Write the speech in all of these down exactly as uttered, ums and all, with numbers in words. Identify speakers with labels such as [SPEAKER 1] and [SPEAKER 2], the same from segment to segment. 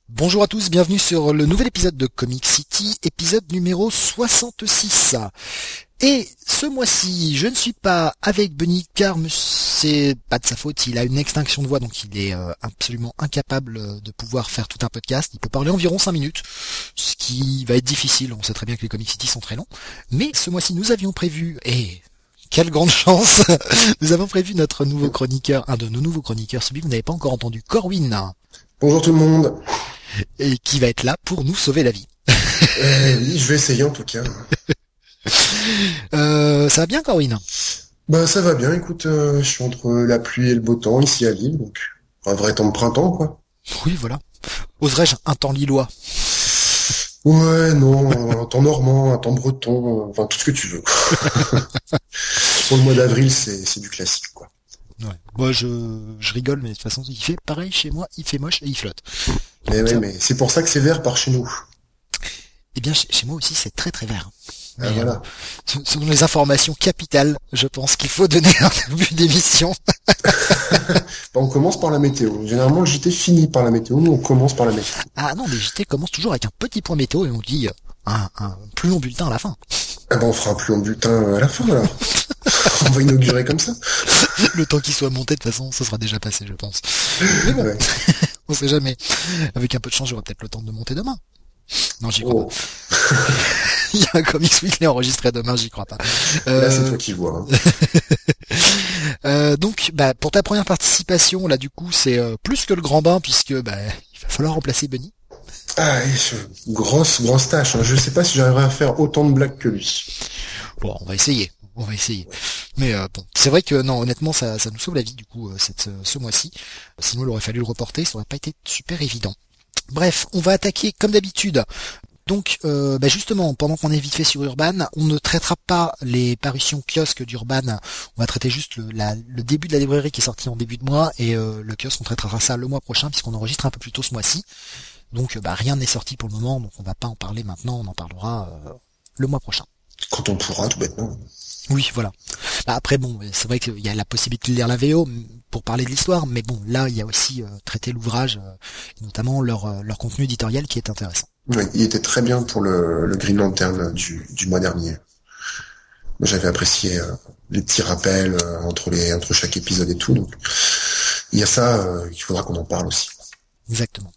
[SPEAKER 1] Bonjour à tous, bienvenue sur le nouvel épisode de Comic City, épisode numéro soixante-six. Et ce mois-ci, je ne suis pas avec Benny car c'est pas de sa faute, il a une extinction de voix, donc il est euh, absolument incapable de pouvoir faire tout un podcast. Il peut parler environ cinq minutes, ce qui va être difficile, on sait très bien que les Comic City sont très longs. Mais ce mois-ci, nous avions prévu, et quelle grande chance, nous avons prévu notre nouveau chroniqueur, un de nos nouveaux chroniqueurs, celui que vous n'avez pas encore entendu, Corwin.
[SPEAKER 2] Bonjour tout le monde.
[SPEAKER 1] Et qui va être là pour nous sauver la vie.
[SPEAKER 2] Euh, oui, je vais essayer en tout cas.
[SPEAKER 1] euh, ça va bien, Corwin?
[SPEAKER 2] Bah ça va bien, écoute, euh, je suis entre la pluie et le beau temps ici à Lille, donc un vrai temps de printemps quoi.
[SPEAKER 1] Oui, voilà. Oserais-je un temps lillois?
[SPEAKER 2] Ouais, non, un temps normand, un temps breton, enfin tout ce que tu veux. Pour le mois d'avril, c'est c'est du classique quoi.
[SPEAKER 1] Ouais. Moi, je, je rigole, mais de toute façon, il fait pareil chez moi, il fait moche et il flotte.
[SPEAKER 2] Mais ouais, mais c'est pour ça que c'est vert par chez nous.
[SPEAKER 1] Eh bien, chez, chez moi aussi, c'est très très vert.
[SPEAKER 2] Ah,
[SPEAKER 1] Mais,
[SPEAKER 2] voilà.
[SPEAKER 1] euh, ce ce sont les informations capitales, je pense, qu'il faut donner en début d'émission.
[SPEAKER 2] Bah, on commence par la météo. Généralement, le J T finit par la météo, nous on commence par la météo.
[SPEAKER 1] Ah non, les J T commencent toujours avec un petit point météo et on dit euh, un, un plus long bulletin à la fin.
[SPEAKER 2] Ah bah on fera un plus long bulletin à la fin alors. On va inaugurer comme ça.
[SPEAKER 1] Le temps qu'il soit monté, de toute façon, ça sera déjà passé, je pense. Mais bon,
[SPEAKER 2] Ouais.
[SPEAKER 1] on sait jamais. Avec un peu de chance, j'aurai peut-être le temps de monter demain. Non, j'y crois
[SPEAKER 2] Oh.
[SPEAKER 1] pas. Il y a un Comics Weekly enregistré demain, j'y crois pas. Euh,
[SPEAKER 2] Là c'est toi qui vois. Hein.
[SPEAKER 1] euh, donc, bah, pour ta première participation, là, du coup, c'est euh, plus que le grand bain, puisque bah, il va falloir remplacer Benny.
[SPEAKER 2] Ah, et je- grosse, grosse tâche. Hein. Je sais pas si j'arriverai à faire autant de blagues que lui.
[SPEAKER 1] Bon, on va essayer. On va essayer. Mais euh, bon, c'est vrai que non, honnêtement, ça, ça nous sauve la vie du coup euh, cette, ce, ce mois-ci. Sinon, il aurait fallu le reporter, ça aurait pas été super évident. Bref, on va attaquer comme d'habitude. Donc, euh, bah justement, pendant qu'on est vite fait sur Urban, on ne traitera pas les parutions kiosques d'Urban. On va traiter juste le, la- le début de la librairie qui est sorti en début de mois et euh, le kiosque, on traitera ça le mois prochain puisqu'on enregistre un peu plus tôt ce mois-ci. Donc, euh, bah rien n'est sorti pour le moment, donc on va pas en parler maintenant. On en parlera euh, le mois prochain.
[SPEAKER 2] Quand on pourra, tout bêtement.
[SPEAKER 1] Oui, voilà. Bah, après, bon, c'est vrai qu'il y a la possibilité de lire la V O pour parler de l'histoire, mais bon, là, il y a aussi euh, traiter l'ouvrage, euh, et notamment leur, euh, leur contenu éditorial qui est intéressant.
[SPEAKER 2] Oui, il était très bien pour le, le Green Lantern du, du mois dernier. Moi, j'avais apprécié euh, les petits rappels euh, entre les entre chaque épisode et tout. Donc, il y a ça euh, qu'il faudra qu'on en parle aussi.
[SPEAKER 1] Exactement.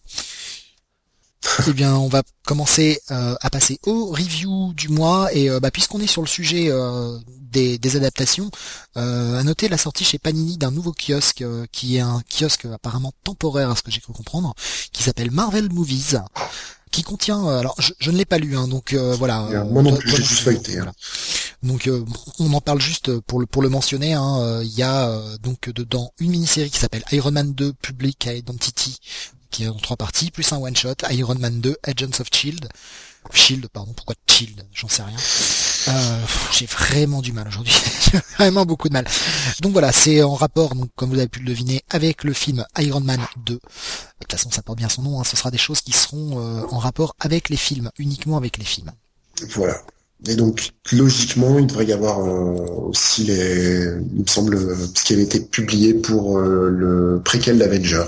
[SPEAKER 1] Eh bien, on va commencer euh, à passer au review du mois, et euh, bah, puisqu'on est sur le sujet euh, des, des adaptations, euh, à noter la sortie chez Panini d'un nouveau kiosque, euh, qui est un kiosque apparemment temporaire, à ce que j'ai cru comprendre, qui s'appelle Marvel Movies, qui contient, euh, alors je, je ne l'ai pas lu, hein, donc euh, voilà.
[SPEAKER 2] Bien,
[SPEAKER 1] euh,
[SPEAKER 2] moi non
[SPEAKER 1] toi-
[SPEAKER 2] plus,
[SPEAKER 1] toi
[SPEAKER 2] j'ai
[SPEAKER 1] non
[SPEAKER 2] juste
[SPEAKER 1] plus,
[SPEAKER 2] feuilleté, hein.
[SPEAKER 1] voilà. Donc euh, on en parle juste pour le pour le mentionner. Hein, euh, il y a euh, donc dedans une mini-série qui s'appelle Iron Man deux Public Identity, qui est en trois parties, plus un one shot, Iron Man deux Agents of Shield. Shield, pardon, pourquoi Shield, j'en sais rien. Euh, pff, j'ai vraiment du mal aujourd'hui, j'ai vraiment beaucoup de mal. Donc voilà, c'est en rapport, donc comme vous avez pu le deviner, avec le film Iron Man deux. De toute façon, ça porte bien son nom, hein, ce sera des choses qui seront euh, en rapport avec les films, uniquement avec les films.
[SPEAKER 2] Voilà. Et donc, logiquement, il devrait y avoir euh, aussi les, il me semble, euh, ce qui avait été publié pour euh, le préquel d'Avenger.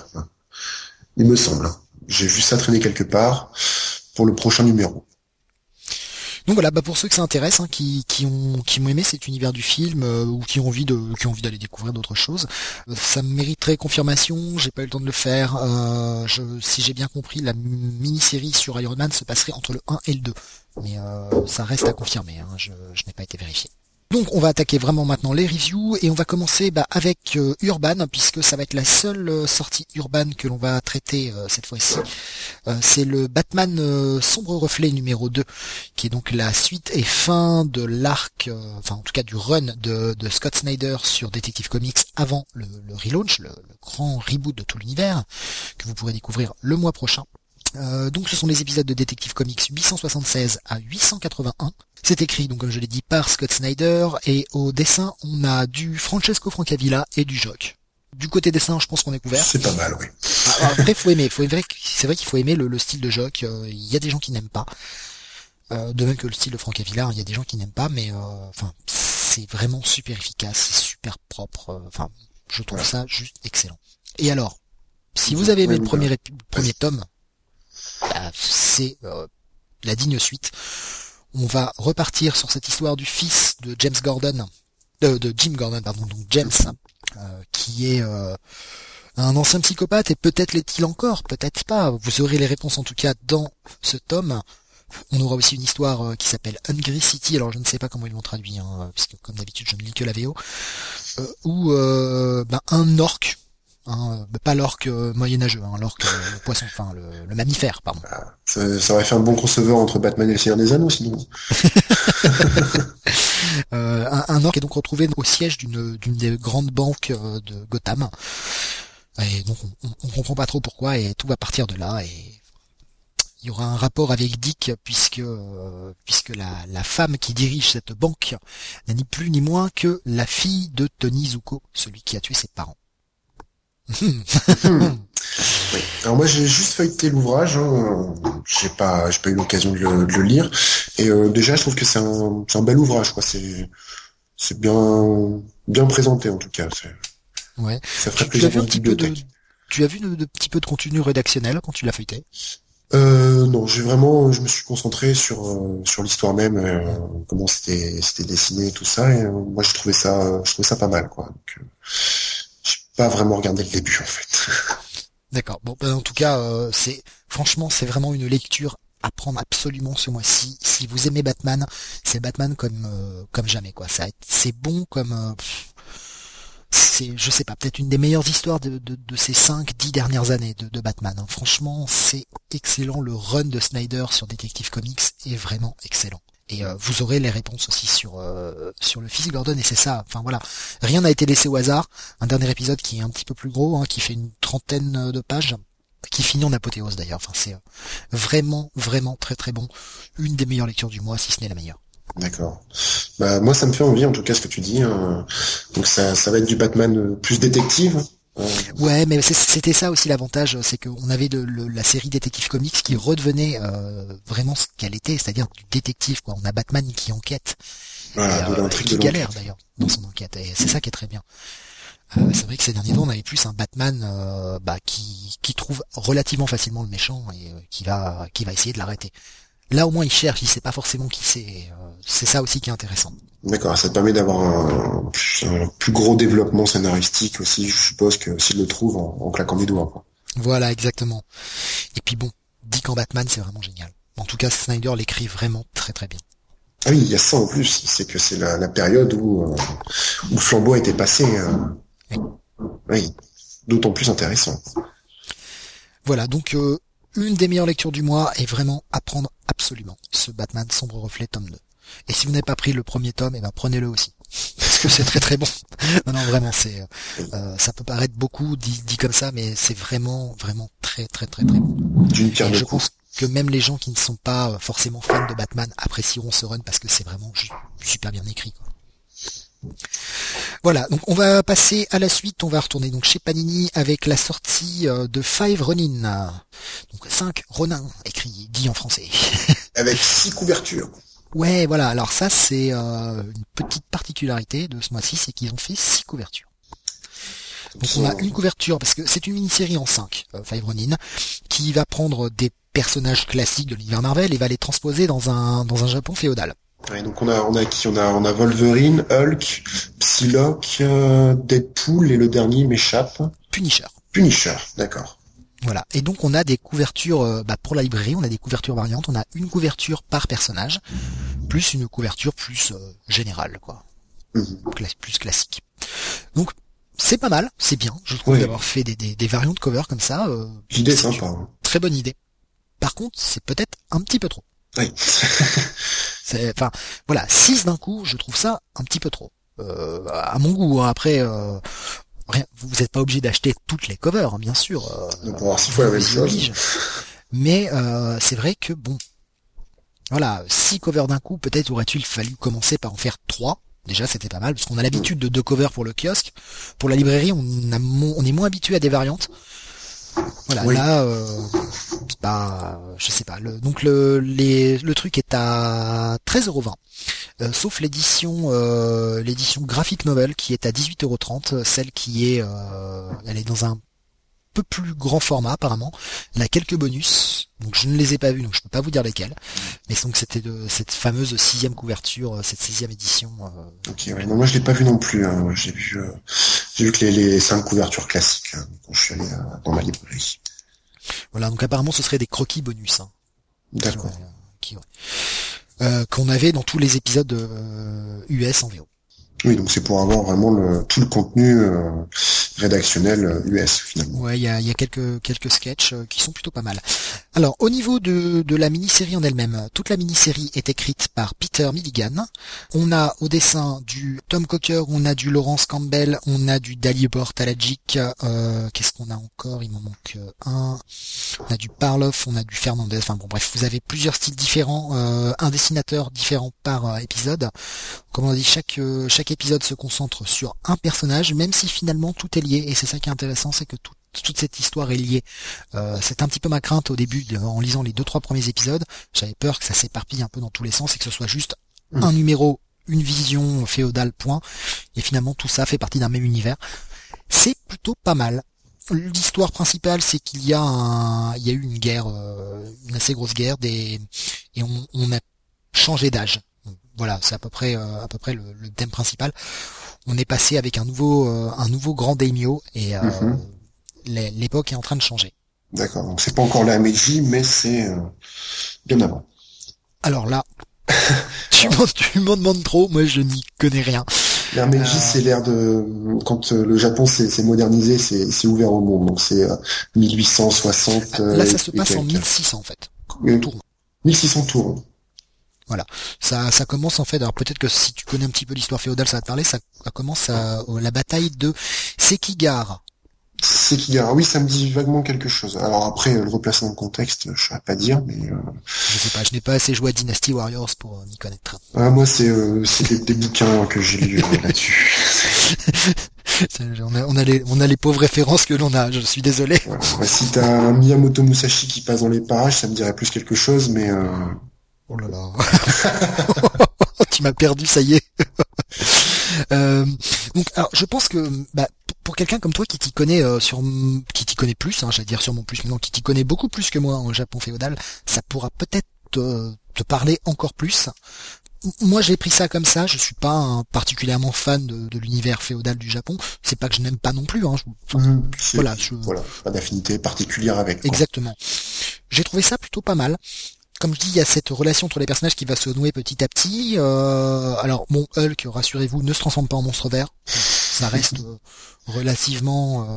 [SPEAKER 2] Il me semble. Hein. J'ai vu ça traîner quelque part pour le prochain numéro.
[SPEAKER 1] Donc voilà, bah pour ceux que ça intéresse, hein, qui, qui ont qui ont aimé cet univers du film euh, ou qui ont envie de qui ont envie d'aller découvrir d'autres choses, euh, ça mériterait confirmation. J'ai pas eu le temps de le faire. Euh, je, si j'ai bien compris, la mini-série sur Iron Man se passerait entre le un et le deux, mais euh, ça reste à confirmer. Hein, je, je n'ai pas été vérifié. Donc on va attaquer vraiment maintenant les reviews et on va commencer bah, avec euh, Urban, puisque ça va être la seule euh, sortie Urban que l'on va traiter euh, cette fois-ci. Euh, c'est le Batman euh, Sombre Reflet numéro deux, qui est donc la suite et fin de l'arc, euh, enfin en tout cas du run de, de Scott Snyder sur Detective Comics avant le, le relaunch, le, le grand reboot de tout l'univers, que vous pourrez découvrir le mois prochain. Euh, donc ce sont les épisodes de Detective Comics huit cent soixante-seize à huit cent quatre-vingt-un. C'est écrit, donc comme je l'ai dit, par Scott Snyder, et au dessin, on a du Francesco Francavilla et du Jock. Du côté dessin, je pense qu'on est couvert.
[SPEAKER 2] C'est pas mal, oui.
[SPEAKER 1] Ah, après, faut aimer. Faut aimer. C'est vrai qu'il faut aimer le, le style de Jock. Euh, Il y a des gens qui n'aiment pas. Euh, de même que le style de Francavilla, il y a des gens qui n'aiment pas, mais euh, enfin, c'est vraiment super efficace, c'est super propre. euh, Enfin, je trouve ça juste excellent. Et alors, si vous avez aimé
[SPEAKER 2] Oui,
[SPEAKER 1] le
[SPEAKER 2] oui,
[SPEAKER 1] premier
[SPEAKER 2] oui.
[SPEAKER 1] épi- le premier tome, c'est euh, la digne suite. On va repartir sur cette histoire du fils de James Gordon, de, de Jim Gordon, pardon, donc James, euh, qui est euh, un ancien psychopathe, et peut-être l'est-il encore, peut-être pas. Vous aurez les réponses en tout cas dans ce tome. On aura aussi une histoire euh, qui s'appelle Hungry City, alors je ne sais pas comment ils l'ont traduit, hein, puisque comme d'habitude je ne lis que la V O, euh, où euh, ben, un orc, hein, pas l'orc euh, moyenâgeux, hein, l'orc euh, le poisson, enfin le, le mammifère, pardon.
[SPEAKER 2] Ah, ça, ça aurait fait un bon crossover entre Batman et le Seigneur des Anneaux, sinon.
[SPEAKER 1] euh, un, un orc est donc retrouvé au siège d'une d'une des grandes banques euh, de Gotham, et donc on, on, on comprend pas trop pourquoi, et tout va partir de là, et il y aura un rapport avec Dick, puisque euh, puisque la, la femme qui dirige cette banque n'a ni plus ni moins que la fille de Tony Zuko, celui qui a tué ses parents.
[SPEAKER 2] Oui. Alors moi j'ai juste feuilleté l'ouvrage, hein. j'ai pas j'ai pas eu l'occasion de le, de le lire, et euh, déjà je trouve que c'est un c'est un bel ouvrage, quoi. C'est c'est bien bien présenté en tout cas. C'est,
[SPEAKER 1] ouais.
[SPEAKER 2] Ça ferait
[SPEAKER 1] tu,
[SPEAKER 2] plaisir
[SPEAKER 1] tu as vu
[SPEAKER 2] pour
[SPEAKER 1] un
[SPEAKER 2] une
[SPEAKER 1] petit peu de,
[SPEAKER 2] bibliothèque.
[SPEAKER 1] tu as vu de, de petit peu de contenu rédactionnel quand tu l'as feuilleté?
[SPEAKER 2] Euh, non, j'ai vraiment, je me suis concentré sur euh, sur l'histoire même, euh, comment c'était c'était dessiné, tout ça. Et euh, moi, je trouvais ça, je trouvais ça pas mal, quoi. Donc, euh, j'ai pas vraiment regardé le début, en fait.
[SPEAKER 1] D'accord. Bon, ben, en tout cas, euh, c'est franchement, c'est vraiment une lecture à prendre absolument ce mois-ci. Si vous aimez Batman, c'est Batman comme euh, comme jamais, quoi. Ça, c'est bon comme euh, pff, c'est, je sais pas, peut-être une des meilleures histoires de, de, de ces cinq, dix dernières années de, de Batman, hein. Franchement, c'est excellent. Le run de Snyder sur Detective Comics est vraiment excellent. Et euh, vous aurez les réponses aussi sur euh, sur le fils Gordon, et c'est ça. Enfin voilà, rien n'a été laissé au hasard. Un dernier épisode qui est un petit peu plus gros, hein, qui fait une trentaine de pages, qui finit en apothéose d'ailleurs. Enfin c'est euh, vraiment vraiment très très bon. Une des meilleures lectures du mois, si ce n'est la meilleure.
[SPEAKER 2] D'accord. Bah moi, ça me fait envie, en tout cas, ce que tu dis, hein. Donc ça ça va être du Batman euh, plus détective. Euh,
[SPEAKER 1] Ouais, mais c'est- c'était ça aussi l'avantage, c'est qu'on avait de, le- la série Détective Comics qui redevenait euh, vraiment ce qu'elle était, c'est-à-dire du détective, quoi. On a Batman qui enquête,
[SPEAKER 2] voilà,
[SPEAKER 1] et,
[SPEAKER 2] de
[SPEAKER 1] euh, et
[SPEAKER 2] l'intrigue,
[SPEAKER 1] qui
[SPEAKER 2] de
[SPEAKER 1] galère
[SPEAKER 2] l'enquête.
[SPEAKER 1] d'ailleurs dans son enquête, et c'est ça qui est très bien. Euh, c'est vrai que ces derniers temps, on avait plus un Batman euh, bah, qui, qui trouve relativement facilement le méchant, et euh, qui va qui va essayer de l'arrêter. Là au moins il cherche, il sait pas forcément qui c'est, et, euh, c'est ça aussi qui est intéressant.
[SPEAKER 2] D'accord, ça te permet d'avoir un, un plus gros développement scénaristique aussi, je suppose, que s'il le trouve en, en claquant des doigts, quoi.
[SPEAKER 1] Voilà, exactement. Et puis bon, Dick en Batman, c'est vraiment génial. En tout cas, Snyder l'écrit vraiment très très bien.
[SPEAKER 2] Ah oui, il y a ça en plus, c'est que c'est la, la période où, euh, où le flambeau a été passé. euh,
[SPEAKER 1] Oui.
[SPEAKER 2] Oui, d'autant plus intéressant.
[SPEAKER 1] Voilà, donc euh, une des meilleures lectures du mois est vraiment à prendre absolument, ce Batman Sombre Reflet tome deux. Et si vous n'avez pas pris le premier tome, eh ben prenez-le aussi. Parce que c'est très très bon. Non, non, vraiment, c'est euh, ça peut paraître beaucoup dit, dit comme ça, mais c'est vraiment, vraiment très très très très bon.
[SPEAKER 2] D'une pierre
[SPEAKER 1] Et
[SPEAKER 2] deux
[SPEAKER 1] je
[SPEAKER 2] coups.
[SPEAKER 1] pense que même les gens qui ne sont pas euh, forcément fans de Batman apprécieront ce run parce que c'est vraiment ju- super bien écrit, quoi. Voilà, donc on va passer à la suite, on va retourner donc chez Panini avec la sortie euh, de Five Ronin. Donc cinq Ronin, écrit, dit en français.
[SPEAKER 2] Avec six couvertures.
[SPEAKER 1] Ouais, voilà, alors ça c'est euh, une petite particularité de ce mois-ci, c'est qu'ils ont fait six couvertures. Donc on a une couverture, parce que c'est une mini-série en cinq, euh, Five Ronin, qui va prendre des personnages classiques de l'univers Marvel et va les transposer dans un dans un Japon féodal.
[SPEAKER 2] Ouais, donc on a on a qui on a on a Wolverine, Hulk, Psylocke, euh, Deadpool et le dernier m'échappe.
[SPEAKER 1] Punisher.
[SPEAKER 2] Punisher, d'accord.
[SPEAKER 1] Voilà. Et donc on a des couvertures euh, bah, pour la librairie, on a des couvertures variantes, on a une couverture par personnage, plus une couverture plus euh, générale, quoi.
[SPEAKER 2] Mhm.
[SPEAKER 1] Cla- plus classique. Donc c'est pas mal, c'est bien, je trouve,
[SPEAKER 2] Oui.
[SPEAKER 1] d'avoir fait des, des, des variantes cover comme ça. Euh,
[SPEAKER 2] L'idée est
[SPEAKER 1] c'est
[SPEAKER 2] sympa.
[SPEAKER 1] une
[SPEAKER 2] Hein.
[SPEAKER 1] très bonne idée. Par contre, c'est peut-être un petit peu trop.
[SPEAKER 2] Oui.
[SPEAKER 1] C'est, enfin, voilà, six d'un coup, je trouve ça un petit peu trop. Euh, à mon goût, hein. Après, euh, rien, vous n'êtes pas obligé d'acheter toutes les covers, hein, bien sûr. Euh,
[SPEAKER 2] Donc on va voir s'il faut la même
[SPEAKER 1] vous y
[SPEAKER 2] chose.
[SPEAKER 1] oblige. Mais euh, c'est vrai que bon, voilà, six covers d'un coup, peut-être aurait-il fallu commencer par en faire trois. Déjà, c'était pas mal, parce qu'on a l'habitude de deux covers pour le kiosque. Pour la librairie, on, a mo- on est moins habitué à des variantes. Voilà,
[SPEAKER 2] Oui.
[SPEAKER 1] là, euh, c'est pas, je sais pas. Le, donc le, les, le truc est à treize euros vingt, euh, sauf l'édition, euh, l'édition graphic novel qui est à dix-huit euros trente, celle qui est, euh, elle est dans un peu plus grand format apparemment. Elle a quelques bonus, donc je ne les ai pas vus, donc je peux pas vous dire lesquels. Mais donc c'était de cette fameuse sixième couverture, cette sixième édition. Euh,
[SPEAKER 2] ok, ouais, non, moi je l'ai pas vu non plus. Hein. J'ai vu, euh, j'ai vu que les, les cinq couvertures classiques hein, quand je suis allé euh, dans ma librairie.
[SPEAKER 1] Voilà, donc apparemment ce serait des croquis bonus. Hein,
[SPEAKER 2] D'accord.
[SPEAKER 1] Qui, ouais, qui, ouais. Euh, qu'on avait dans tous les épisodes euh, U S en V O.
[SPEAKER 2] Oui, donc c'est pour avoir vraiment le, tout le contenu euh, rédactionnel U S finalement.
[SPEAKER 1] Ouais, il y a, y a quelques quelques sketchs euh, qui sont plutôt pas mal. Alors, au niveau de, de la mini-série en elle-même, toute la mini-série est écrite par Peter Milligan. On a au dessin du Tom Cocker, on a du Lawrence Campbell, on a du Dalibor Talajic. Euh, qu'est-ce qu'on a encore? Il m'en manque un. On a du Parloff, on a du Fernandez. Enfin bon, bref, vous avez plusieurs styles différents, euh, un dessinateur différent par euh, épisode. Comme on a dit, chaque euh, chaque épisode se concentre sur un personnage, même si finalement tout est lié. Et c'est ça qui est intéressant, c'est que tout toute cette histoire est liée. Euh, c'est un petit peu ma crainte au début, de, en lisant les deux trois premiers épisodes. J'avais peur que ça s'éparpille un peu dans tous les sens et que ce soit juste mmh. un numéro, une vision féodale, point. Et finalement, tout ça fait partie d'un même univers. C'est plutôt pas mal. L'histoire principale, c'est qu'il y a un, il y a eu une guerre, euh, une assez grosse guerre, des, et on, on a changé d'âge. Voilà, c'est à peu près, euh, à peu près le, le thème principal. On est passé avec un nouveau, euh, un nouveau grand daimyo et euh, mmh. l'époque est en train de changer.
[SPEAKER 2] D'accord, donc c'est pas encore la Meiji, mais c'est euh, bien avant.
[SPEAKER 1] Alors là, tu m'en tu m'en demandes trop, moi je n'y connais rien.
[SPEAKER 2] La Meiji, euh... c'est l'ère de... Quand euh, le Japon s'est, s'est modernisé, c'est, c'est ouvert au monde, donc c'est euh, mille huit cent soixante...
[SPEAKER 1] Euh, là, ça se passe en mille six cents, en fait.
[SPEAKER 2] Oui. mille six cents tours.
[SPEAKER 1] Voilà, ça ça commence en fait, alors peut-être que si tu connais un petit peu l'histoire féodale, ça va te parler, ça, ça commence à la bataille de Sekigahara.
[SPEAKER 2] Sekigahara, oui, ça me dit vaguement quelque chose. Alors après, le replacement de contexte, je saurais pas dire, mais... Euh...
[SPEAKER 1] Je sais pas, je n'ai pas assez joué à Dynasty Warriors pour euh, m'y connaître.
[SPEAKER 2] Ah, moi, c'est, euh, c'est des, des bouquins que j'ai lus euh, là-dessus.
[SPEAKER 1] on, a, on, a les, on a les pauvres références que l'on a, je suis désolé.
[SPEAKER 2] Voilà. Ouais, si t'as un Miyamoto Musashi qui passe dans les parages, ça me dirait plus quelque chose, mais... Euh...
[SPEAKER 1] Oh là là. Tu m'as perdu, ça y est. euh, donc, alors, je pense que bah, pour quelqu'un comme toi qui t'y connaît euh, sur, qui t'y connaît plus, hein, j'allais dire sûrement plus, mais non, qui t'y connaît beaucoup plus que moi au Japon féodal, ça pourra peut-être te, te parler encore plus. Moi, j'ai pris ça comme ça. Je suis pas un particulièrement fan de, de l'univers féodal du Japon. C'est pas que je n'aime pas non plus. Hein. Je,
[SPEAKER 2] mmh,
[SPEAKER 1] voilà, je,
[SPEAKER 2] voilà, pas d'affinité particulière avec. Quoi.
[SPEAKER 1] Exactement. J'ai trouvé ça plutôt pas mal. Comme je dis, il y a cette relation entre les personnages qui va se nouer petit à petit. Euh, alors, mon Hulk, rassurez-vous, ne se transforme pas en monstre vert. Ça reste euh, relativement...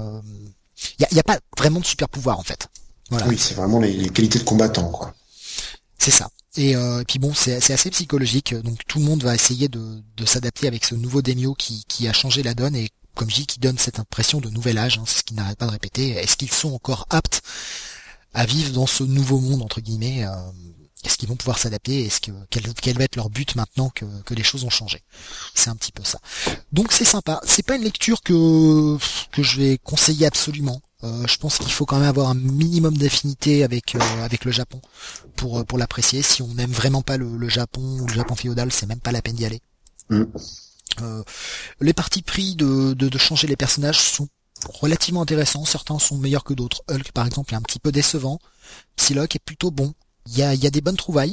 [SPEAKER 1] Il euh... n'y a, a pas vraiment de super pouvoir, en fait. Voilà.
[SPEAKER 2] Oui, c'est vraiment les, les qualités de combattant, quoi.
[SPEAKER 1] C'est ça. Et, euh, et puis bon, c'est, c'est assez psychologique. Donc, tout le monde va essayer de, de s'adapter avec ce nouveau daimyo qui, qui a changé la donne et, comme je dis, qui donne cette impression de nouvel âge. Hein, c'est ce qu'il n'arrête pas de répéter. Est-ce qu'ils sont encore aptes à vivre dans ce nouveau monde, entre guillemets, euh, est-ce qu'ils vont pouvoir s'adapter, est-ce que quel, quel va être leur but maintenant que, que les choses ont changé. C'est un petit peu ça. Donc c'est sympa. C'est pas une lecture que que je vais conseiller absolument. Euh, je pense qu'il faut quand même avoir un minimum d'affinité avec euh, avec le Japon pour pour l'apprécier. Si on n'aime vraiment pas le, le Japon ou le Japon féodal, c'est même pas la peine d'y aller. Mm. Euh, les partis pris de, de de changer les personnages sont relativement intéressants, certains sont meilleurs que d'autres. Hulk par exemple est un petit peu décevant, Psylocke est plutôt bon, il y a, il y a des bonnes trouvailles.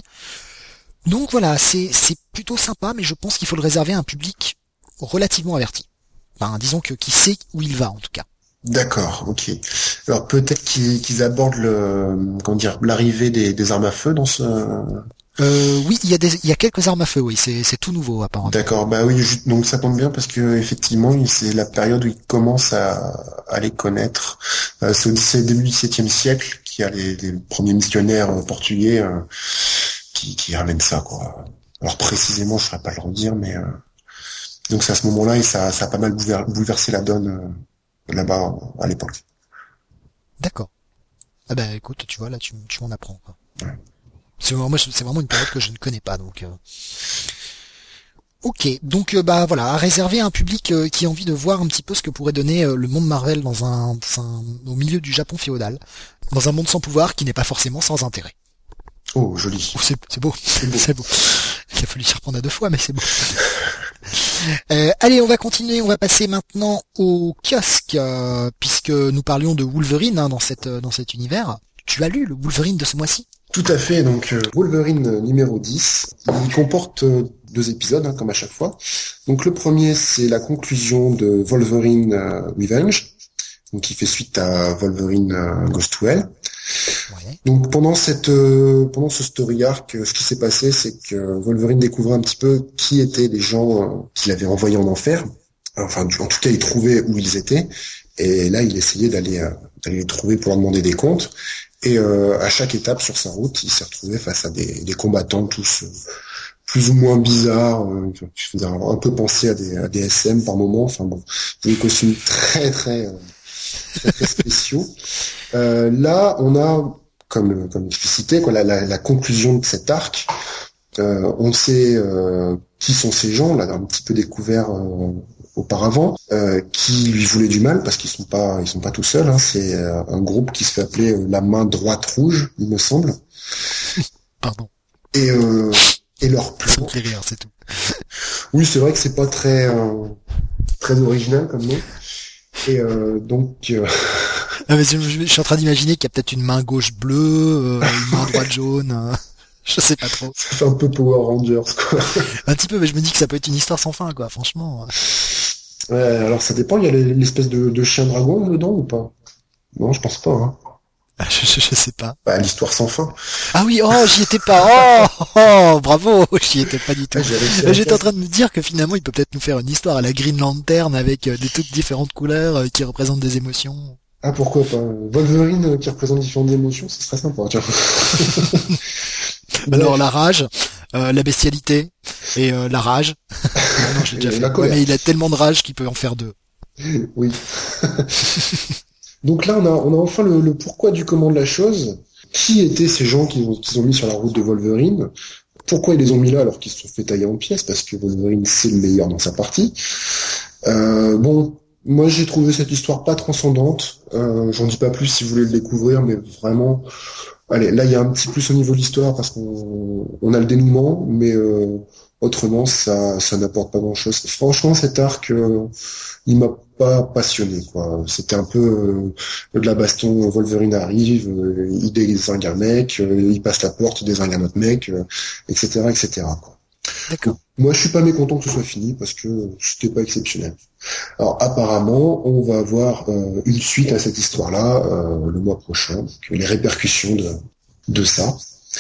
[SPEAKER 1] Donc voilà, c'est, c'est plutôt sympa, mais je pense qu'il faut le réserver à un public relativement averti. Enfin, disons que qui sait où il va en tout cas.
[SPEAKER 2] D'accord, ok. Alors peut-être qu'ils, qu'ils abordent le, comment dire, l'arrivée des, des armes à feu dans ce...
[SPEAKER 1] Euh, oui, il y a des, il y a quelques armes à feu, oui, c'est, c'est tout nouveau apparemment.
[SPEAKER 2] D'accord, bah oui, donc ça tombe bien parce que effectivement, c'est la période où ils commencent à, à les connaître. Euh, c'est au c'est début du dix-septième siècle qu'il y a les, les premiers missionnaires portugais euh, qui, qui ramènent ça, quoi. Alors précisément, je ne saurais pas le redire, mais euh, donc c'est à ce moment-là et ça, ça a pas mal bouleversé la donne euh, là-bas à l'époque.
[SPEAKER 1] D'accord. Ah bah écoute, tu vois là, tu, tu m'en apprends, quoi. Ouais. C'est vraiment, c'est vraiment une période que je ne connais pas, donc. Euh... Ok, donc euh, bah voilà, à réserver à un public euh, qui a envie de voir un petit peu ce que pourrait donner euh, le monde Marvel dans un, dans un, au milieu du Japon féodal, dans un monde sans pouvoir qui n'est pas forcément sans intérêt.
[SPEAKER 2] Oh, joli.
[SPEAKER 1] Oh, c'est, c'est beau, c'est beau. C'est beau. Il a fallu s'y reprendre à deux fois, mais c'est beau. Euh, allez, on va continuer, on va passer maintenant au kiosque, euh, puisque nous parlions de Wolverine hein, dans cette dans cet univers. Tu as lu le Wolverine de ce mois-ci?
[SPEAKER 2] Tout à fait, donc euh, Wolverine euh, numéro dix, il comporte euh, deux épisodes, hein, comme à chaque fois. Donc le premier, c'est la conclusion de Wolverine euh, Revenge, donc qui fait suite à Wolverine euh, Goes to Hell. Ouais. Donc pendant cette euh, pendant ce story arc, ce qui s'est passé, c'est que Wolverine découvrait un petit peu qui étaient les gens euh, qu'il avait envoyés en enfer. Enfin, en tout cas, il trouvait où ils étaient, et là, il essayait d'aller euh, d'aller les trouver pour leur demander des comptes. Et euh, à chaque étape sur sa route, il s'est retrouvé face à des, des combattants tous euh, plus ou moins bizarres, euh, qui faisaient un, un peu penser à des, à des S M par moment. Enfin bon, des costumes très très euh, très, très spéciaux. Euh, là, on a, comme comme explicité, quoi, la, la, la conclusion de cet arc. Euh, on sait euh, qui sont ces gens, là, un petit peu découvert euh, auparavant, euh, qui lui voulaient du mal parce qu'ils sont pas, ils sont pas tout seuls. Hein, c'est euh, un groupe qui se fait appeler euh, la main droite rouge, il me semble.
[SPEAKER 1] Pardon.
[SPEAKER 2] Et euh, et leur plan.
[SPEAKER 1] Ça me fait rire, c'est tout.
[SPEAKER 2] Oui, c'est vrai que c'est pas très euh, très original comme nom. Et euh, donc. Euh...
[SPEAKER 1] Ah, mais je, je, je suis en train d'imaginer qu'il y a peut-être une main gauche bleue, euh, une main droite jaune. Hein. Je sais pas trop.
[SPEAKER 2] Ça fait un peu Power Rangers, quoi.
[SPEAKER 1] Un petit peu, mais je me dis que ça peut être une histoire sans fin, quoi, franchement.
[SPEAKER 2] Ouais, alors ça dépend, il y a l'espèce de, de chien dragon dedans ou pas? Non, je pense pas, hein.
[SPEAKER 1] Je, je, je sais pas.
[SPEAKER 2] Bah, l'histoire sans fin.
[SPEAKER 1] Ah oui, oh, j'y étais pas. Oh, oh bravo, j'y étais pas du tout. Ah, j'étais en train de me dire que finalement, il peut peut-être nous faire une histoire à la Green Lantern avec euh, des toutes différentes couleurs euh, qui représentent des émotions.
[SPEAKER 2] Ah, pourquoi pas? Wolverine euh, qui représente différentes émotions, ce serait sympa, tiens.
[SPEAKER 1] Alors la rage, euh, la bestialité et euh, la rage. non, j'ai déjà fait. La ouais, mais il a tellement de rage qu'il peut en faire deux.
[SPEAKER 2] Oui. Donc là, on a, on a enfin le, le pourquoi du comment de la chose. Qui étaient ces gens qui ont, qui ont mis sur la route de Wolverine? Pourquoi ils les ont mis là alors qu'ils se sont fait tailler en pièces? Parce que Wolverine, c'est le meilleur dans sa partie. Euh, bon, moi j'ai trouvé cette histoire pas transcendante. Euh, j'en dis pas plus si vous voulez le découvrir, mais vraiment... Allez, là il y a un petit plus au niveau de l'histoire parce qu'on on a le dénouement, mais euh, autrement ça ça n'apporte pas grand chose. Franchement, cet arc euh, il m'a pas passionné, quoi. C'était un peu euh, de la baston. Wolverine arrive, euh, il désingue un mec, euh, il passe la porte, il désingue un autre mec, euh, et cetera, et cetera, quoi.
[SPEAKER 1] D'accord.
[SPEAKER 2] Donc, moi je suis pas mécontent que ce soit fini parce que c'était pas exceptionnel. Alors apparemment, on va avoir euh, une suite à cette histoire-là euh, le mois prochain, donc les répercussions de, de ça.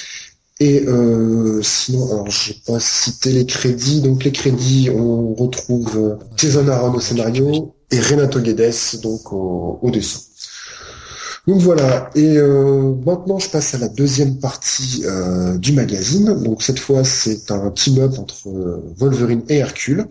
[SPEAKER 2] Et euh, sinon, alors j'ai pas cité les crédits, donc les crédits, on retrouve euh, Jason Aaron au scénario et Renato Guedes donc au, au dessin. Donc voilà, et euh, maintenant je passe à la deuxième partie euh, du magazine. Donc cette fois c'est un team-up entre euh, Wolverine et Hercule.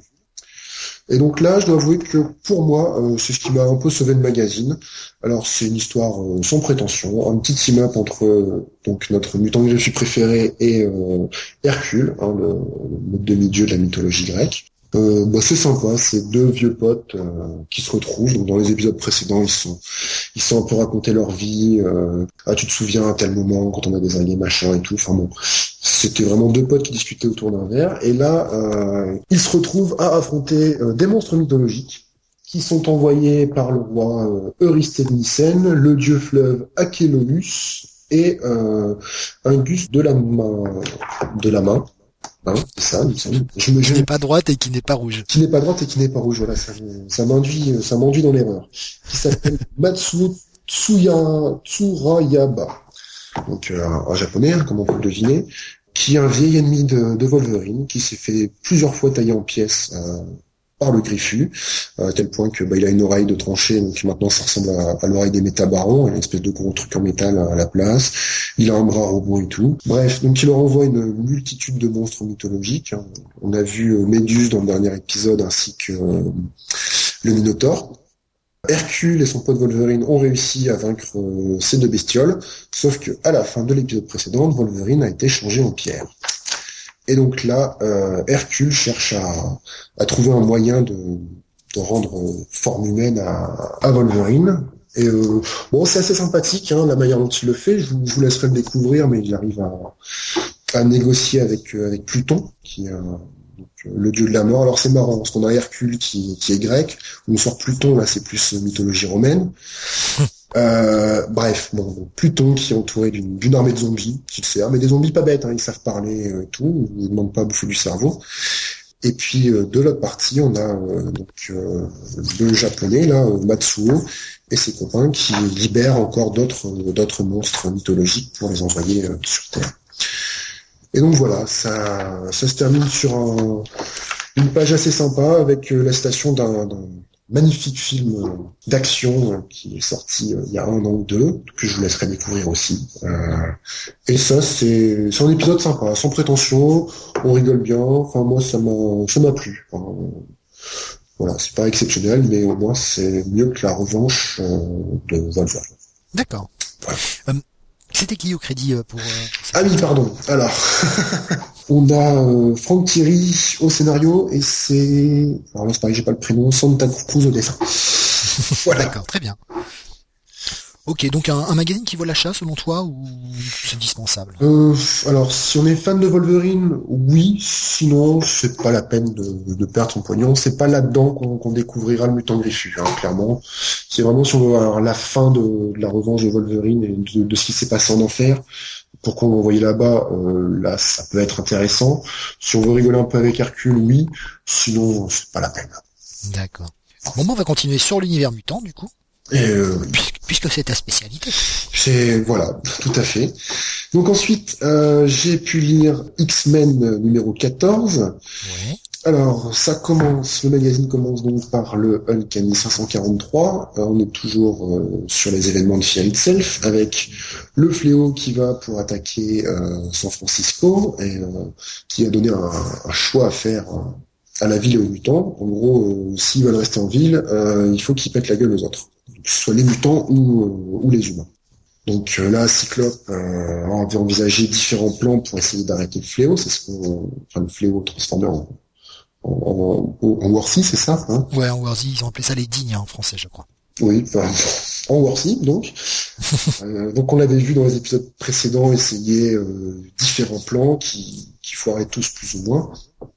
[SPEAKER 2] Et donc là, je dois avouer que pour moi, euh, c'est ce qui m'a un peu sauvé le magazine. Alors c'est une histoire euh, sans prétention, un petit team-up entre euh, donc notre mutant que je suis préféré et euh, Hercule, hein, le, le demi-dieu de la mythologie grecque. Euh, bah c'est sympa, c'est deux vieux potes euh, qui se retrouvent. Donc dans les épisodes précédents, ils sont ils sont un peu raconté leur vie. Euh, ah tu te souviens à tel moment quand on a des alliés machin et tout. Enfin bon, c'était vraiment deux potes qui discutaient autour d'un verre. Et là, euh, ils se retrouvent à affronter euh, des monstres mythologiques qui sont envoyés par le roi euh, Eurysthène Mycène, le dieu fleuve Achelous et euh, un gus de la main de la main. Hein, c'est ça, il me semble. Je me,
[SPEAKER 1] qui
[SPEAKER 2] je...
[SPEAKER 1] n'est pas droite et qui n'est pas rouge.
[SPEAKER 2] Qui n'est pas droite et qui n'est pas rouge, voilà, ça, ça m'induit, ça m'induit dans l'erreur. Qui s'appelle Matsuo Tsuya, Tsurayaba. Donc, euh, un japonais, hein, comme on peut le deviner, qui est un vieil ennemi de, de Wolverine, qui s'est fait plusieurs fois tailler en pièces, euh, par le griffu, à tel point que bah, il a une oreille de tranchée, donc maintenant ça ressemble à, à l'oreille des métabarons, une espèce de gros truc en métal à, à la place. Il a un bras robot et tout. Bref, donc il leur envoie une multitude de monstres mythologiques. Hein. On a vu euh, Méduse dans le dernier épisode, ainsi que euh, le Minotaure. Hercule et son pote Wolverine ont réussi à vaincre euh, ces deux bestioles, sauf que à la fin de l'épisode précédent, Wolverine a été changé en pierre. Et donc là, euh, Hercule cherche à, à trouver un moyen de, de rendre forme humaine à, à Wolverine. Et euh, bon, c'est assez sympathique, hein, la manière dont il le fait. Je vous, je vous laisserai le découvrir, mais il arrive à, à négocier avec avec Pluton, qui est un, donc, euh, le dieu de la mort. Alors c'est marrant, parce qu'on a Hercule qui, qui est grec, on sort Pluton, là c'est plus mythologie romaine. Euh, bref, bon, donc, Pluton qui est entouré d'une, d'une armée de zombies qui le sert, mais des zombies pas bêtes, hein, ils savent parler euh, et tout, ils ne demandent pas à bouffer du cerveau. Et puis euh, de l'autre partie, on a euh, donc euh, le japonais là, euh, Matsuo, et ses copains qui libèrent encore d'autres euh, d'autres monstres mythologiques pour les envoyer euh, sur Terre. Et donc voilà, ça ça se termine sur un, une page assez sympa avec euh, la citation d'un, d'un magnifique film euh, d'action euh, qui est sorti euh, il y a un an ou deux, que je vous laisserai découvrir aussi. Euh, et ça, c'est, c'est un épisode sympa, sans prétention, on rigole bien, enfin moi ça m'a ça m'a plu. Enfin, voilà, c'est pas exceptionnel, mais au moins c'est mieux que la revanche euh, de Wolverine.
[SPEAKER 1] D'accord.
[SPEAKER 2] Voilà.
[SPEAKER 1] Euh, c'était qui au crédit euh, pour, euh, pour
[SPEAKER 2] Ah oui, pardon. Alors, on a euh, Franck Thierry au scénario et c'est, alors là c'est pareil, j'ai pas le prénom, Santa Cruz au dessin. Voilà.
[SPEAKER 1] D'accord, très bien. Ok, donc un, un magazine qui vaut l'achat selon toi ou c'est dispensable?
[SPEAKER 2] Euh, alors, si on est fan de Wolverine, oui. Sinon, c'est pas la peine de, de perdre son pognon. C'est pas là-dedans qu'on, qu'on découvrira le mutant griffu, hein, clairement. C'est vraiment si on veut avoir la fin de, de la revanche de Wolverine et de, de ce qui s'est passé en enfer. Pourquoi on l'a envoyé là-bas, euh, là, ça peut être intéressant. Si on veut rigoler un peu avec Hercule, oui. Sinon, c'est pas la peine.
[SPEAKER 1] D'accord. Bon, ben, on va continuer sur l'univers mutant, du coup.
[SPEAKER 2] Et euh,
[SPEAKER 1] Puisque, puisque c'est ta spécialité.
[SPEAKER 2] C'est voilà, tout à fait. Donc ensuite, euh, j'ai pu lire X-Men numéro quatorze.
[SPEAKER 1] Ouais.
[SPEAKER 2] Alors, ça commence, le magazine commence donc par le Uncanny cinq cent quarante-trois. Euh, on est toujours euh, sur les événements de Fear Itself, avec le fléau qui va pour attaquer euh, San Francisco et euh, qui a donné un, un choix à faire euh, à la ville et aux mutants. En gros, euh, s'ils veulent rester en ville, euh, il faut qu'ils pètent la gueule aux autres, que ce soit les mutants ou, euh, ou les humains. Donc euh, là, Cyclope euh, avait envisagé différents plans pour essayer d'arrêter le fléau. C'est ce qu'on, enfin le fléau transformé en en, en, en War C, c'est ça, hein?
[SPEAKER 1] Ouais, en War C, ils ont appelé ça les dignes hein, en français, je crois.
[SPEAKER 2] Oui, enfin, en War C, donc. euh, donc on l'avait vu dans les épisodes précédents essayer euh, différents plans qui, qui foiraient tous plus ou moins.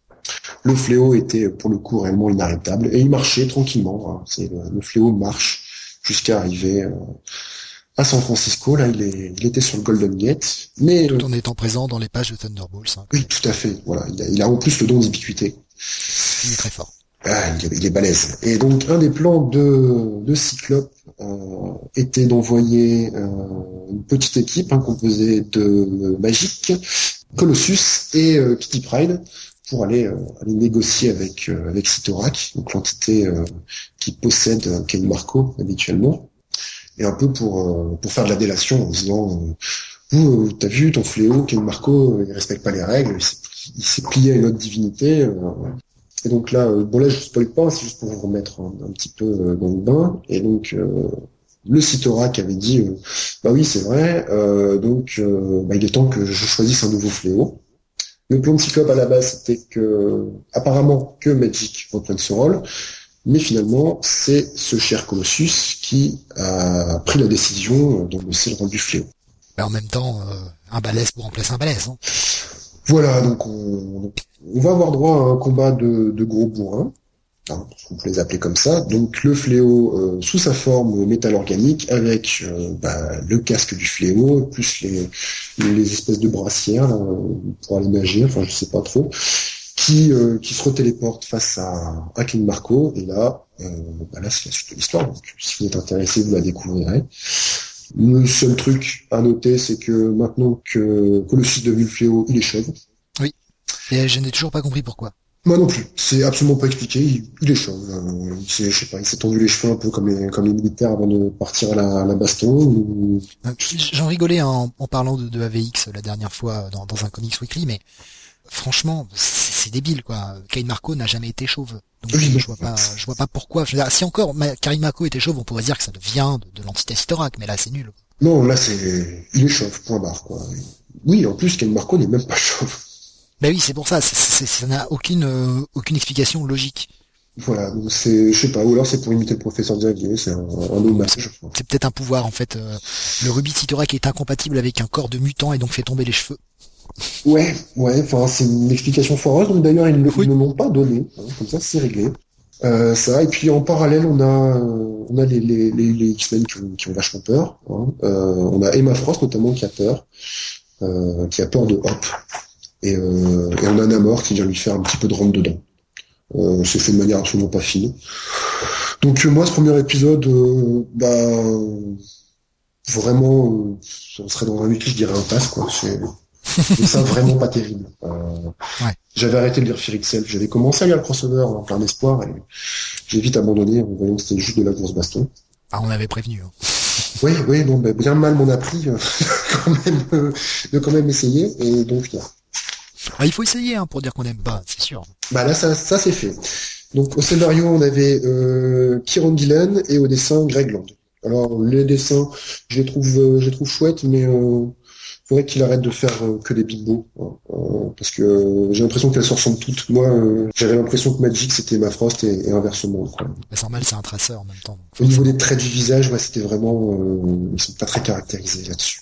[SPEAKER 2] Le fléau était pour le coup réellement inarrêtable et il marchait tranquillement. Hein. C'est le, le fléau marche jusqu'à arriver euh, à San Francisco. Là, il, est, il était sur le Golden Gate, mais
[SPEAKER 1] Tout
[SPEAKER 2] euh,
[SPEAKER 1] en étant présent dans les pages de Thunderbolts. Hein.
[SPEAKER 2] oui, tout à fait. Voilà, il a, il a en plus le don d'ubiquité.
[SPEAKER 1] Il est très fort.
[SPEAKER 2] Ah, il est, il est balèze. Et donc, un des plans de, de Cyclope euh, était d'envoyer euh, une petite équipe hein, composée de Magic, Colossus et euh, Kitty Pryde pour aller, euh, aller négocier avec euh, avec Cyttorak, donc l'entité euh, qui possède euh, Ken Marco habituellement, et un peu pour euh, pour faire de la délation en disant euh, vous, euh, t'as vu ton fléau, Ken Marco, euh, il respecte pas les règles, il s'est, il s'est plié à une autre divinité. Euh, Et donc là, euh, bon là je spoil pas, c'est juste pour vous remettre un, un petit peu euh, dans le bain. Et donc euh, le Cyttorak avait dit, euh, bah oui c'est vrai, euh, donc euh, bah, il est temps que je choisisse un nouveau fléau. Le plan de Cyclope à la base c'était que apparemment que Magic reprenne ce rôle, mais finalement c'est ce cher Colossus qui a pris la décision d'endosser le rôle du fléau.
[SPEAKER 1] Mais en même temps, euh, un balèze pour remplacer un balèze. Hein.
[SPEAKER 2] Voilà, donc on, on va avoir droit à un combat de, de gros bourrins, hein, on peut les appeler comme ça. Donc le fléau euh, sous sa forme métal organique avec euh, bah, le casque du fléau, plus les, les espèces de brassières là, pour aller nager, enfin je sais pas trop, qui, euh, qui se retéléporte face à, à King Marco. Et là, euh, bah là c'est la suite de l'histoire, donc si vous êtes intéressé, vous la découvrirez. Le seul truc à noter, c'est que maintenant que Colossus est devenu le fléau, il est chauve.
[SPEAKER 1] Oui. Et je n'ai toujours pas compris pourquoi.
[SPEAKER 2] Moi non plus. C'est absolument pas expliqué. Il, il est chauve. Euh, il s'est, je sais pas, il s'est tendu les cheveux un peu comme les, comme les militaires avant de partir à la, à la baston. Ou...
[SPEAKER 1] J'en rigolais en, en parlant de, de A V X la dernière fois dans, dans un Comics Weekly, mais franchement, c'est, c'est débile, quoi. Kane Marco n'a jamais été chauve. Donc
[SPEAKER 2] oui,
[SPEAKER 1] je, je vois pas, je vois pas pourquoi. Je veux dire, si encore Kane Marco était chauve, on pourrait dire que ça vient de, de l'entité Cyttorak, mais là c'est nul.
[SPEAKER 2] Non, là c'est, il est chauve, point barre, quoi. Oui, en plus Kane Marco n'est même pas chauve.
[SPEAKER 1] Ben oui, c'est pour ça. C'est, c'est, ça n'a aucune, euh, aucune explication logique.
[SPEAKER 2] Voilà, donc c'est, je sais pas, ou alors c'est pour imiter le professeur Xavier, c'est un, un hommage.
[SPEAKER 1] C'est, c'est peut-être un pouvoir en fait. Euh, le rubis Cyttorak est incompatible avec un corps de mutant et donc fait tomber les cheveux.
[SPEAKER 2] Ouais, ouais, enfin c'est une explication foireuse, donc d'ailleurs ils ne
[SPEAKER 1] Oui.
[SPEAKER 2] ils ne l'ont pas donné, hein, comme ça c'est réglé. Euh, ça, et puis en parallèle on a euh, on a les, les, les, les X-Men qui ont, qui ont vachement peur. Hein. Euh, on a Emma Frost notamment qui a peur, euh, qui a peur de Hop. Et, euh, et on a Namor qui vient lui faire un petit peu de rentre dedans. Euh, c'est fait de manière absolument pas fine. Donc euh, moi ce premier épisode, euh, bah vraiment, euh, on serait dans un wiki, je dirais un pass quoi. C'est et ça vraiment pas terrible. Euh,
[SPEAKER 1] Ouais.
[SPEAKER 2] J'avais arrêté de lire Fear Itself, j'avais commencé à lire le crossover en plein espoir et j'ai vite abandonné en voyant que c'était juste de la grosse baston.
[SPEAKER 1] Ah, on avait prévenu. Hein.
[SPEAKER 2] Oui, oui, non, bah, bien mal m'en a pris euh, quand même euh, de quand même essayer et donc non.
[SPEAKER 1] Ah, il faut essayer hein, pour dire qu'on aime pas, c'est sûr.
[SPEAKER 2] Bah là ça ça c'est fait. Donc au scénario on avait euh, Kieron Gillen et au dessin Greg Land. Alors les dessins je les trouve euh, je les trouve chouettes mais euh, faudrait qu'il arrête de faire euh, que des bimbos hein, euh, parce que euh, j'ai l'impression qu'elles se ressemblent toutes. Moi euh, j'avais l'impression que Magic c'était Emma Frost et, et inversement quoi.
[SPEAKER 1] Mais c'est normal, c'est un traceur en même temps.
[SPEAKER 2] Au niveau des traits du visage, ouais, c'était vraiment euh, ils sont pas très caractérisés là-dessus.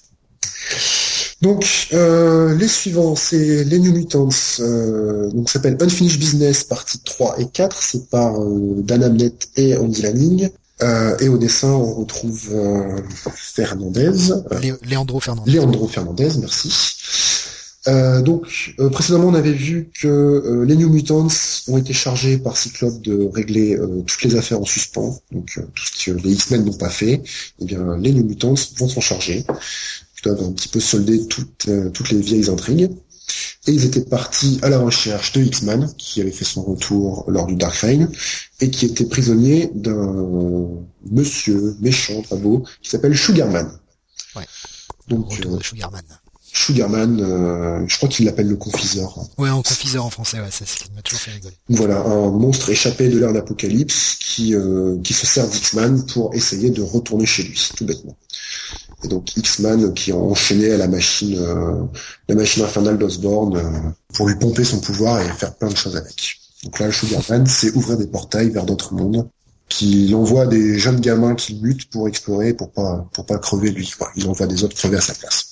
[SPEAKER 2] Donc euh, les suivants, c'est les New Mutants, euh, donc ça s'appelle Unfinished Business, partie trois et quatre, c'est par euh, Dan Abnett et Andy Lanning. Euh, et au dessin, on retrouve euh, Fernandez. Euh,
[SPEAKER 1] Lé- Leandro Fernandez.
[SPEAKER 2] Leandro Fernandez, merci. Euh, donc euh, précédemment, on avait vu que euh, les New Mutants ont été chargés par Cyclope de régler euh, toutes les affaires en suspens, donc euh, tout ce que les X-Men n'ont pas fait. Eh bien, les New Mutants vont s'en charger. Doivent un petit peu solder toutes, euh, toutes les vieilles intrigues. Et ils étaient partis à la recherche de X-Man, qui avait fait son retour lors du Dark Reign, et qui était prisonnier d'un monsieur méchant, pas beau, qui s'appelle Sugarman.
[SPEAKER 1] Ouais.
[SPEAKER 2] Donc,
[SPEAKER 1] Retour
[SPEAKER 2] euh,
[SPEAKER 1] de Sugarman.
[SPEAKER 2] Sugarman, euh, je crois qu'il l'appelle le confiseur.
[SPEAKER 1] Ouais, en confiseur en français, ouais, c'est ce qui m'a toujours fait rigoler.
[SPEAKER 2] Voilà, un monstre échappé de l'ère d'Apocalypse qui, euh, qui se sert d'X-Man pour essayer de retourner chez lui, tout bêtement. Et donc X-Man qui a enchaîné à la machine, euh, la machine infernale d'Osborn euh, pour lui pomper son pouvoir et faire plein de choses avec. Donc là, le Sugarman, c'est ouvrir des portails vers d'autres mondes, qu'il envoie des jeunes gamins qui mutent pour explorer, pour pas, pour pas crever lui. Quoi. Il envoie des autres crever à sa place.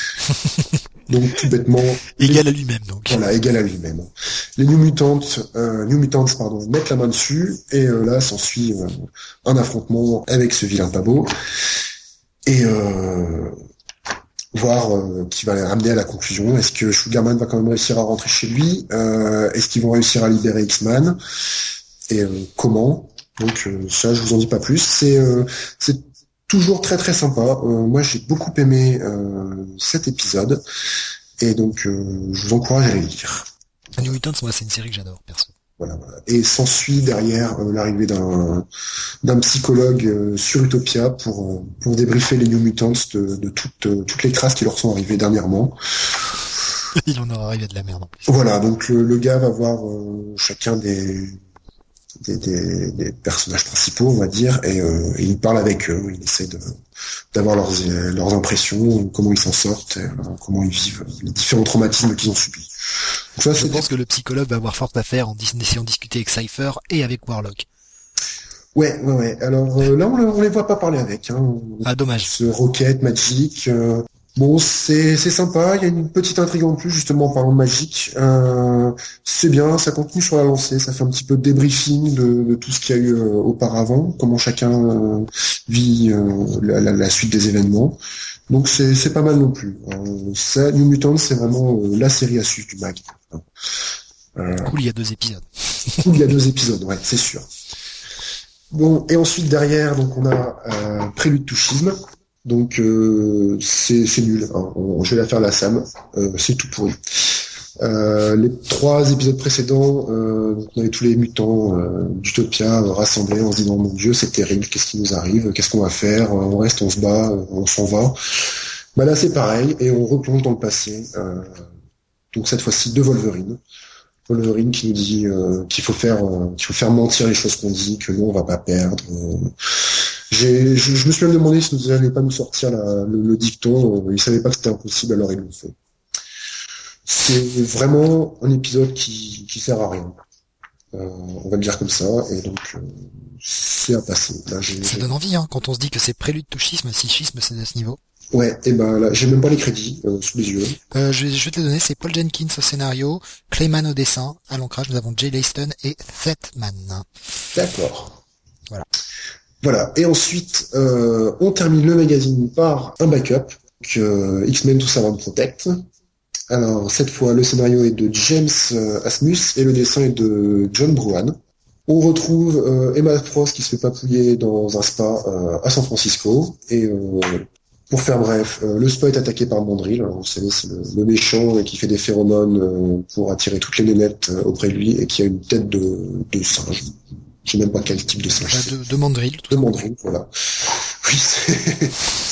[SPEAKER 2] Donc tout bêtement,
[SPEAKER 1] égal à lui-même donc.
[SPEAKER 2] Voilà, égal à lui-même. Les New Mutants, euh, New Mutants pardon, mettent la main dessus et euh, là s'ensuit euh, un affrontement avec ce vilain pas beau. Et euh, voir euh, qui va les ramener à la conclusion. Est-ce que Sugarman va quand même réussir à rentrer chez lui euh, Est-ce qu'ils vont réussir à libérer X-Man Et euh, comment Donc euh, ça, je vous en dis pas plus. C'est euh, c'est toujours très très sympa. Euh, moi, j'ai beaucoup aimé euh, cet épisode et donc euh, je vous encourage à les lire.
[SPEAKER 1] New Mutants, moi, c'est une série que j'adore, perso.
[SPEAKER 2] Voilà, voilà. Et s'ensuit derrière euh, l'arrivée d'un d'un psychologue euh, sur Utopia pour euh, pour débriefer les New Mutants de, de toutes euh, toutes les crasses qui leur sont arrivées dernièrement.
[SPEAKER 1] Il en aura arrivé de la merde en plus.
[SPEAKER 2] Voilà, donc le, le gars va voir euh, chacun des des, des des personnages principaux, on va dire, et, euh, et il parle avec eux, il essaie de d'avoir leurs leurs impressions, comment ils s'en sortent, et, euh, comment ils vivent les différents traumatismes qu'ils ont subis. Donc ça,
[SPEAKER 1] Je
[SPEAKER 2] c'est
[SPEAKER 1] pense que le psychologue va avoir fort à faire en dis- essayant de discuter avec Cypher et avec Warlock.
[SPEAKER 2] Ouais, ouais, ouais. Alors euh, là, on, le- on les voit pas parler avec. Hein.
[SPEAKER 1] Ah, dommage.
[SPEAKER 2] Ce Rocket, Magic. Euh, bon, c'est c'est sympa. Il y a une petite intrigue en plus, justement, en parlant de Magic. Euh, c'est bien, ça continue sur la lancée. Ça fait un petit peu de débriefing de, de tout ce qu'il y a eu euh, auparavant, comment chacun euh, vit euh, la, la, la suite des événements. Donc c'est c'est pas mal non plus. Euh, ça, New Mutants, c'est vraiment euh, la série à suivre du mag. Euh,
[SPEAKER 1] Cool, il y a deux épisodes.
[SPEAKER 2] Cool, il y a deux épisodes, ouais, c'est sûr. Bon, et ensuite derrière, donc on a euh, Prélude to Schisme. Donc euh, c'est c'est nul. Hein. On- je vais la faire la Sam. Euh, c'est tout pourri. Euh, les trois épisodes précédents, euh, donc on avait tous les mutants euh, d'Utopia euh, rassemblés en se disant mon Dieu, c'est terrible. Qu'est-ce qui nous arrive? Qu'est-ce qu'on va faire? On reste, on se bat, on s'en va. Bah là c'est pareil et on replonge dans le passé. Euh, donc cette fois-ci de Wolverine. Wolverine qui nous dit euh, qu'il faut faire euh, qu'il faut faire mentir les choses qu'on dit, que nous on va pas perdre. Euh, j'ai, je, je me suis même demandé si nous allaient pas nous sortir la, le, le dicton. Euh, ils savaient pas que c'était impossible, alors ils l'ont fait. C'est vraiment un épisode qui qui sert à rien. Euh, on va le dire comme ça, et donc euh, c'est à passer. Là, j'ai,
[SPEAKER 1] Ça
[SPEAKER 2] j'ai-
[SPEAKER 1] donne envie, hein, quand on se dit que c'est prélude to schisme, si schisme c'est à ce niveau.
[SPEAKER 2] Ouais, et ben là, j'ai même pas les crédits euh, sous les yeux.
[SPEAKER 1] Euh, je, vais, je vais te les donner, c'est Paul Jenkins au scénario, Clayman au dessin, à l'ancrage nous avons Jay Leiston et Thetman.
[SPEAKER 2] D'accord.
[SPEAKER 1] Voilà.
[SPEAKER 2] Voilà, et ensuite, euh, on termine le magazine par un backup, que euh, X-Men To Serve and Protect. Alors, cette fois, le scénario est de James euh, Asmus et le dessin est de John Bruan. On retrouve euh, Emma Frost qui se fait papouiller dans un spa euh, à San Francisco, et euh, pour faire bref, euh, le spa est attaqué par Mandrill. Alors, vous savez, c'est le, le méchant qui fait des phéromones euh, pour attirer toutes les nénettes euh, auprès de lui et qui a une tête de, de singe. Je sais même pas quel type de singe
[SPEAKER 1] bah,
[SPEAKER 2] c'est.
[SPEAKER 1] De, de Mandrill.
[SPEAKER 2] De Mandrill, voilà. Oui, c'est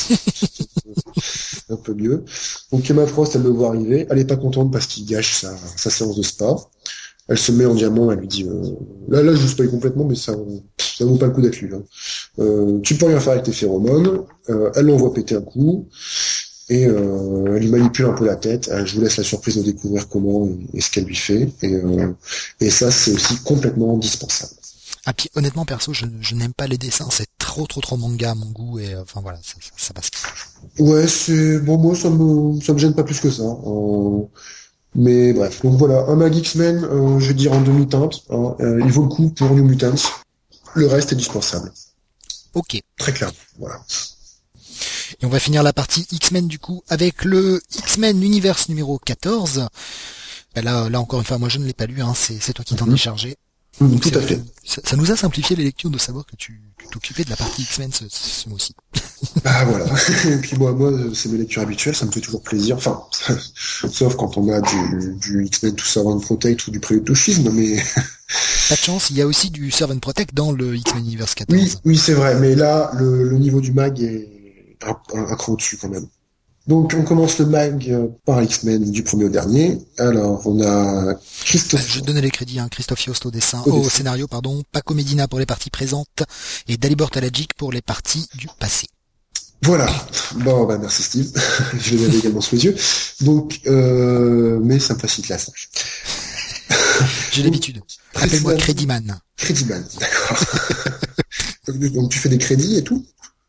[SPEAKER 2] un peu mieux. Donc Emma Frost, elle le voit arriver. Elle est pas contente parce qu'il gâche sa, sa séance de spa. Elle se met en diamant, elle lui dit euh, là là je vous spoil complètement, mais ça ça vaut pas le coup d'être lu là. Euh, tu peux rien faire avec tes phéromones. Euh, elle l'envoie péter un coup et euh, elle lui manipule un peu la tête. Euh, je vous laisse la surprise de découvrir comment et, et ce qu'elle lui fait. Et, euh, et ça c'est aussi complètement indispensable.
[SPEAKER 1] Ah puis honnêtement perso je, je n'aime pas les dessins, c'est trop trop trop manga à mon goût et euh, enfin voilà ça, ça, ça passe.
[SPEAKER 2] Ouais c'est bon moi ça me ça me gêne pas plus que ça. Euh, Mais bref, donc voilà, un mag X-Men, euh, je vais dire en demi-teinte, hein, euh, il vaut le coup pour New Mutants. Le reste est dispensable.
[SPEAKER 1] Ok.
[SPEAKER 2] Très clair, voilà.
[SPEAKER 1] Et on va finir la partie X-Men du coup avec le X-Men Universe numéro quatorze. Ben là, là encore une fois, moi je ne l'ai pas lu, hein, c'est, c'est toi qui t'en
[SPEAKER 2] Mm-hmm.
[SPEAKER 1] es chargé.
[SPEAKER 2] Mmh,
[SPEAKER 1] Donc
[SPEAKER 2] tout à fait.
[SPEAKER 1] Ça, ça nous a simplifié les lectures de savoir que tu, tu t'occupais de la partie X-Men ce, ce mois-ci.
[SPEAKER 2] Bah voilà. Et puis moi, moi, c'est mes lectures habituelles, ça me fait toujours plaisir. Enfin, sauf quand on a du, du X-Men To Serve and Protect ou du Prélude to Schisme, mais...
[SPEAKER 1] Pas de chance, il y a aussi du Serve and Protect dans le X-Men Universe quatorze.
[SPEAKER 2] Oui, oui, c'est vrai, mais là, le, le niveau du mag est un, un, un cran au-dessus quand même. Donc on commence le mag par X-Men du premier au dernier. Alors on a Christophe.
[SPEAKER 1] Je vais donner les crédits, hein. Christophe Yost au dessin,
[SPEAKER 2] au,
[SPEAKER 1] au
[SPEAKER 2] dessin.
[SPEAKER 1] scénario, pardon, Paco Medina pour les parties présentes et Dalibor Talajic pour les parties du passé.
[SPEAKER 2] Voilà. Bon bah merci Steve. Je les avais également sous les yeux. Donc euh, mais ça me facilite la tâche.
[SPEAKER 1] J'ai l'habitude. Appelle-moi Crédiman.
[SPEAKER 2] Crédiman, d'accord. Donc tu fais des crédits et tout.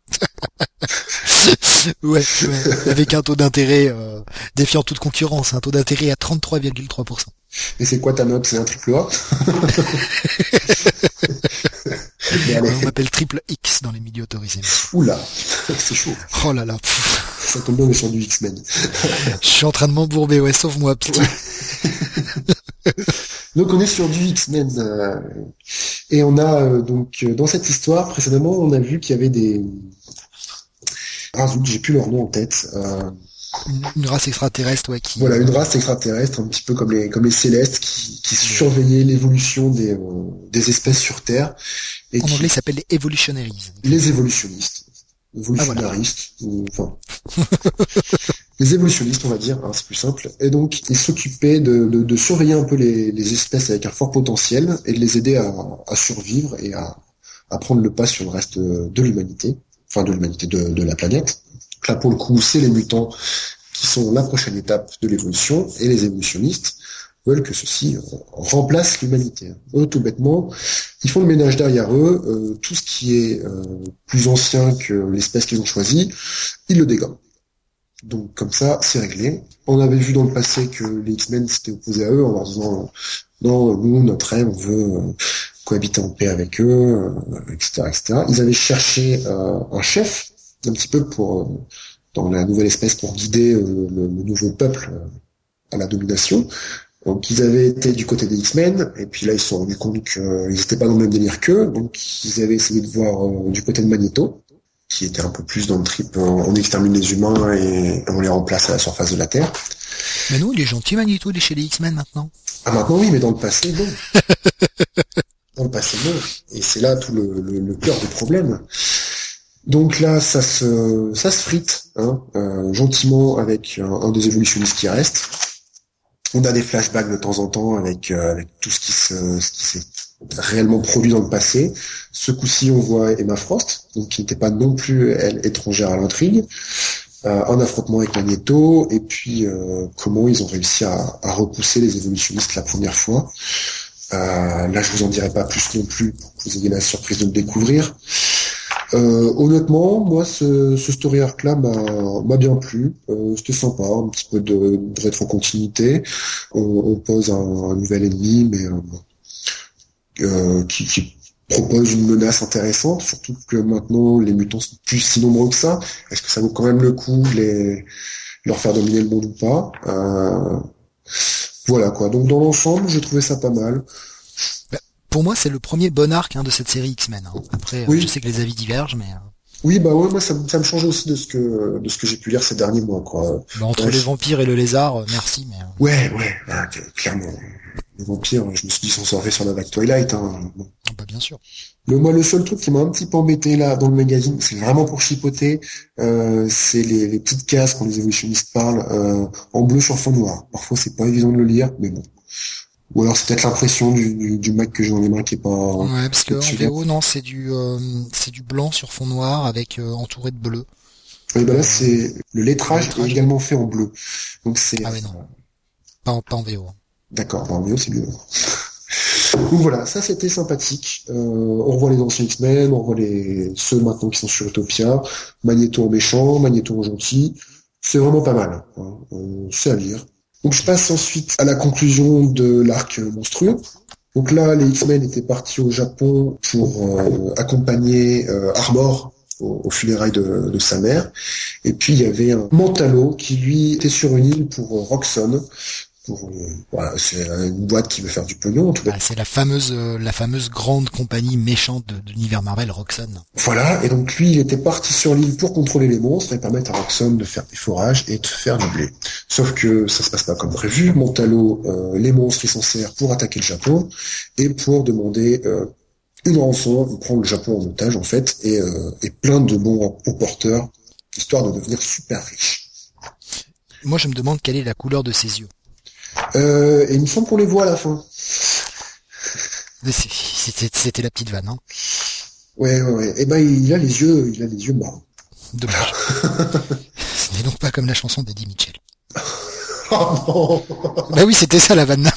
[SPEAKER 1] Ouais, ouais, avec un taux d'intérêt euh, défiant toute concurrence, un taux d'intérêt à trente-trois virgule trois pour cent.
[SPEAKER 2] Et c'est quoi ta note? C'est un triple A?
[SPEAKER 1] Ouais, on m'appelle triple X dans les milieux autorisés.
[SPEAKER 2] Oula, c'est chaud.
[SPEAKER 1] Oh là là.
[SPEAKER 2] Ça tombe bien, on est sur du X-Men.
[SPEAKER 1] Je suis en train de m'embourber, ouais, sauve-moi, pitié.
[SPEAKER 2] Donc on est sur du X-Men. Euh, et on a, euh, donc, dans cette histoire, précédemment, on a vu qu'il y avait des... Ah zut, j'ai plus leur nom en tête. Euh...
[SPEAKER 1] Une, une race extraterrestre, ouais, qui...
[SPEAKER 2] Voilà, une race extraterrestre, un petit peu comme les comme les Célestes, qui, qui surveillaient l'évolution des euh, des espèces sur Terre. Et
[SPEAKER 1] en
[SPEAKER 2] qui...
[SPEAKER 1] anglais, ils s'appellent les evolutionaries.
[SPEAKER 2] Les évolutionnistes. Évolutionnaristes, ah, voilà. ou, enfin... les évolutionnistes, on va dire, hein, c'est plus simple. Et donc, ils s'occupaient de, de, de surveiller un peu les, les espèces avec un fort potentiel et de les aider à, à survivre et à, à prendre le pas sur le reste de l'humanité. Enfin de l'humanité, de, de la planète. Donc là pour le coup c'est les mutants qui sont la prochaine étape de l'évolution et les évolutionnistes veulent que ceux-ci euh, remplacent l'humanité. Eux tout bêtement, ils font le ménage derrière eux, euh, tout ce qui est euh, plus ancien que l'espèce qu'ils ont choisie, ils le dégomment. Donc comme ça c'est réglé. On avait vu dans le passé que les X-Men s'étaient opposés à eux en leur disant non, nous notre rêve on veut euh, cohabiter en paix avec eux, euh, et cetera, et cetera. Ils avaient cherché euh, un chef, un petit peu pour euh, dans la nouvelle espèce pour guider euh, le, le nouveau peuple euh, à la domination. Donc ils avaient été du côté des X-Men, et puis là ils se sont rendus compte qu'ils n'étaient pas dans le même délire qu'eux, donc ils avaient essayé de voir euh, du côté de Magneto, qui était un peu plus dans le trip, on, on extermine les humains et on les remplace à la surface de la Terre.
[SPEAKER 1] Mais nous, il est gentil Magneto, il est chez les X-Men maintenant.
[SPEAKER 2] Ah maintenant oui, mais dans le passé, non. Dans le passé, non. Et c'est là tout le, le, le cœur du problème. Donc là, ça se, ça se frite, hein, euh, gentiment avec un, un des évolutionnistes qui reste. On a des flashbacks de temps en temps avec, euh, avec tout ce qui se, ce qui s'est réellement produit dans le passé. Ce coup-ci, on voit Emma Frost, donc qui n'était pas non plus elle étrangère à l'intrigue. Euh, un affrontement avec Magneto, et puis euh, comment ils ont réussi à, à repousser les évolutionnistes la première fois. Euh, là, je vous en dirai pas plus non plus pour que vous ayez la surprise de le découvrir. Euh, honnêtement, moi, ce, ce story arc-là m'a, m'a bien plu. Euh, c'était sympa, un petit peu de, de rétro-continuité. On, on pose un, un nouvel ennemi, mais euh, euh, qui, qui propose une menace intéressante, surtout que maintenant les mutants sont plus si nombreux que ça. Est-ce que ça vaut quand même le coup de les leur faire dominer le monde ou pas? euh, Voilà quoi. Donc dans l'ensemble, j'ai trouvé ça pas mal.
[SPEAKER 1] Bah, pour moi, c'est le premier bon arc hein, de cette série X-Men. Hein. Après,
[SPEAKER 2] Oui.
[SPEAKER 1] euh, je sais que les avis divergent, mais... Euh...
[SPEAKER 2] Oui, bah ouais, moi ça, me- ça me change aussi de ce que de ce que j'ai pu lire ces derniers mois, quoi.
[SPEAKER 1] Bah, entre
[SPEAKER 2] Ouais,
[SPEAKER 1] les
[SPEAKER 2] je-
[SPEAKER 1] vampires et le lézard, euh, merci, mais... Euh...
[SPEAKER 2] ouais, ouais, ah, que- clairement. Les vampires, je me suis dit, ils sont sortis sur la vague Twilight. Hein. Bon.
[SPEAKER 1] Bah, bien sûr.
[SPEAKER 2] Le, moi, le seul truc qui m'a un petit peu embêté là dans le magazine, c'est vraiment pour chipoter, euh, c'est les, les petites cases quand les évolutionnistes parlent euh, en bleu sur fond noir. Parfois, c'est pas évident de le lire, mais bon. Ou alors c'est peut-être l'impression du, du, du Mac que j'ai dans les mains qui est pas...
[SPEAKER 1] Ouais, parce
[SPEAKER 2] qui
[SPEAKER 1] que
[SPEAKER 2] est
[SPEAKER 1] en
[SPEAKER 2] dessus.
[SPEAKER 1] V O, non, c'est du euh, c'est du blanc sur fond noir avec euh, entouré de bleu.
[SPEAKER 2] Et ben là,
[SPEAKER 1] Euh,
[SPEAKER 2] c'est le lettrage
[SPEAKER 1] le lettrage.
[SPEAKER 2] est également fait en bleu. Donc c'est...
[SPEAKER 1] Ah ouais, non. Pas en, pas en V O.
[SPEAKER 2] D'accord, en mieux, c'est mieux. Donc voilà, ça c'était sympathique. Euh, on revoit les anciens X-Men, on revoit les ceux maintenant qui sont sur Utopia, Magneto en méchant, Magneto en gentil. C'est vraiment pas mal. Hein. Euh, c'est à lire. Donc je passe ensuite à la conclusion de l'arc monstrueux. Donc là, les X-Men étaient partis au Japon pour euh, accompagner euh, Armor au, au funérailles de, de sa mère. Et puis il y avait un Mentalo qui lui était sur une île pour euh, Roxxon. Pour, euh, voilà, c'est une boîte qui veut faire du pognon en tout cas.
[SPEAKER 1] Ah, c'est la fameuse euh, la fameuse grande compagnie méchante de, de l'univers Marvel, Roxxon.
[SPEAKER 2] Voilà, et donc lui, il était parti sur l'île pour contrôler les monstres et permettre à Roxxon de faire des forages et de faire du blé. Sauf que ça se passe pas comme prévu. Mentalo, euh, les monstres, ils s'en servent pour attaquer le Japon et pour demander euh, une rançon, pour prendre le Japon en otage en fait, et, euh, et plein de bons au porteurs, histoire de devenir super riche.
[SPEAKER 1] Moi, je me demande quelle est la couleur de ses yeux.
[SPEAKER 2] Euh, et il me semble qu'on les voit à la fin.
[SPEAKER 1] C'était, c'était la petite vanne, hein.
[SPEAKER 2] Ouais, ouais, ouais. Et ben il a les yeux, il a les yeux marrons.
[SPEAKER 1] Dommage. Ce n'est donc pas comme la chanson d'Eddie Mitchell.
[SPEAKER 2] Oh non.
[SPEAKER 1] Bah oui, c'était ça la vanne.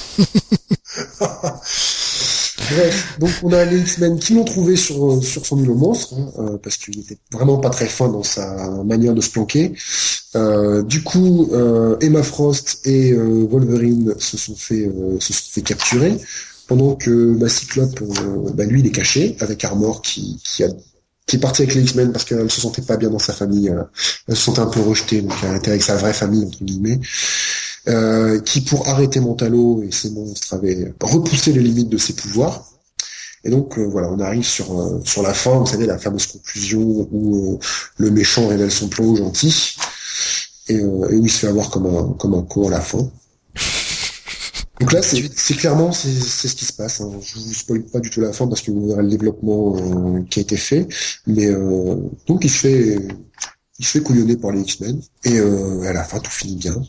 [SPEAKER 2] Bref, donc on a les X-Men qui l'ont trouvé sur sur son île aux monstres, hein, euh, parce qu'il était vraiment pas très fin dans sa manière de se planquer. Euh, du coup, euh, Emma Frost et euh, Wolverine se sont fait euh, se sont fait capturer, pendant que bah, Cyclope, euh, bah, lui, il est caché avec Armor qui qui a qui est parti avec les X-Men parce qu'elle se sentait pas bien dans sa famille, euh, elle se sentait un peu rejetée, donc elle était avec sa vraie famille entre guillemets. Euh, qui pour arrêter Mentalo et ses monstres avait repoussé les limites de ses pouvoirs. Et donc euh, voilà, on arrive sur euh, sur la fin, vous savez, la fameuse conclusion où euh, le méchant révèle son plan au gentil et, euh, et où il se fait avoir comme un comme un con à la fin. Donc là, c'est, c'est clairement c'est, c'est ce qui se passe. Hein. Je vous spoil pas du tout la fin parce que vous verrez le développement euh, qui a été fait, mais euh, donc il se fait il se fait couillonner par les X-Men et euh, à la fin tout finit bien.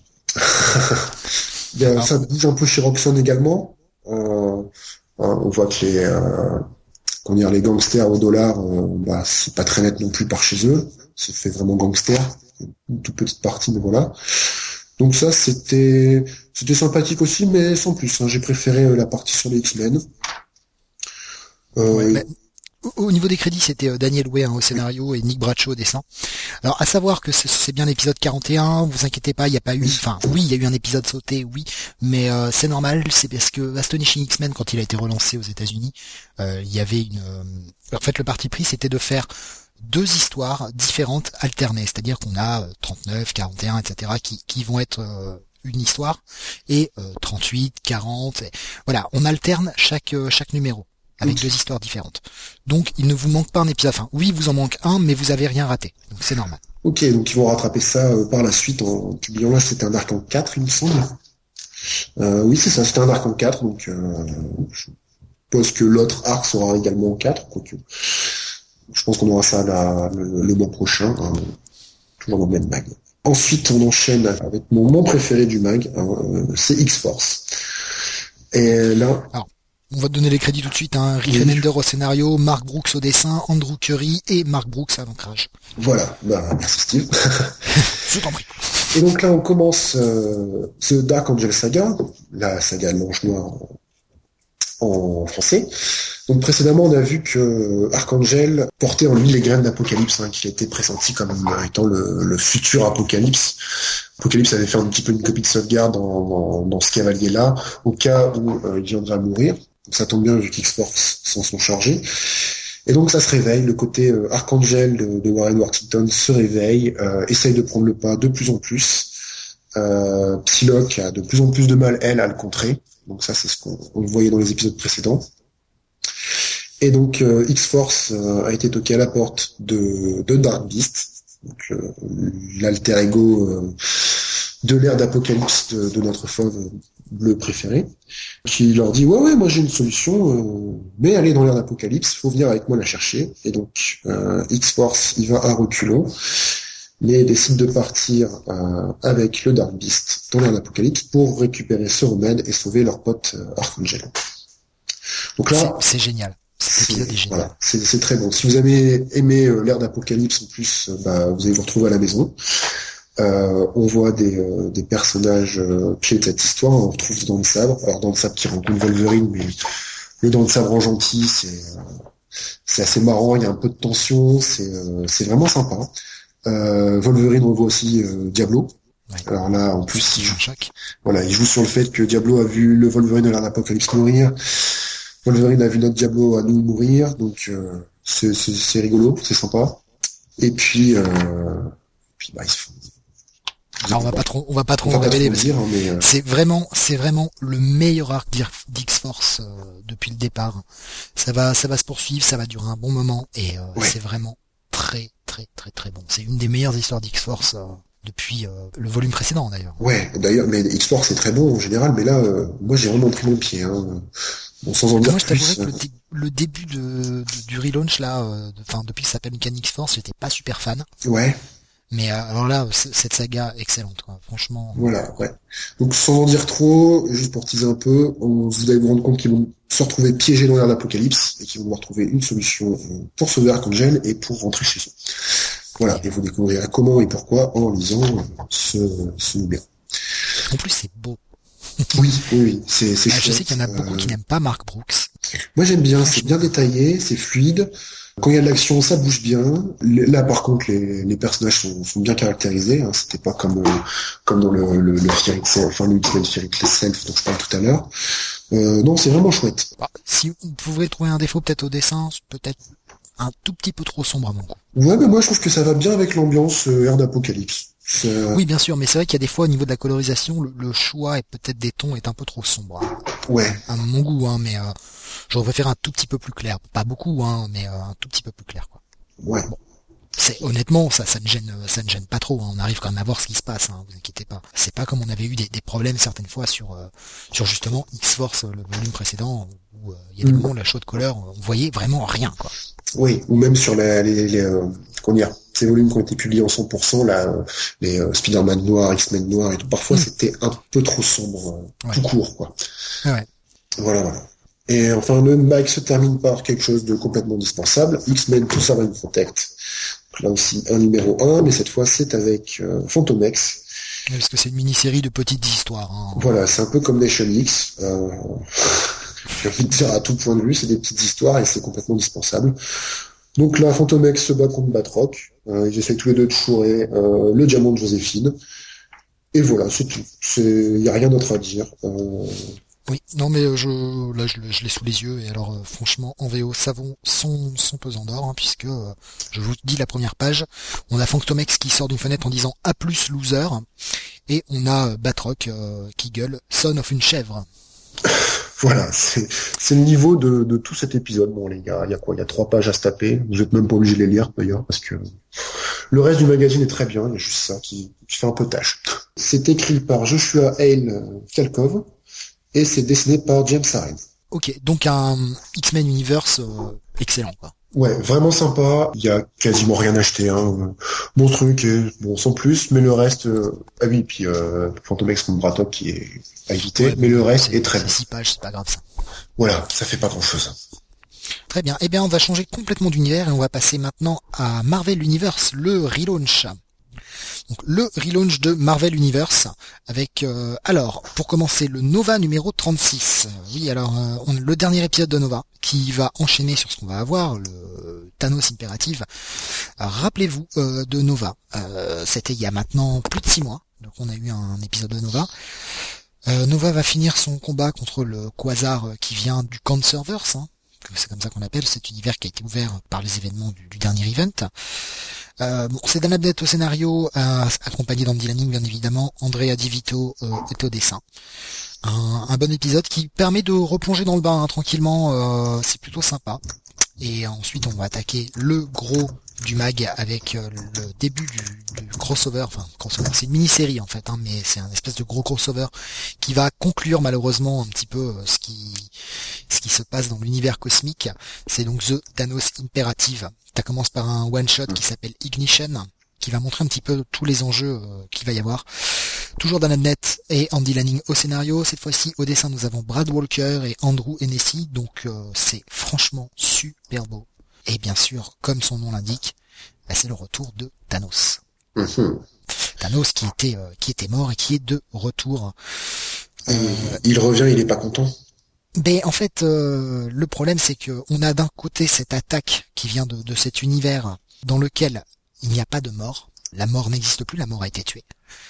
[SPEAKER 2] Il y a, ça bouge un peu chez Roxxon également. Euh, hein, on voit que les, euh, qu'on dire, les gangsters au dollar, euh, bah, c'est pas très net non plus par chez eux. C'est fait vraiment gangster. Une toute petite partie, mais voilà. Donc ça, c'était, c'était sympathique aussi, mais sans plus. Hein. J'ai préféré euh, la partie sur les X-Men. Euh,
[SPEAKER 1] Ouais, mais au, au niveau des crédits, c'était euh, Daniel Way hein, au scénario et Nick Bradshaw au dessin. Alors, à savoir que c'est, c'est bien l'épisode quarante et un, vous inquiétez pas, il n'y a pas eu, enfin, oui, il y a eu un épisode sauté, oui, mais euh, c'est normal, c'est parce que Astonishing X-Men, quand il a été relancé aux États-Unis, euh, il y avait une, euh, en fait, le parti pris, c'était de faire deux histoires différentes alternées, c'est-à-dire qu'on a euh, trente-neuf, quarante et un, et cetera, qui, qui vont être euh, une histoire, et euh, trente-huit, quarante, et, voilà, on alterne chaque euh, chaque numéro avec deux histoires différentes. Donc, il ne vous manque pas un épisode. Enfin, oui, vous en manque un, mais vous avez rien raté. Donc, c'est normal.
[SPEAKER 2] Ok, donc ils vont rattraper ça euh, par la suite en publiant là, c'était un arc en quatre, il me semble. Euh, oui, c'est ça, c'était un arc en quatre, donc euh, je suppose que l'autre arc sera également en quatre, quoique. Je pense qu'on aura ça là, le, le mois prochain, hein, toujours dans le même mag. Ensuite, on enchaîne avec mon moment préféré du mag, hein, euh, c'est X-Force. Et là...
[SPEAKER 1] Alors, on va te donner les crédits tout de suite. Hein. Rick
[SPEAKER 2] Oui.
[SPEAKER 1] Remender au scénario, Mark Brooks au dessin, Andrew Curry et Mark Brooks à l'ancrage.
[SPEAKER 2] Voilà, bah, merci Steve.
[SPEAKER 1] Je t'en prie.
[SPEAKER 2] Et donc là, on commence euh, The Dark Angel Saga, la saga de l'Ange Noir en français. Donc précédemment, on a vu que Archangel portait en lui les graines d'Apocalypse, hein, qui a été pressenti comme étant le, le futur Apocalypse. Apocalypse avait fait un petit peu une copie de sauvegarde dans, dans, dans ce cavalier-là, au cas où euh, il viendrait à mourir. Donc ça tombe bien vu qu'X-Force s'en sont chargés. Et donc ça se réveille, le côté euh, Archangel de, de Warren Worthington se réveille, euh, essaye de prendre le pas de plus en plus. Euh, Psylocke a de plus en plus de mal, elle, à le contrer. Donc ça, c'est ce qu'on on voyait dans les épisodes précédents. Et donc euh, X-Force euh, a été toqué à la porte de, de Dark Beast, donc euh, l'alter ego euh, de l'ère d'Apocalypse de, de notre fauve bleu préféré, qui leur dit ouais ouais moi j'ai une solution, euh, mais allez dans l'ère d'Apocalypse, faut venir avec moi la chercher. Et donc euh, X-Force il va à reculons, mais décide de partir euh, avec le Dark Beast dans l'ère d'Apocalypse pour récupérer ce remède et sauver leur pote euh, Archangel. Donc là,
[SPEAKER 1] c'est, c'est génial. Cet épisode est génial.
[SPEAKER 2] Voilà, c'est, c'est très bon. Si vous avez aimé euh, l'ère d'Apocalypse en plus, euh, bah, vous allez vous retrouver à la maison. Euh, on voit des, euh, des personnages euh, clés de cette histoire. On retrouve Dent de Sabre. Alors Dent de Sabre qui rencontre Wolverine, mais le Dent de Sabre en gentil, c'est euh, c'est assez marrant. Il y a un peu de tension. C'est euh, c'est vraiment sympa. Euh, Wolverine, on voit aussi euh, Diablo.
[SPEAKER 1] Ouais.
[SPEAKER 2] Alors là, en plus, il joue,
[SPEAKER 1] chaque.
[SPEAKER 2] voilà, il joue sur le fait que Diablo a vu le Wolverine de l'ère d'Apocalypse mourir. Wolverine a vu notre Diablo à nous mourir, donc euh, c'est, c'est, c'est rigolo, c'est sympa. Et puis, euh, puis bah ils se font.
[SPEAKER 1] Alors on va pas trop, on va pas trop en révéler parce que hein, mais euh... c'est vraiment, c'est vraiment le meilleur arc d'X-Force euh, depuis le départ. Ça va, ça va se poursuivre, ça va durer un bon moment et euh, ouais. C'est vraiment très, très, très, très bon. C'est une des meilleures histoires d'X-Force euh, depuis euh, le volume précédent d'ailleurs.
[SPEAKER 2] Ouais, d'ailleurs, mais X-Force est très bon en général, mais là, euh, moi j'ai vraiment pris mon pied. Hein. Bon, sans en dire
[SPEAKER 1] moi, je
[SPEAKER 2] plus.
[SPEAKER 1] Que le, dé- le début de, de, du relaunch là, euh, de, enfin depuis que ça s'appelle Mechanics Force, j'étais pas super fan.
[SPEAKER 2] Ouais.
[SPEAKER 1] Mais euh, alors là, cette saga excellente, quoi. Franchement.
[SPEAKER 2] Voilà, ouais. Donc sans en dire trop, juste pour teaser un peu, on, vous allez vous rendre compte qu'ils vont se retrouver piégés dans l'ère d'Apocalypse et qu'ils vont devoir trouver une solution pour sauver Archangel et pour rentrer chez eux. Voilà, et vous découvrirez comment et pourquoi en lisant ce, ce numéro.
[SPEAKER 1] En plus, c'est beau.
[SPEAKER 2] Oui, oui, oui, c'est, c'est
[SPEAKER 1] ah,
[SPEAKER 2] chouette.
[SPEAKER 1] Je sais qu'il y en a beaucoup euh... qui n'aiment pas Mark Brooks.
[SPEAKER 2] Moi, j'aime bien, c'est bien détaillé, c'est fluide. Quand il y a de l'action, ça bouge bien. Là, par contre, les, les personnages sont, sont bien caractérisés. Hein. C'était pas comme euh, comme dans le le, le Fear Itself, enfin le X-Men Fear Itself dont je parle tout à l'heure. Euh, non, c'est vraiment chouette.
[SPEAKER 1] Bah, si vous pouvez trouver un défaut peut-être au dessin, peut-être un tout petit peu trop sombre à mon goût.
[SPEAKER 2] Ouais, mais moi je trouve que ça va bien avec l'ambiance euh, ère d'Apocalypse. C'est...
[SPEAKER 1] Oui, bien sûr, mais c'est vrai qu'il y a des fois au niveau de la colorisation, le, le choix et peut-être des tons est un peu trop sombre. Hein.
[SPEAKER 2] Ouais.
[SPEAKER 1] À mon goût, hein, mais euh, j'aurais préféré un tout petit peu plus clair. Pas beaucoup, hein, mais euh, un tout petit peu plus clair, quoi.
[SPEAKER 2] Ouais.
[SPEAKER 1] Bon. C'est honnêtement, ça, ça ne gêne, ça ne gêne pas trop. Hein. On arrive quand même à voir ce qui se passe. Hein, vous inquiétez pas. C'est pas comme on avait eu des, des problèmes certaines fois sur, euh, sur justement X-Force, le volume précédent, où euh, il y a des mmh. moments où la show de couleur, on voyait vraiment rien, quoi.
[SPEAKER 2] Oui, ou même sur la, les, les euh, comment dire, ces volumes qui ont été publiés en cent pour cent, là, les euh, Spider-Man noirs, X-Men noirs et tout. Parfois, mmh. c'était un peu trop sombre, euh, ouais. tout court, quoi.
[SPEAKER 1] Ouais.
[SPEAKER 2] Voilà, voilà. Et enfin, le mag se termine par quelque chose de complètement indispensable. X-Men To Survive and Protect. Donc là aussi, un numéro un, mais cette fois, c'est avec euh, Fantomex.
[SPEAKER 1] Oui, parce que c'est une mini-série de petites histoires. Hein.
[SPEAKER 2] Voilà, c'est un peu comme Nation X. Euh... J'ai envie de dire à tout point de vue, c'est des petites histoires et c'est complètement indispensable. Donc là, Fantomex se bat contre Batroc. Euh, ils essaient tous les deux de chourer euh, le diamant de Joséphine. Et voilà, c'est tout. Il n'y a rien d'autre à dire. Euh...
[SPEAKER 1] Oui, non mais je là je, je l'ai sous les yeux et alors euh, franchement en V O ça vaut son, son pesant d'or hein, puisque euh, je vous dis la première page, on a Fantomex qui sort d'une fenêtre en disant A plus loser et on a euh, Batroc euh, qui gueule Son of une chèvre.
[SPEAKER 2] Voilà, c'est, c'est le niveau de, de tout cet épisode. Bon les gars, il y a quoi? Il y a trois pages à se taper. Vous êtes même pas obligé de les lire d'ailleurs parce que le reste du magazine est très bien. Il y a juste ça qui, qui fait un peu tâche. C'est écrit par Joshua Hale Fialkov. Et c'est dessiné par James Harren.
[SPEAKER 1] Ok, donc un X-Men Universe euh, excellent, quoi.
[SPEAKER 2] Ouais, vraiment sympa. Il y a quasiment rien acheté, hein. Bon truc, et, bon sans plus, mais le reste, euh, ah oui, puis euh, Fantomex contre Batroc qui est à éviter, ouais, mais le reste est très bien.
[SPEAKER 1] six pages, c'est pas grave ça.
[SPEAKER 2] Voilà, ça fait pas grand chose.
[SPEAKER 1] Très bien. Eh bien, on va changer complètement d'univers et on va passer maintenant à Marvel Universe, le relaunch. Donc le relaunch de Marvel Universe avec euh, alors pour commencer le Nova numéro trente-six. Oui, alors euh, on, le dernier épisode de Nova qui va enchaîner sur ce qu'on va avoir, le Thanos Imperative. Alors, rappelez-vous euh, de Nova, euh, c'était il y a maintenant plus de six mois, donc on a eu un épisode de Nova. Euh, Nova va finir son combat contre le Quasar qui vient du Cancerverse, hein, c'est comme ça qu'on appelle cet univers qui a été ouvert par les événements du, du dernier event. Euh, bon, c'est Dan Abnett au scénario, euh, accompagné d'Andy Lanning bien évidemment, Andrea Di Vito euh, est au dessin. Un, un bon épisode qui permet de replonger dans le bain hein, tranquillement, euh, c'est plutôt sympa. Et ensuite on va attaquer le gros du mag avec euh, le début du, du crossover, enfin crossover, c'est une mini-série en fait, hein, mais c'est un espèce de gros crossover qui va conclure malheureusement un petit peu euh, ce qui ce qui se passe dans l'univers cosmique. C'est donc The Thanos Imperative. Ça commence par un one-shot qui s'appelle Ignition, qui va montrer un petit peu tous les enjeux euh, qu'il va y avoir. Toujours Dan Abnett et Andy Lanning au scénario. Cette fois-ci, au dessin, nous avons Brad Walker et Andrew Hennessy. Donc, euh, c'est franchement super beau. Et bien sûr, comme son nom l'indique, bah, c'est le retour de Thanos.
[SPEAKER 2] Mmh.
[SPEAKER 1] Thanos qui était euh, qui était mort et qui est de retour.
[SPEAKER 2] Euh, il revient, il est pas content.
[SPEAKER 1] Ben en fait, euh, le problème c'est que on a d'un côté cette attaque qui vient de, de cet univers dans lequel il n'y a pas de mort. La mort n'existe plus, la mort a été tuée.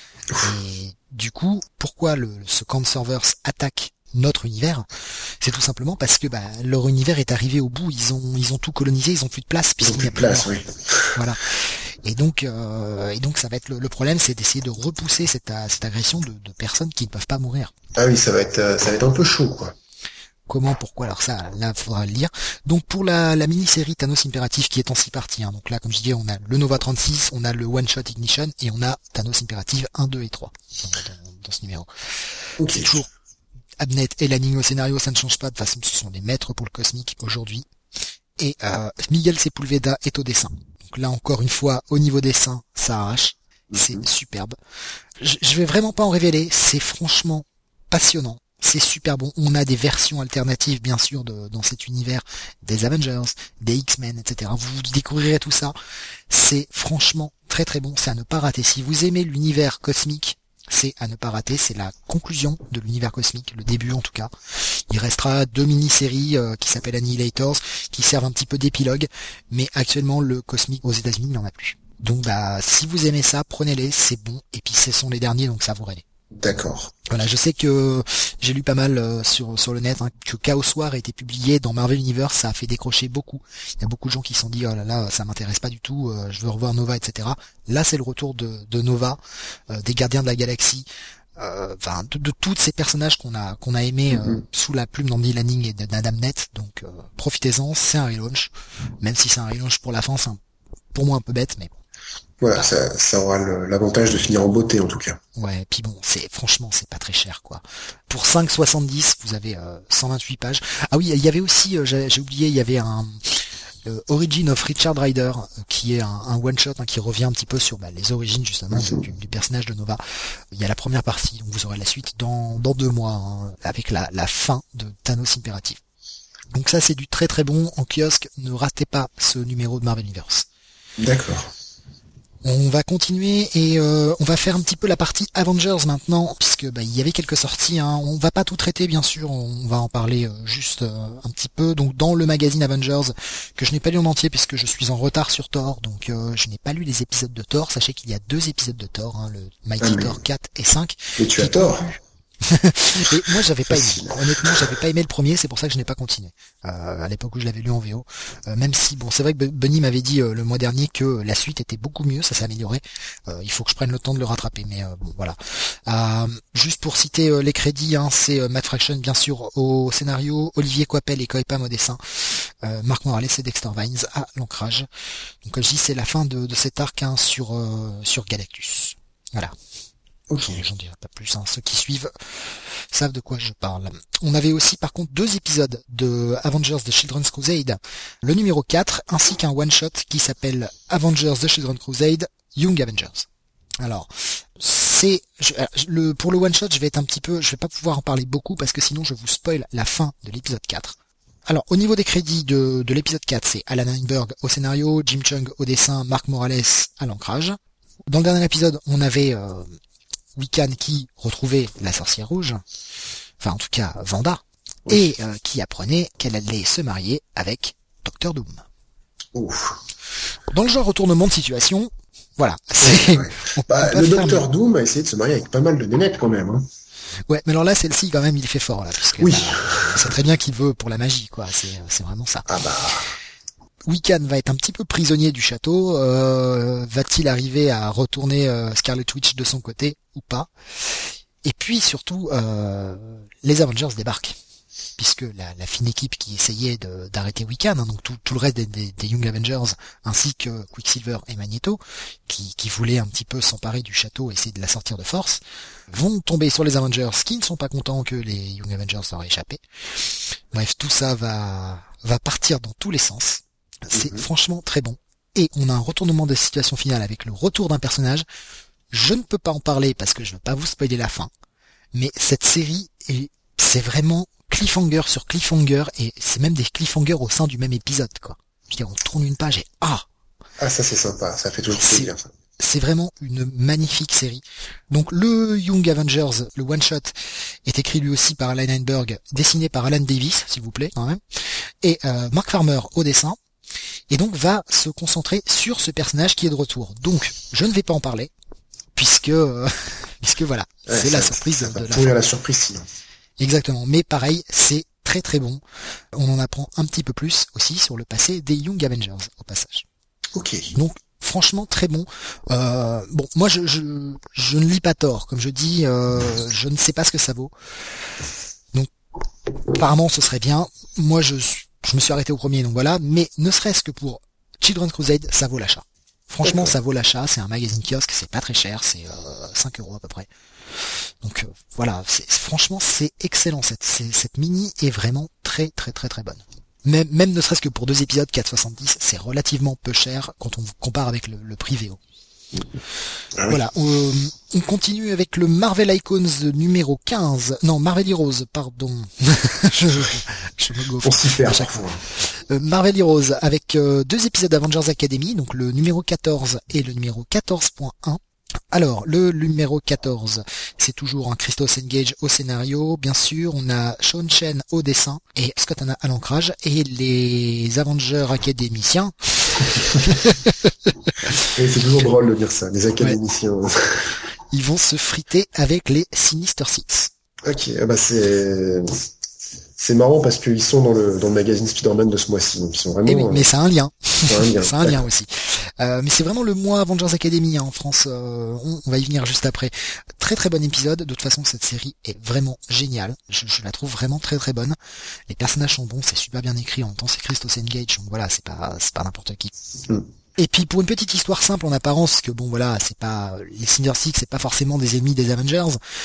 [SPEAKER 1] Et du coup, pourquoi le, ce Cancerverse attaque notre univers? C'est tout simplement parce que bah, leur univers est arrivé au bout. Ils ont ils ont tout colonisé, ils ont plus de place
[SPEAKER 2] Ils ont
[SPEAKER 1] puisqu'il n'y
[SPEAKER 2] plus
[SPEAKER 1] a
[SPEAKER 2] de
[SPEAKER 1] plus de
[SPEAKER 2] place,
[SPEAKER 1] mort.
[SPEAKER 2] oui.
[SPEAKER 1] Voilà. Et donc, euh, et donc ça va être le, le problème, c'est d'essayer de repousser cette, cette agression de, de personnes qui ne peuvent pas mourir.
[SPEAKER 2] Ah oui, ça va être, euh, ça va être un peu chaud, quoi.
[SPEAKER 1] Comment, pourquoi, alors ça, là, faudra le lire. Donc pour la, la mini-série Thanos Imperative qui est en six parties, hein, donc là, comme je disais, on a le Nova trente-six, on a le One Shot Ignition, et on a Thanos Imperative un, deux et trois dans, dans, dans ce numéro.
[SPEAKER 2] Okay.
[SPEAKER 1] C'est toujours Abnett et Lanning au scénario, ça ne change pas, de toute façon, ce sont des maîtres pour le cosmique aujourd'hui. Et euh, Miguel Sepulveda est au dessin. Donc là, encore une fois, au niveau dessin, ça arrache. C'est mm-hmm. superbe. Je, je vais vraiment pas en révéler, c'est franchement passionnant. C'est super bon. On a des versions alternatives, bien sûr, de, dans cet univers, des Avengers, des X-Men, et cetera. Vous découvrirez tout ça. C'est franchement très très bon. C'est à ne pas rater. Si vous aimez l'univers cosmique, c'est à ne pas rater. C'est la conclusion de l'univers cosmique, le début en tout cas. Il restera deux mini-séries euh, qui s'appellent Annihilators, qui servent un petit peu d'épilogue. Mais actuellement, le cosmique aux États-Unis, il n'y en a plus. Donc, bah, si vous aimez ça, prenez-les. C'est bon. Et puis, ce sont les derniers, donc ça vaut les.
[SPEAKER 2] D'accord.
[SPEAKER 1] Voilà, je sais que j'ai lu pas mal euh, sur sur le net hein, que Chaos War a été publié dans Marvel Universe, ça a fait décrocher beaucoup. Il y a beaucoup de gens qui se sont dit oh là là, ça m'intéresse pas du tout, euh, je veux revoir Nova, et cetera. Là, c'est le retour de, de Nova, euh, des Gardiens de la Galaxie, euh, enfin de, de tous ces personnages qu'on a qu'on a aimés euh, mm-hmm. sous la plume d'Andy Lanning et d'Adam Nett. Donc euh, profitez-en, c'est un relaunch, même si c'est un relaunch pour la fin, c'est un, pour moi un peu bête, mais bon.
[SPEAKER 2] Voilà, ça, ça aura le, l'avantage de finir en beauté en tout cas.
[SPEAKER 1] Ouais, puis bon, c'est franchement c'est pas très cher quoi. Pour cinq virgule soixante-dix, vous avez euh, cent vingt-huit pages. Ah oui, il y avait aussi, euh, j'ai, j'ai oublié, il y avait un euh, Origin of Richard Rider euh, qui est un, un one shot hein, qui revient un petit peu sur bah, les origines justement mm-hmm. du, du personnage de Nova. Il y a la première partie, donc vous aurez la suite dans dans deux mois hein, avec la la fin de Thanos Imperative. Donc ça c'est du très très bon en kiosque. Ne ratez pas ce numéro de Marvel Universe.
[SPEAKER 2] D'accord.
[SPEAKER 1] On va continuer et euh, on va faire un petit peu la partie Avengers maintenant, puisque bah, il y avait quelques sorties. Hein. On va pas tout traiter, bien sûr. On va en parler euh, juste euh, un petit peu. Donc dans le magazine Avengers que je n'ai pas lu en entier puisque je suis en retard sur Thor, donc euh, je n'ai pas lu les épisodes de Thor. Sachez qu'il y a deux épisodes de Thor, hein, le Mighty ah, Thor quatre et cinq.
[SPEAKER 2] Et tu as tort.
[SPEAKER 1] Et moi j'avais pas aimé, honnêtement j'avais pas aimé le premier, c'est pour ça que je n'ai pas continué euh, à l'époque où je l'avais lu en V O, euh, même si bon c'est vrai que Bunny m'avait dit euh, le mois dernier que la suite était beaucoup mieux, ça s'est amélioré, euh, il faut que je prenne le temps de le rattraper, mais euh, bon voilà. Euh, juste pour citer euh, les crédits, hein, c'est euh, Matt Fraction bien sûr au scénario, Olivier Coipel et Coipam au dessin, euh, Marc Morales et Dexter Vines à l'ancrage. Donc comme je dis c'est la fin de, de cet arc hein, sur euh, sur Galactus. Voilà. Okay. J'en dirai pas plus, hein. Ceux qui suivent savent de quoi je parle. On avait aussi par contre deux épisodes de Avengers The Children's Crusade, le numéro quatre, ainsi qu'un one-shot qui s'appelle Avengers The Children's Crusade Young Avengers. Alors, c'est je, le pour le one-shot, je vais être un petit peu, je vais pas pouvoir en parler beaucoup parce que sinon je vous spoil la fin de l'épisode quatre. Alors, au niveau des crédits de, de l'épisode quatre, c'est Alan Heinberg au scénario, Jim Chung au dessin, Mark Morales à l'ancrage. Dans le dernier épisode, on avait euh, Wiccan qui retrouvait la sorcière rouge, enfin en tout cas Vanda, oui. et euh, qui apprenait qu'elle allait se marier avec Docteur Doom.
[SPEAKER 2] Ouf.
[SPEAKER 1] Dans le genre retournement de situation, voilà. C'est...
[SPEAKER 2] Ouais. Bah, le Docteur le... Doom a essayé de se marier avec pas mal de nénettes quand même. Hein.
[SPEAKER 1] Ouais, mais alors là, celle-ci quand même, il fait fort là, parce que
[SPEAKER 2] oui.
[SPEAKER 1] bah, c'est très bien qu'il veut pour la magie, quoi. C'est, c'est vraiment ça.
[SPEAKER 2] Ah bah.
[SPEAKER 1] Wiccan va être un petit peu prisonnier du château. Euh, va-t-il arriver à retourner euh, Scarlet Witch de son côté ou pas? Et puis surtout, euh, les Avengers débarquent, puisque la, la fine équipe qui essayait de, d'arrêter Wiccan, hein, donc tout, tout le reste des, des, des Young Avengers, ainsi que Quicksilver et Magneto, qui, qui voulaient un petit peu s'emparer du château et essayer de la sortir de force, vont tomber sur les Avengers qui ne sont pas contents que les Young Avengers leur aient échappé. Bref, tout ça va, va partir dans tous les sens. C'est mmh. franchement très bon. Et on a un retournement de situation finale avec le retour d'un personnage. Je ne peux pas en parler parce que je veux pas vous spoiler la fin. Mais cette série, est, c'est vraiment cliffhanger sur cliffhanger, et c'est même des cliffhangers au sein du même épisode, quoi. Je veux dire, on tourne une page et ah!
[SPEAKER 2] Ah, ça c'est sympa, ça fait toujours plaisir, ça.
[SPEAKER 1] C'est vraiment une magnifique série. Donc le Young Avengers, le one shot, est écrit lui aussi par Alan Heinberg, dessiné par Alan Davis, s'il vous plaît, quand même, et euh, Mark Farmer au dessin. Et donc va se concentrer sur ce personnage qui est de retour. Donc je ne vais pas en parler, puisque euh, puisque voilà, ouais, c'est ça, la surprise
[SPEAKER 2] ça
[SPEAKER 1] de,
[SPEAKER 2] va
[SPEAKER 1] de la
[SPEAKER 2] pourrir
[SPEAKER 1] fin.
[SPEAKER 2] la surprise sinon.
[SPEAKER 1] Exactement, mais pareil, c'est très très bon. On en apprend un petit peu plus aussi sur le passé des Young Avengers au passage.
[SPEAKER 2] Ok.
[SPEAKER 1] Donc franchement très bon. Euh, bon, moi je, je je ne lis pas tort, comme je dis, euh, je ne sais pas ce que ça vaut. Donc apparemment ce serait bien. Moi je je me suis arrêté au premier, donc voilà. Mais ne serait-ce que pour Children's Crusade, ça vaut l'achat. Franchement, ça vaut l'achat. C'est un magazine kiosque, c'est pas très cher, c'est euh, cinq euros à peu près. Donc euh, voilà, c'est, franchement c'est excellent, cette, c'est, cette mini est vraiment très très très très bonne. Même, même ne serait-ce que pour deux épisodes, quatre soixante-dix, c'est relativement peu cher quand on compare avec le, le prix V O. Ah oui. Voilà, on, on continue avec le Marvel Icons numéro quinze, non Marvel Heroes, pardon, je, je me gaufre
[SPEAKER 2] on s'y fait
[SPEAKER 1] à chaque fois. Euh, Marvel Heroes avec euh, deux épisodes d'Avengers Academy, donc le numéro quatorze et le numéro quatorze point un. Alors, le numéro quatorze, c'est toujours un Christos Engage au scénario, bien sûr, on a Sean Chen au dessin, et Scott Hanna à l'ancrage, et les Avengers académiciens.
[SPEAKER 2] Et c'est toujours drôle de dire ça, les académiciens. Ouais.
[SPEAKER 1] Ils vont se friter avec les Sinister Six.
[SPEAKER 2] Ok, bah c'est... C'est marrant parce qu'ils sont dans le dans le magazine Spider-Man de ce mois-ci, donc ils sont vraiment.
[SPEAKER 1] Eh oui, mais c'est un lien.
[SPEAKER 2] C'est un lien,
[SPEAKER 1] c'est un lien aussi. Euh, mais c'est vraiment le mois Avengers Academy hein, en France. Euh, on, on va y venir juste après. Très très bon épisode. De toute façon, cette série est vraiment géniale. Je, je la trouve vraiment très très bonne. Les personnages sont bons, c'est super bien écrit. En même temps, c'est Christos Engage, donc voilà, c'est pas c'est pas n'importe qui. Mm. Et puis pour une petite histoire simple en apparence, que bon voilà, c'est pas les Sinister Six, c'est pas forcément des ennemis des Avengers.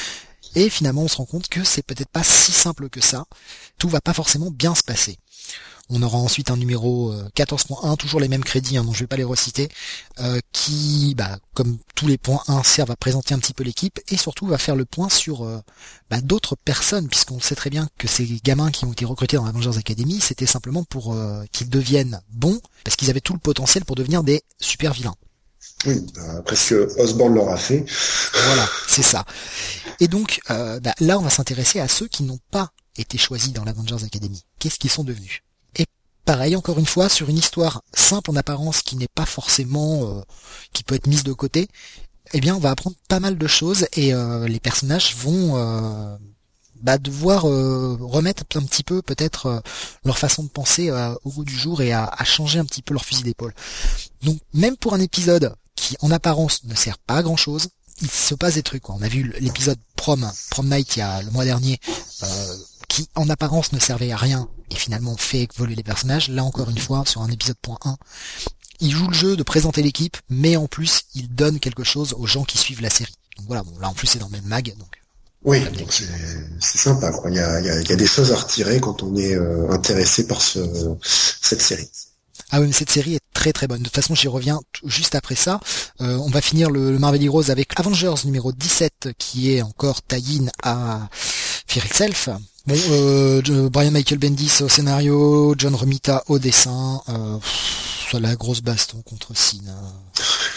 [SPEAKER 1] Et finalement, on se rend compte que c'est peut-être pas si simple que ça. Tout va pas forcément bien se passer. On aura ensuite un numéro quatorze point un, toujours les mêmes crédits, hein, donc je vais pas les reciter, euh, qui, bah, comme tous les points un, servent à présenter un petit peu l'équipe et surtout va faire le point sur euh, bah, d'autres personnes, puisqu'on sait très bien que ces gamins qui ont été recrutés dans l'Avengers Academy, c'était simplement pour euh, qu'ils deviennent bons, parce qu'ils avaient tout le potentiel pour devenir des super vilains.
[SPEAKER 2] Oui, bah, parce que Osborn l'aura fait.
[SPEAKER 1] Voilà, c'est ça. Et donc, euh, bah, là, on va s'intéresser à ceux qui n'ont pas été choisis dans l'Avengers Academy. Qu'est-ce qu'ils sont devenus? Et pareil, encore une fois, sur une histoire simple en apparence qui n'est pas forcément, euh, qui peut être mise de côté, eh bien, on va apprendre pas mal de choses et euh, les personnages vont euh, bah, devoir euh, remettre un petit peu peut-être euh, leur façon de penser euh, au goût du jour et à, à changer un petit peu leur fusil d'épaule. Donc, même pour un épisode qui en apparence ne sert pas à grand chose, il se passe des trucs, quoi. On a vu l'épisode Prom, Prom Night il y a le mois dernier, euh, qui en apparence ne servait à rien et finalement fait évoluer les personnages. Là encore une fois, sur un épisode point un, il joue le jeu de présenter l'équipe, mais en plus il donne quelque chose aux gens qui suivent la série. Donc voilà, bon là en plus c'est dans le même mag, donc.
[SPEAKER 2] Oui, donc c'est, c'est sympa, quoi. Il y a, il y a, il y a des choses à retirer quand on est euh, intéressé par ce, cette série.
[SPEAKER 1] Ah oui, mais cette série est très très bonne. De toute façon, j'y reviens t- juste après ça. Euh, on va finir le, le Marvel Heroes avec Avengers numéro dix-sept, qui est encore tie-in à Fear Itself. Bon, euh, Brian Michael Bendis au scénario, John Romita au dessin. Euh, pff, soit la grosse baston contre Sin.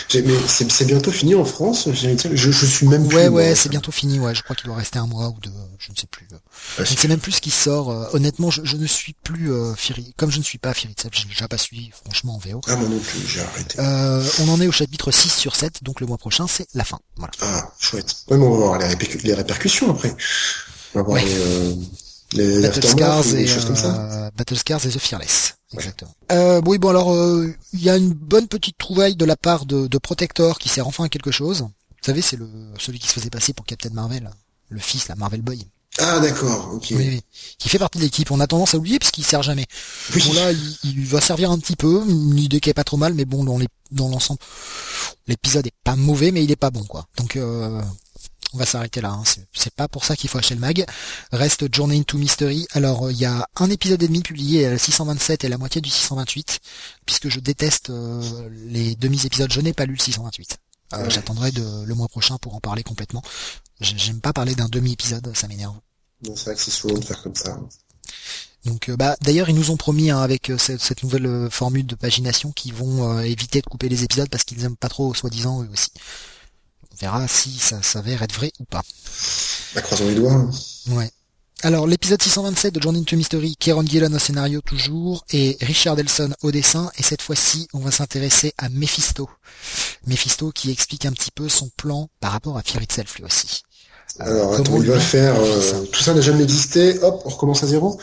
[SPEAKER 2] J'ai- Mais c'est c'est bientôt fini en France, j'ai envie de dire. je, je suis même plus.
[SPEAKER 1] Ouais,
[SPEAKER 2] moi,
[SPEAKER 1] ouais, c'est
[SPEAKER 2] ça.
[SPEAKER 1] bientôt fini, ouais. Je crois qu'il doit rester un mois ou deux, je ne sais plus.
[SPEAKER 2] Ah,
[SPEAKER 1] Je ne sais même plus ce qui sort. euh, honnêtement, je, je ne suis plus euh, Firi... Comme je ne suis pas Fairy Tail, je n'ai déjà pas suivi, franchement, en V O.
[SPEAKER 2] Ah, moi non plus, j'ai arrêté.
[SPEAKER 1] Euh, on en est au chapitre six sur sept, donc le mois prochain, c'est la fin. Voilà.
[SPEAKER 2] Ah, chouette. Ouais, mais on va voir les, répercu- les répercussions après. On va voir
[SPEAKER 1] Ouais.
[SPEAKER 2] les, euh, les
[SPEAKER 1] Battle
[SPEAKER 2] aftermaths
[SPEAKER 1] Scars
[SPEAKER 2] ou des
[SPEAKER 1] et
[SPEAKER 2] choses comme ça.
[SPEAKER 1] euh, Battle Scars et The Fearless. Exactement. Euh, oui, bon alors, euh, il y a une bonne petite trouvaille de la part de, de Protector qui sert enfin à quelque chose. Vous savez, c'est le celui qui se faisait passer pour Captain Marvel, le fils, la Marvel Boy.
[SPEAKER 2] Ah, d'accord, ok.
[SPEAKER 1] Oui, oui. Qui fait partie de l'équipe. On a tendance à oublier puisqu'il sert jamais.
[SPEAKER 2] Oui.
[SPEAKER 1] Bon là, il, il va servir un petit peu, une idée qui est pas trop mal, mais bon, dans les dans l'ensemble, l'épisode est pas mauvais, mais il est pas bon, quoi. Donc euh, on va s'arrêter là. Hein. C'est, c'est pas pour ça qu'il faut acheter le mag. Reste Journey into Mystery. Alors il y a un épisode et demi publié, le six cent vingt-sept et la moitié du six cent vingt-huit, puisque je déteste euh, les demi-épisodes. Je n'ai pas lu le six cent vingt-huit. Euh,
[SPEAKER 2] Ouais.
[SPEAKER 1] J'attendrai de, le mois prochain pour en parler complètement. J'ai- J'aime pas parler d'un demi-épisode, ça m'énerve.
[SPEAKER 2] Non, c'est vrai que c'est souvent de faire comme ça.
[SPEAKER 1] Donc, euh, bah, d'ailleurs, ils nous ont promis hein, avec euh, cette, cette nouvelle euh, formule de pagination qu'ils vont euh, éviter de couper les épisodes parce qu'ils aiment pas trop, soi-disant, eux aussi. On verra si ça s'avère être vrai ou pas.
[SPEAKER 2] Bah, croisons les doigts. Hein.
[SPEAKER 1] Ouais. Alors, l'épisode six cent vingt-sept de Journey into Mystery, Kieron Gillen au scénario toujours, et Richard Elson au dessin, et cette fois-ci, on va s'intéresser à Mephisto. Mephisto qui explique un petit peu son plan par rapport à Fear Itself lui aussi. Euh,
[SPEAKER 2] Alors, attends,
[SPEAKER 1] comment
[SPEAKER 2] il va
[SPEAKER 1] lui-
[SPEAKER 2] faire... euh, tout ça n'a jamais existé, hop, on recommence à zéro.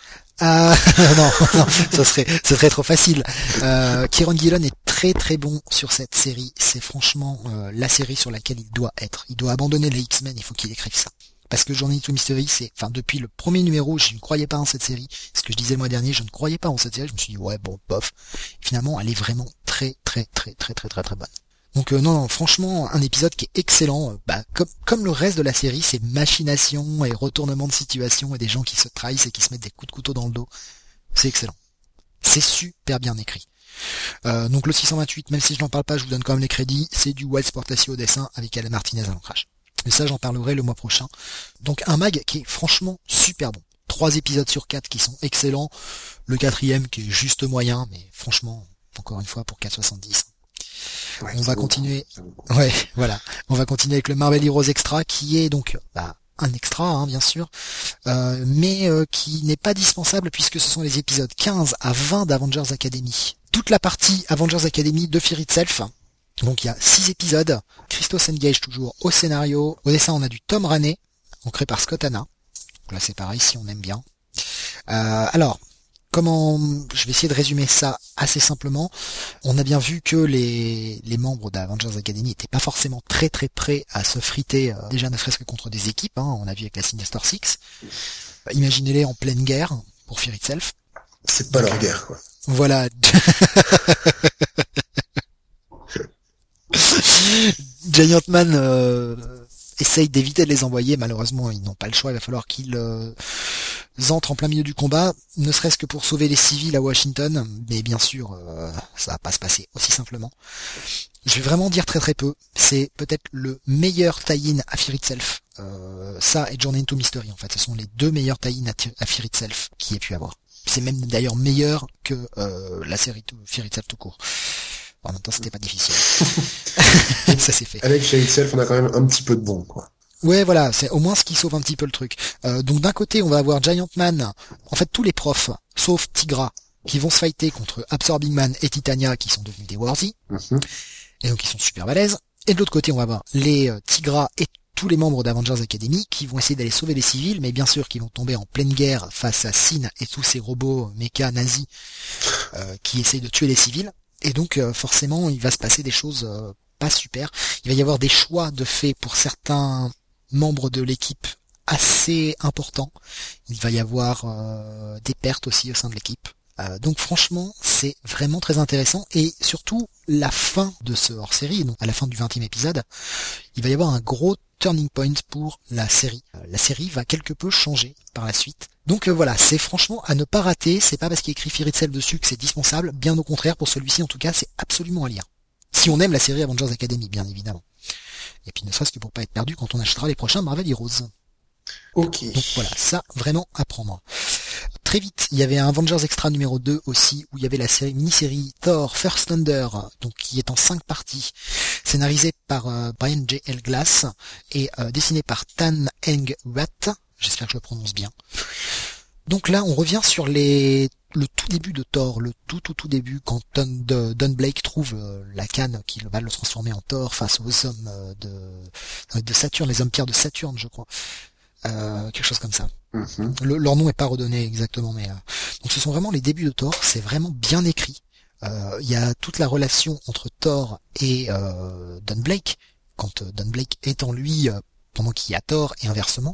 [SPEAKER 1] Ah non, non, ça serait, ce serait trop facile. Euh, Kieron Gillen est très très bon sur cette série. C'est franchement euh, la série sur laquelle il doit être. Il doit abandonner les X-Men. Il faut qu'il écrive ça. Parce que Journey to Mystery, c'est, enfin depuis le premier numéro, je ne croyais pas en cette série. Ce que je disais le mois dernier, je ne croyais pas en cette série. Je me suis dit ouais bon, bof. Finalement, elle est vraiment très très très très très très très bonne. Donc euh, non, non, franchement, un épisode qui est excellent. Euh, Bah, comme, comme le reste de la série, c'est machination et retournement de situation et des gens qui se trahissent et qui se mettent des coups de couteau dans le dos. C'est excellent. C'est super bien écrit. Euh, donc le six cent vingt-huit, même si je n'en parle pas, je vous donne quand même les crédits. C'est du Wild Sportasio au dessin avec Alan Martinez à l'ancrage. Mais ça, j'en parlerai le mois prochain. Donc un mag qui est franchement super bon. Trois épisodes sur quatre qui sont excellents. Le quatrième qui est juste moyen, mais franchement, encore une fois, pour quatre soixante-dix.
[SPEAKER 2] Ouais,
[SPEAKER 1] On
[SPEAKER 2] ça
[SPEAKER 1] va
[SPEAKER 2] vaut-
[SPEAKER 1] continuer.
[SPEAKER 2] ça vaut-
[SPEAKER 1] Ouais, voilà. On va continuer avec le Marvel Heroes Extra, qui est donc bah, un extra, hein, bien sûr, euh, mais euh, qui n'est pas dispensable puisque ce sont les épisodes quinze à vingt d'Avengers Academy. Toute la partie Avengers Academy de Fear Itself. Donc il y a six épisodes. Christos Engage toujours au scénario. Au dessin, on a du Tom Raney, ancré par Scott Hanna. Donc là, c'est pareil, si on aime bien. Euh, alors, comment je vais essayer de résumer ça assez simplement. On a bien vu que les, les membres d'Avengers Academy n'étaient pas forcément très très prêts à se friter, euh, déjà ne serait-ce que contre des équipes, hein, on a vu avec la Sinister Six. Euh, Imaginez-les en pleine guerre pour Fear Itself.
[SPEAKER 2] C'est pas leur guerre, quoi.
[SPEAKER 1] Voilà. Giant Man euh, essaye d'éviter de les envoyer, malheureusement ils n'ont pas le choix, il va falloir qu'ils euh, entrent en plein milieu du combat, ne serait-ce que pour sauver les civils à Washington, mais bien sûr euh, ça va pas se passer aussi simplement. Je vais vraiment dire très très peu, c'est peut-être le meilleur tie-in à Fear Itself, euh, ça et Journey into Mystery en fait, ce sont les deux meilleurs tie-in à, à Fear Itself qu'il y ait pu avoir. C'est même d'ailleurs meilleur que euh, la série to- Fear Itself tout court. En même temps, c'était pas difficile. Ça s'est fait.
[SPEAKER 2] Avec Fear Itself, on a quand même un petit peu de bon, quoi.
[SPEAKER 1] Ouais, voilà, c'est au moins ce qui sauve un petit peu le truc. Euh, donc d'un côté, on va avoir Giant Man, en fait tous les profs, sauf Tigra, qui vont se fighter contre Absorbing Man et Titania, qui sont devenus des Worthy,
[SPEAKER 2] Mhm.
[SPEAKER 1] et donc ils sont super balèzes. Et de l'autre côté, on va avoir les euh, Tigra et tous les membres d'Avengers Academy qui vont essayer d'aller sauver les civils, mais bien sûr qui vont tomber en pleine guerre face à Sin et tous ces robots méca nazis euh, qui essayent de tuer les civils. Et donc euh, forcément, il va se passer des choses euh, pas super. Il va y avoir des choix de fait pour certains membres de l'équipe assez importants. Il va y avoir euh, des pertes aussi au sein de l'équipe. Euh, donc franchement, c'est vraiment très intéressant. Et surtout, la fin de ce hors-série, donc à la fin du vingtième épisode, il va y avoir un gros turning point pour la série. Euh, la série va quelque peu changer par la suite. Donc euh, voilà, c'est franchement à ne pas rater. C'est pas parce qu'il y a écrit Fear Itself dessus que c'est dispensable. Bien au contraire, pour celui-ci en tout cas, c'est absolument à lire. Si on aime la série Avengers Academy, bien évidemment. Et puis ne serait-ce que pour pas être perdu quand on achètera les prochains Marvel Heroes.
[SPEAKER 2] Ok.
[SPEAKER 1] Donc voilà, ça vraiment à prendre. très vite, il y avait un Avengers Extra numéro deux aussi, où il y avait la série mini-série Thor First Thunder, donc qui est en cinq parties, scénarisée par euh, Brian J. L. Glass et euh, dessinée par Tan Eng Wat, j'espère que je le prononce bien. Donc là, on revient sur les le tout début de Thor, le tout tout tout début, quand Don, de, Don Blake trouve euh, la canne qui va le transformer en Thor face aux hommes euh, de, de Saturne, les hommes pierres de Saturne, je crois. Euh, quelque chose comme ça.
[SPEAKER 2] Mm-hmm.
[SPEAKER 1] Le, leur nom est pas redonné exactement, mais euh, donc ce sont vraiment les débuts de Thor. C'est vraiment bien écrit. Il euh, y a toute la relation entre Thor et euh, Don Blake, quand euh, Don Blake est en lui euh, pendant qu'il y a Thor et inversement.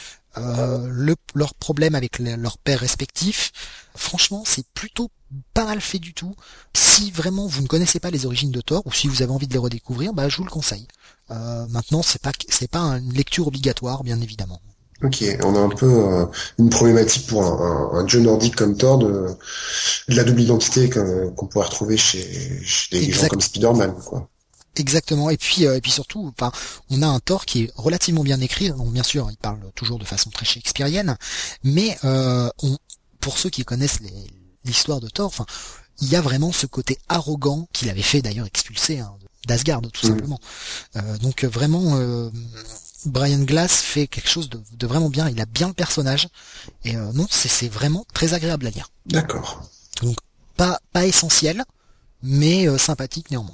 [SPEAKER 1] Euh, le, leur problème avec les, leurs pères respectifs, franchement c'est plutôt pas mal fait du tout. Si vraiment vous ne connaissez pas les origines de Thor, ou si vous avez envie de les redécouvrir, bah je vous le conseille. Euh, maintenant c'est pas c'est pas une lecture obligatoire, bien évidemment.
[SPEAKER 2] Ok, on a un peu euh, une problématique pour un, un, un dieu nordique comme Thor de, de la double identité que, qu'on pourrait retrouver chez, chez des
[SPEAKER 1] Exact.
[SPEAKER 2] gens comme Spider-Man, quoi.
[SPEAKER 1] Exactement, et puis euh, et puis surtout, enfin, on a un Thor qui est relativement bien écrit. Donc, bien sûr, il parle toujours de façon très shakespearienne, mais euh, on, pour ceux qui connaissent les, l'histoire de Thor, enfin, il y a vraiment ce côté arrogant qu'il avait fait d'ailleurs expulser hein, d'Asgard, tout
[SPEAKER 2] Mmh.
[SPEAKER 1] simplement. Euh, donc vraiment, euh, Brian Glass fait quelque chose de, de vraiment bien. Il a bien le personnage, et euh, non, c'est, c'est vraiment très agréable à lire.
[SPEAKER 2] D'accord.
[SPEAKER 1] Donc pas pas essentiel, mais euh, sympathique néanmoins.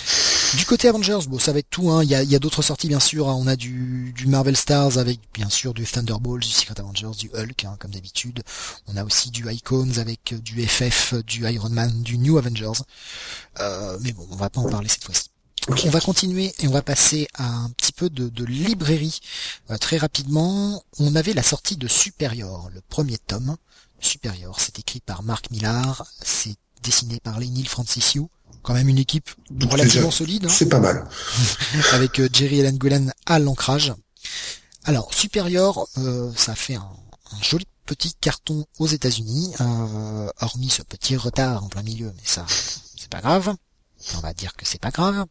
[SPEAKER 1] Du côté Avengers, bon, ça va être tout, hein. Il y a, il y a d'autres sorties, bien sûr, hein. On a du, du Marvel Stars avec, bien sûr, du Thunderbolts, du Secret Avengers, du Hulk, hein, comme d'habitude. On a aussi du Icons avec du F F, du Iron Man, du New Avengers. Euh, mais bon, on va pas en parler cette fois-ci.
[SPEAKER 2] Okay.
[SPEAKER 1] On va continuer et on va passer à un petit peu de, de librairie. Euh, très rapidement, on avait la sortie de Superior, le premier tome. Superior, c'est écrit par Mark Millar, c'est dessiné par Leinil Francisciu. Quand même une équipe
[SPEAKER 2] Donc,
[SPEAKER 1] relativement
[SPEAKER 2] déjà,
[SPEAKER 1] solide, hein,
[SPEAKER 2] c'est pas mal.
[SPEAKER 1] avec euh, Jerry Allen Golan à l'ancrage. Alors Superior, euh, ça fait un, un joli petit carton aux États-Unis, euh, hormis ce petit retard en plein milieu, mais ça, c'est pas grave. On va dire que c'est pas grave.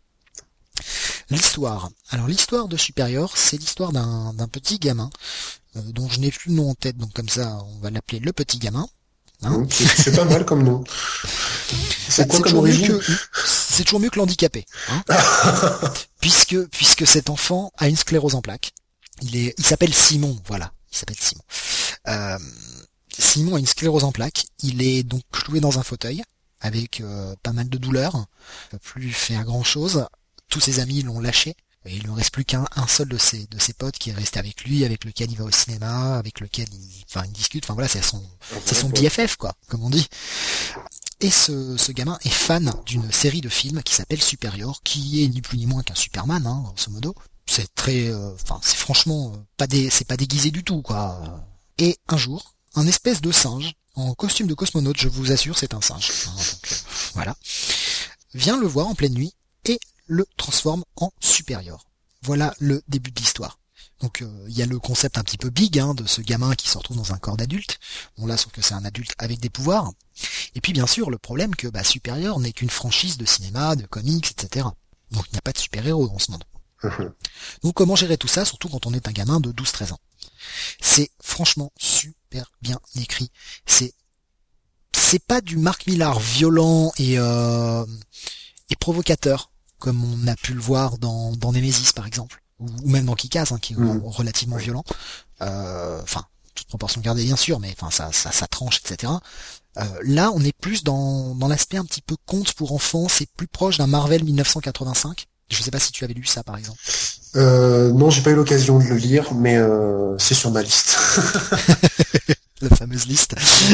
[SPEAKER 1] L'histoire. Alors l'histoire de Superior, c'est l'histoire d'un, d'un petit gamin euh, dont je n'ai plus le nom en tête, donc comme ça, on va l'appeler le petit gamin. Hein,
[SPEAKER 2] Mmh, c'est, c'est pas mal comme nom. C'est
[SPEAKER 1] bah,
[SPEAKER 2] quoi
[SPEAKER 1] c'est
[SPEAKER 2] comme
[SPEAKER 1] toujours mieux
[SPEAKER 2] origine
[SPEAKER 1] que, c'est toujours mieux que l'handicapé, hein, puisque puisque cet enfant a une sclérose en plaques. Il est, il s'appelle Simon, voilà, il s'appelle Simon. Euh, Simon a une sclérose en plaques. Il est donc cloué dans un fauteuil avec euh, pas mal de douleurs. Il ne peut plus faire grand chose. Tous ses amis l'ont lâché. Et il ne reste plus qu'un un seul de ses de ses potes qui est resté avec lui, avec lequel il va au cinéma, avec lequel il, enfin, il discute. Enfin voilà, c'est son, c'est son B F F quoi, comme on dit. Et ce, ce gamin est fan d'une série de films qui s'appelle Superior, qui est ni plus ni moins qu'un Superman, hein, grosso modo. C'est très, enfin, euh, c'est franchement euh, pas des, c'est pas déguisé du tout, quoi. Et un jour, un espèce de singe en costume de cosmonaute, je vous assure, c'est un singe. Hein, donc, euh, voilà, vient le voir en pleine nuit et le transforme en Superior. Voilà le début de l'histoire. Donc il euh, y a le concept un petit peu big hein, de ce gamin qui se retrouve dans un corps d'adulte. Bon là, sauf que c'est un adulte avec des pouvoirs. Et puis bien sûr le problème que bah, Superior n'est qu'une franchise de cinéma, de comics, et cetera. Donc il n'y a pas de super-héros dans ce monde. Donc comment gérer tout ça, surtout quand on est un gamin de douze treize ans. C'est franchement super bien écrit. C'est c'est pas du Mark Millar violent et euh, et provocateur comme on a pu le voir dans dans Nemesis par exemple, ou, ou même dans Kick-Ass hein, qui est mmh. relativement violent. Euh, enfin toute proportion gardée bien sûr, mais enfin ça ça ça tranche et cetera. Euh, là on est plus dans dans l'aspect un petit peu conte pour enfants. C'est plus proche d'un Marvel dix-neuf cent quatre-vingt-cinq. Je sais pas si tu avais lu ça par exemple.
[SPEAKER 2] Euh, non, j'ai pas eu l'occasion de le lire, mais euh, c'est sur ma liste.
[SPEAKER 1] La fameuse liste.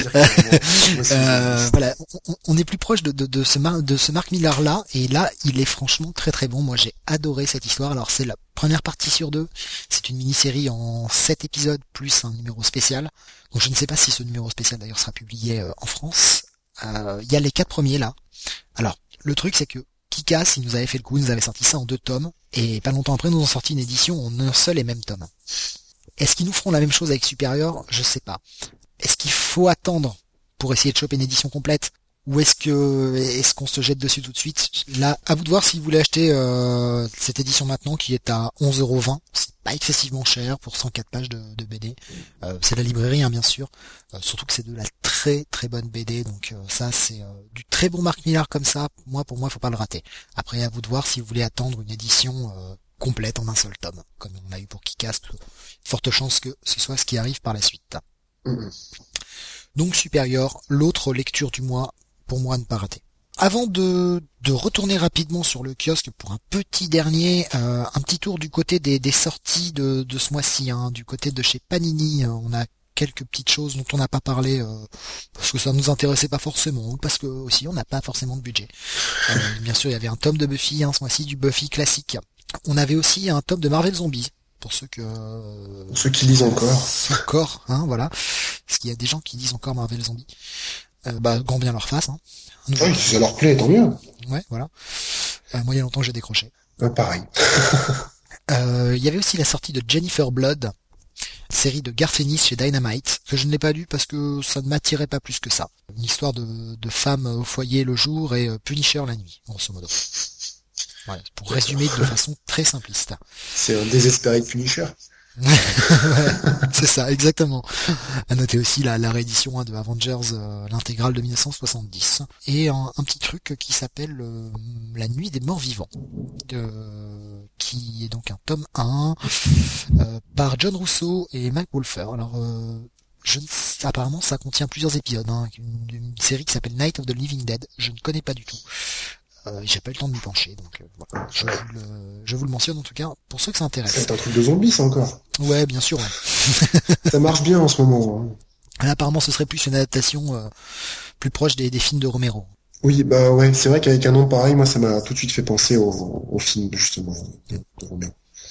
[SPEAKER 1] euh, voilà, on, on est plus proche de, de, de ce Mar- de ce Mark Millar là, et là il est franchement très très bon. Moi j'ai adoré cette histoire. Alors c'est la première partie sur deux. C'est une mini-série en sept épisodes plus un numéro spécial. Donc je ne sais pas si ce numéro spécial d'ailleurs sera publié euh, en France. Il euh, y a les quatre premiers là. Alors le truc c'est que Kick-Ass, il nous avait fait le coup, il nous avait sorti ça en deux tomes, et pas longtemps après, nous ont sorti une édition en un seul et même tome. Est-ce qu'ils nous feront la même chose avec Superior ? Je sais pas. Est-ce qu'il faut attendre pour essayer de choper une édition complète ? ou est-ce que est-ce qu'on se jette dessus tout de suite? Là, à vous de voir si vous voulez acheter euh, cette édition maintenant qui est à onze euros vingt. C'est pas excessivement cher pour cent quatre pages de, de B D. Euh, c'est la librairie, hein, bien sûr. Euh, surtout que c'est de la très très bonne B D. Donc euh, ça, c'est euh, du très bon Mark Millar comme ça. Moi, pour moi, faut pas le rater. Après, à vous de voir si vous voulez attendre une édition euh, complète en un seul tome, comme on a eu pour Kick-Ass. Forte chance que ce soit ce qui arrive par la suite.
[SPEAKER 2] Mmh.
[SPEAKER 1] Donc Supérieur, l'autre lecture du mois, pour moi, à ne pas rater. Avant de, de retourner rapidement sur le kiosque pour un petit dernier, euh, un petit tour du côté des, des sorties de, de ce mois-ci, hein, du côté de chez Panini, on a quelques petites choses dont on n'a pas parlé euh, parce que ça nous intéressait pas forcément, ou parce que aussi on n'a pas forcément de budget. Euh, bien sûr, il y avait un tome de Buffy, hein, ce mois-ci, du Buffy classique. On avait aussi un tome de Marvel Zombies. Pour ceux que
[SPEAKER 2] pour ceux qui lisent encore,
[SPEAKER 1] encore, hein, voilà, parce qu'il y a des gens qui lisent encore Marvel Zombie. Euh, bah, grand bien leur face, hein.
[SPEAKER 2] Oui, si ça leur plaît, tant mieux.
[SPEAKER 1] Ouais, voilà. Euh, moi, il y a longtemps que j'ai décroché.
[SPEAKER 2] Euh, pareil.
[SPEAKER 1] Euh, il y avait aussi la sortie de Jennifer Blood, série de Garth Ennis chez Dynamite, que je ne l'ai pas lu parce que ça ne m'attirait pas plus que ça. Une histoire de, de femme au foyer le jour et Punisher la nuit, grosso modo. Voilà, pour résumer de façon très simpliste.
[SPEAKER 2] C'est un désespéré Punisher.
[SPEAKER 1] Ouais, c'est ça, exactement. À noter aussi la, la réédition hein, de Avengers, euh, l'intégrale de mille neuf cent soixante-dix. Et un, un petit truc qui s'appelle euh, La Nuit des Morts Vivants, euh, qui est donc un tome un, euh, par John Russo et Mike Wolfer. Alors, euh, je ne sais, apparemment, ça contient plusieurs épisodes, hein, une, une série qui s'appelle Night of the Living Dead. Je ne connais pas du tout. Euh, j'ai pas eu le temps de m'y pencher, donc euh, voilà. je, vous le, je vous le mentionne en tout cas pour ceux que ça intéresse.
[SPEAKER 2] C'est un truc de zombie, ça encore.
[SPEAKER 1] Ouais, bien sûr. Ouais.
[SPEAKER 2] Ça marche bien en ce moment. Hein.
[SPEAKER 1] Là, apparemment, ce serait plus une adaptation euh, plus proche des, des films de Romero.
[SPEAKER 2] Oui, bah ouais, c'est vrai qu'avec un nom pareil, moi, ça m'a tout de suite fait penser au, au film justement de, de Romero.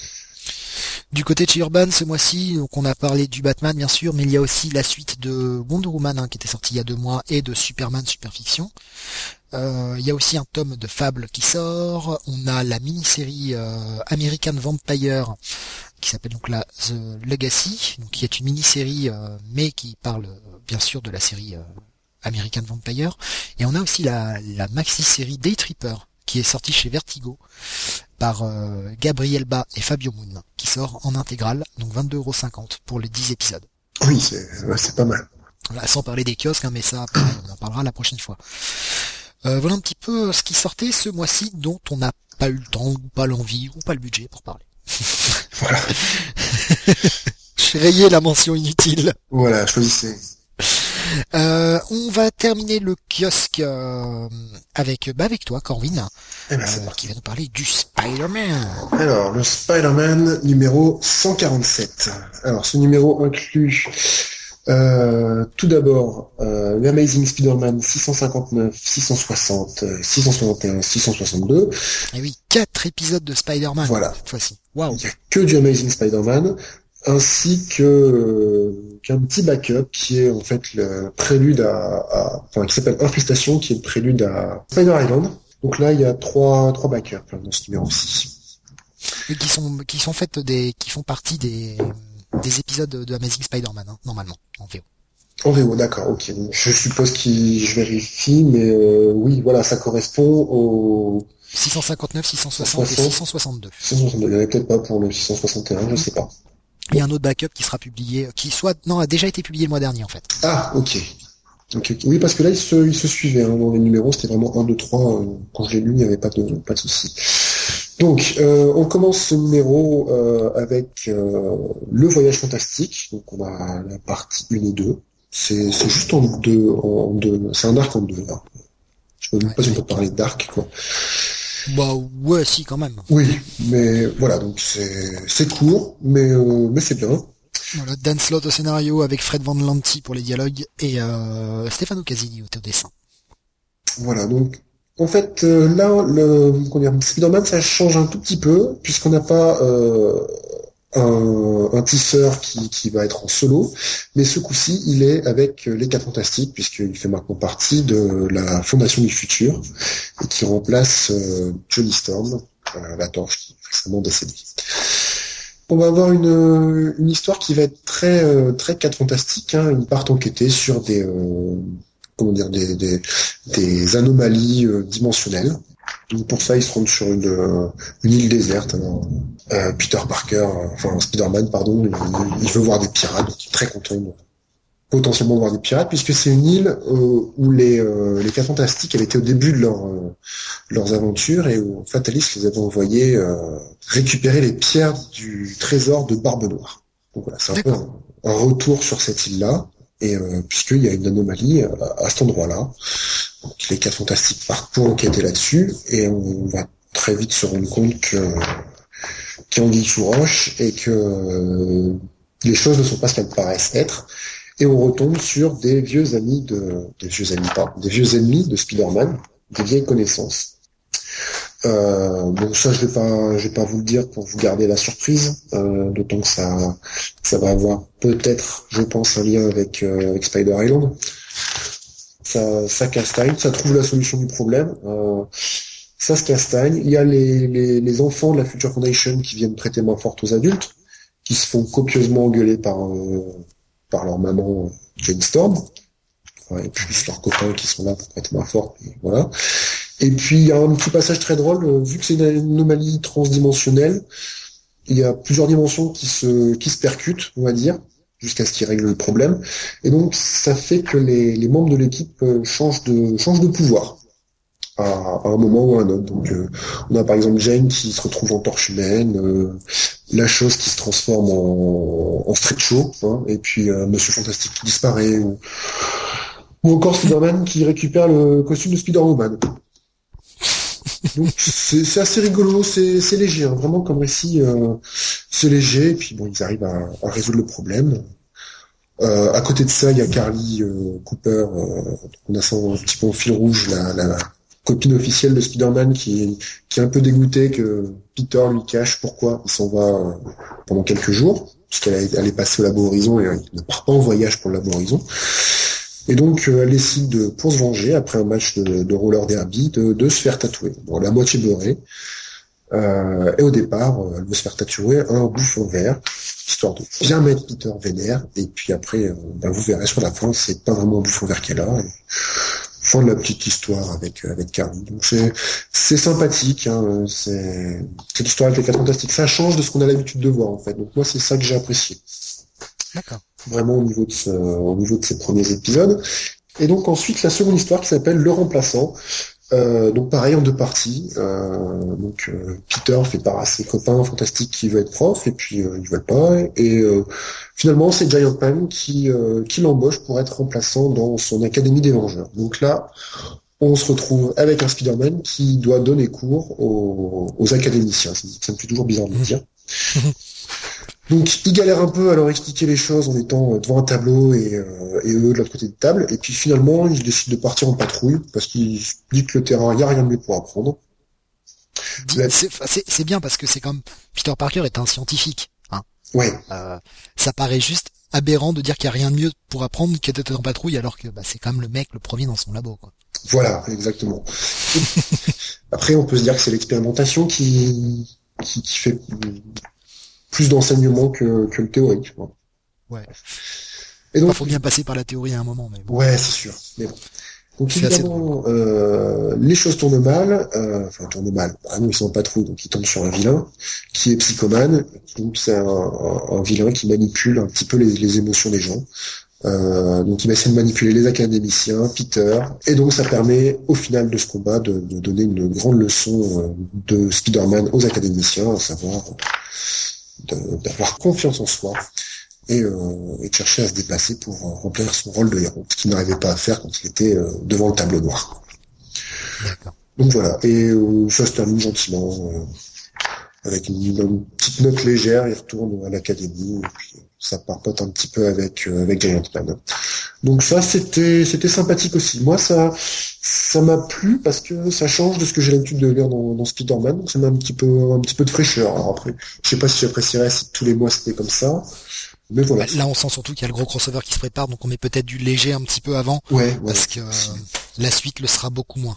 [SPEAKER 1] Du côté de chez Urban, ce mois-ci, donc on a parlé du Batman bien sûr, mais il y a aussi la suite de Wonder Woman hein, qui était sortie il y a deux mois et de Superman Superfiction. Euh, il y a aussi un tome de Fable qui sort. On a la mini-série euh, American Vampire qui s'appelle donc la The Legacy, donc qui est une mini-série euh, mais qui parle euh, bien sûr de la série euh, American Vampire. Et on a aussi la, la maxi-série Day Tripper qui est sortie chez Vertigo par euh, Gabriel Ba et Fabio Moon, qui sort en intégrale, donc vingt-deux euros cinquante pour les dix épisodes.
[SPEAKER 2] Oui, c'est, c'est pas mal.
[SPEAKER 1] Voilà, sans parler des kiosques, hein, mais ça, on en parlera la prochaine fois. Euh, voilà un petit peu ce qui sortait ce mois-ci, dont on n'a pas eu le temps, ou pas l'envie, ou pas le budget pour parler.
[SPEAKER 2] Voilà.
[SPEAKER 1] J'ai rayé la mention inutile.
[SPEAKER 2] Voilà, choisissez.
[SPEAKER 1] Euh, on va terminer le kiosque euh, avec bah avec toi, Corwin,
[SPEAKER 2] Eh ben,
[SPEAKER 1] euh, qui va nous parler du Spider-Man.
[SPEAKER 2] Alors, le Spider-Man numéro cent quarante-sept. Alors, ce numéro inclut euh, tout d'abord euh, l'Amazing Spider-Man six cent cinquante-neuf, six cent soixante, six cent soixante et un, six cent soixante-deux.
[SPEAKER 1] Et oui, quatre épisodes de Spider-Man
[SPEAKER 2] voilà.
[SPEAKER 1] cette fois-ci. Waouh.
[SPEAKER 2] Il n'y a que du Amazing Spider-Man, ainsi que euh, qu'un petit backup qui est en fait le prélude à, à enfin qui s'appelle Infestation, qui est le prélude à Spider Island. Donc là, il y a trois trois backups dans ce numéro-ci.
[SPEAKER 1] Et qui sont qui sont faites des qui font partie des des épisodes de, de Amazing Spider-Man hein, normalement en V O.
[SPEAKER 2] En V O, d'accord, ok. Donc, je suppose qu'il je vérifie, mais euh, oui, voilà, ça correspond au
[SPEAKER 1] six cent cinquante-neuf, six cent soixante et six cent soixante-deux.
[SPEAKER 2] six cent soixante-deux. Il n'y en avait peut-être pas pour le six cent soixante et un, je sais pas.
[SPEAKER 1] Il y a un autre backup qui sera publié, qui soit non a déjà été publié le mois dernier en fait.
[SPEAKER 2] Ah, ok. Okay, okay. Oui, parce que là, il se, il se suivait hein, dans les numéros, c'était vraiment un, deux, trois. Euh, quand je l'ai lu, il n'y avait pas de, pas de souci. Donc, euh, on commence ce numéro euh, avec euh, le voyage fantastique. Donc, on a la partie un et deux. C'est, c'est juste en deux, en deux. C'est un arc en deux. Là. Je ne sais
[SPEAKER 1] ouais,
[SPEAKER 2] pas si on
[SPEAKER 1] ouais.
[SPEAKER 2] peut parler d'arc, quoi.
[SPEAKER 1] Bah ouais, si quand même.
[SPEAKER 2] Oui, mais voilà, donc c'est, c'est court, mais euh, mais c'est bien.
[SPEAKER 1] Voilà, Dan Slott au scénario avec Fred Van Lanty pour les dialogues et euh, Stefano Casini au dessin.
[SPEAKER 2] Voilà, donc en fait euh, là le comment dire, Spider-Man ça change un tout petit peu puisqu'on n'a pas euh, un, un tisseur qui, qui va être en solo, mais ce coup-ci il est avec les Quatre Fantastiques puisqu'il fait maintenant partie de la Fondation du Futur et qui remplace euh, Johnny Storm, euh, la Torche qui est récemment décédée. On va avoir une, une histoire qui va être très euh, très Quatre Fantastiques. Hein. Ils partent enquêter sur des euh, comment dire, des, des, des anomalies euh, dimensionnelles. Donc pour ça, ils se rendent sur une, euh, une île déserte. Alors, euh, Peter Parker, euh, enfin Spider-Man, pardon, il, il veut voir des pirates, donc il est très content de potentiellement voir des pirates, puisque c'est une île euh, où les euh, les Quatre Fantastiques avaient été au début de leur euh, leurs aventures et où Fatalis les avait envoyés euh, récupérer les pierres du trésor de Barbe Noire. Donc voilà, c'est un D'accord. peu un, un retour sur cette île-là, et euh, puisqu'il y a une anomalie à, à cet endroit-là. Donc les Quatre Fantastiques partent pour enquêter là-dessus, et on va très vite se rendre compte que qu'il y a anguille sous roche et que euh, les choses ne sont pas ce qu'elles paraissent être. Et on retombe sur des vieux amis de, des vieux amis pas, des vieux ennemis de Spider-Man, des vieilles connaissances. Euh, bon, ça, je vais pas, je vais pas vous le dire pour vous garder la surprise, euh, d'autant que ça, ça va avoir peut-être, je pense, un lien avec, euh, avec Spider Island. Ça, ça castagne, ça trouve la solution du problème. Euh, ça se castagne. Il y a les, les, les enfants de la Future Foundation qui viennent prêter main forte aux adultes, qui se font copieusement engueuler par euh, par leur maman Jane Storm, et puis leurs copains qui sont là pour prêter main forte, et voilà. Et puis il y a un petit passage très drôle, vu que c'est une anomalie transdimensionnelle, il y a plusieurs dimensions qui se qui se percutent, on va dire, jusqu'à ce qu'ils règlent le problème. Et donc ça fait que les, les membres de l'équipe changent de changent de pouvoir à, à un moment ou à un autre. Donc euh, on a par exemple Jane qui se retrouve en torche humaine, euh, la chose qui se transforme en, en street show, hein, et puis euh, Monsieur Fantastique qui disparaît, ou, ou encore Spider-Man qui récupère le costume de Spider-Woman. Donc c'est, c'est assez rigolo, c'est, c'est léger, hein, vraiment comme récit, euh, c'est léger, et puis bon, ils arrivent à, à résoudre le problème. Euh, à côté de ça, il y a Carly euh, Cooper, euh, on a ça un petit peu en fil rouge, la, la copine officielle de Spider-Man qui est, qui est un peu dégoûtée que Peter lui cache pourquoi il s'en va euh, pendant quelques jours, puisqu'elle est, elle est passée au Labo Horizon et elle ne part pas en voyage pour le Labo Horizon. Et donc euh, elle décide de, pour se venger, après un match de, de roller derby, de, de se faire tatouer. Bon, elle est à moitié beurrée. Euh, et au départ, euh, elle veut se faire tatouer un bouffon vert, histoire de bien mettre Peter vénère. Et puis après, euh, ben, vous verrez sur la fin, c'est pas vraiment un bouffon vert qu'elle a. Et fin de la petite histoire avec avec Carly. Donc c'est c'est sympathique, hein, c'est cette histoire avec les Quatre Fantastiques, ça change de ce qu'on a l'habitude de voir en fait. Donc moi c'est ça que j'ai apprécié.
[SPEAKER 1] D'accord.
[SPEAKER 2] Vraiment au niveau de ce, au niveau de ces premiers épisodes. Et donc ensuite la seconde histoire qui s'appelle Le Remplaçant. Euh, donc pareil en deux parties. Euh, donc euh, Peter fait part à ses copains fantastiques qui veulent être prof et puis euh, ils veulent pas. Et euh, finalement c'est Giant Man qui euh, qui l'embauche pour être remplaçant dans son académie des Vengeurs. Donc là on se retrouve avec un Spider-Man qui doit donner cours aux, aux académiciens. Ça, ça me fait toujours bizarre de le dire. Donc il galère un peu à leur expliquer les choses en étant devant un tableau et, euh, et eux de l'autre côté de table. Et puis finalement, il décide de partir en patrouille parce qu'il se dit que le terrain, il n'y a rien de mieux pour apprendre.
[SPEAKER 1] C'est, c'est, c'est bien parce que c'est comme Peter Parker est un scientifique. Hein.
[SPEAKER 2] Ouais.
[SPEAKER 1] Euh, ça paraît juste aberrant de dire qu'il n'y a rien de mieux pour apprendre qu'être en patrouille alors que bah, c'est quand même le mec le premier dans son labo, quoi.
[SPEAKER 2] Voilà, exactement. Après, on peut se dire que c'est l'expérimentation qui, qui, qui fait plus d'enseignement que, que le théorique. Quoi.
[SPEAKER 1] Ouais.
[SPEAKER 2] Et donc,
[SPEAKER 1] il faut bien passer par la théorie à un moment, mais bon.
[SPEAKER 2] Ouais, c'est sûr. Mais bon. Donc évidemment, euh, les choses tournent mal, euh, enfin tournent mal. Ah non, ils sont en patrouille, donc ils tombent sur un vilain qui est psychomane. Donc c'est un, un, un vilain qui manipule un petit peu les, les émotions des gens. Euh, donc il va essayer de manipuler les académiciens, Peter, et donc ça permet au final de ce combat de, de donner une grande leçon de Spider-Man aux académiciens, à savoir de, d'avoir confiance en soi. Et, euh, et de chercher à se déplacer pour euh, remplir son rôle de héros, ce qu'il n'arrivait pas à faire quand il était euh, devant le tableau noir.
[SPEAKER 1] D'accord.
[SPEAKER 2] Donc voilà, et euh, ça se termine gentiment, euh, avec une, une petite note légère, il retourne à l'académie, et puis ça parpote un petit peu avec euh, avec Giant Man. Donc ça, c'était c'était sympathique aussi. Moi, ça ça m'a plu parce que ça change de ce que j'ai l'habitude de lire dans, dans Spider-Man, donc ça m'a un petit peu un petit peu de fraîcheur. Alors après, je sais pas si j'apprécierais si tous les mois c'était comme ça. Mais voilà.
[SPEAKER 1] Là, on sent surtout qu'il y a le gros crossover qui se prépare, donc on met peut-être du léger un petit peu avant,
[SPEAKER 2] ouais, ouais,
[SPEAKER 1] parce que euh, la suite le sera beaucoup moins.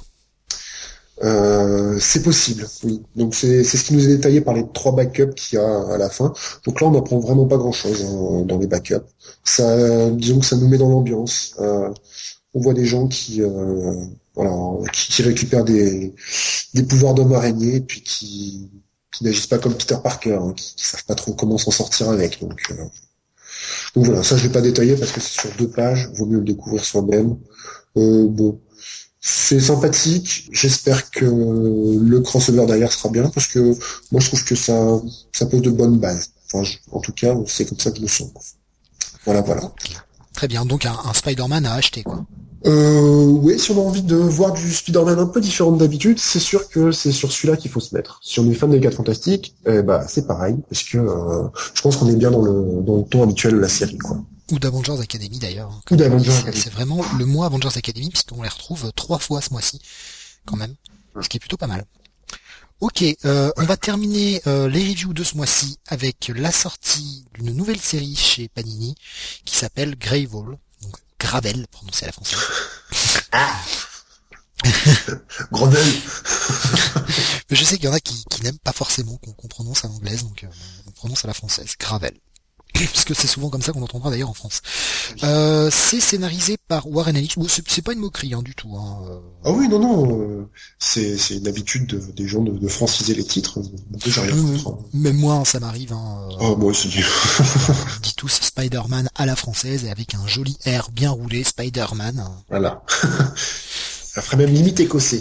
[SPEAKER 2] Euh, c'est possible, oui. Donc c'est c'est ce qui nous est détaillé par les trois backups qu'il y a à la fin. Donc là, on n'apprend vraiment pas grand-chose hein, dans les backups. Ça, disons que ça nous met dans l'ambiance. Euh, on voit des gens qui, euh, voilà, qui, qui récupèrent des, des pouvoirs d'homme araignée, puis qui, qui n'agissent pas comme Peter Parker, hein, qui, qui savent pas trop comment s'en sortir avec. Donc, euh, donc voilà, ça je vais pas détailler parce que c'est sur deux pages, vaut mieux le découvrir soi-même. Euh, bon, c'est sympathique. J'espère que le crossover derrière sera bien parce que moi je trouve que ça, ça pose de bonnes bases. Enfin, je, en tout cas, c'est comme ça que je le sens. Voilà, voilà.
[SPEAKER 1] Très bien, donc un, un Spider-Man à acheter, quoi.
[SPEAKER 2] Euh, oui, si on a envie de voir du Spider-Man un peu différent d'habitude, c'est sûr que c'est sur celui-là qu'il faut se mettre. Si on est fan des quatre Fantastiques, eh bah c'est pareil, parce que euh, je pense qu'on est bien dans le dans le ton habituel de la série, quoi.
[SPEAKER 1] Ou d'Avengers Academy d'ailleurs. Hein,
[SPEAKER 2] Ou d'Avengers
[SPEAKER 1] c'est,
[SPEAKER 2] Academy.
[SPEAKER 1] c'est vraiment le mois Avengers Academy, puisqu'on les retrouve trois fois ce mois-ci, quand même, ce qui est plutôt pas mal. Ok, euh, on va terminer euh, les reviews de ce mois-ci avec la sortie d'une nouvelle série chez Panini qui s'appelle Gravel, donc Gravel prononcé à la française.
[SPEAKER 2] Ah Gravel.
[SPEAKER 1] Je sais qu'il y en a qui, qui n'aiment pas forcément qu'on, qu'on prononce à l'anglaise, donc euh, on prononce à la française, Gravel. Parce que c'est souvent comme ça qu'on l'entendra d'ailleurs en France. Euh, c'est scénarisé par Warren Ellis. Bon, c'est, c'est pas une moquerie hein, du tout. Hein.
[SPEAKER 2] Ah oui, non, non, euh, c'est, c'est une habitude de, des gens de, de franciser les titres. J'ai rien
[SPEAKER 1] Euh,
[SPEAKER 2] contre.
[SPEAKER 1] même moi, ça m'arrive. Hein,
[SPEAKER 2] oh, moi aussi.
[SPEAKER 1] On dit tous Spider-Man à la française et avec un joli air bien roulé, Spider-Man.
[SPEAKER 2] Voilà. Ça ferait même limite écossais.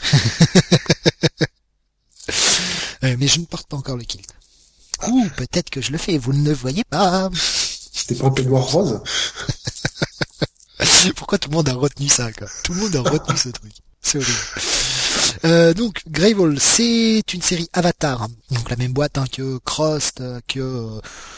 [SPEAKER 1] euh, mais je ne porte pas encore le kilt. Ou peut-être que je le fais, vous ne le voyez pas.
[SPEAKER 2] C'était pas un peignoir rose?
[SPEAKER 1] Pourquoi tout le monde a retenu ça, quoi? Tout le monde a retenu ce truc. C'est horrible. Euh, donc, Gravel, c'est une série Avatar. Donc la même boîte hein, que Crossed, que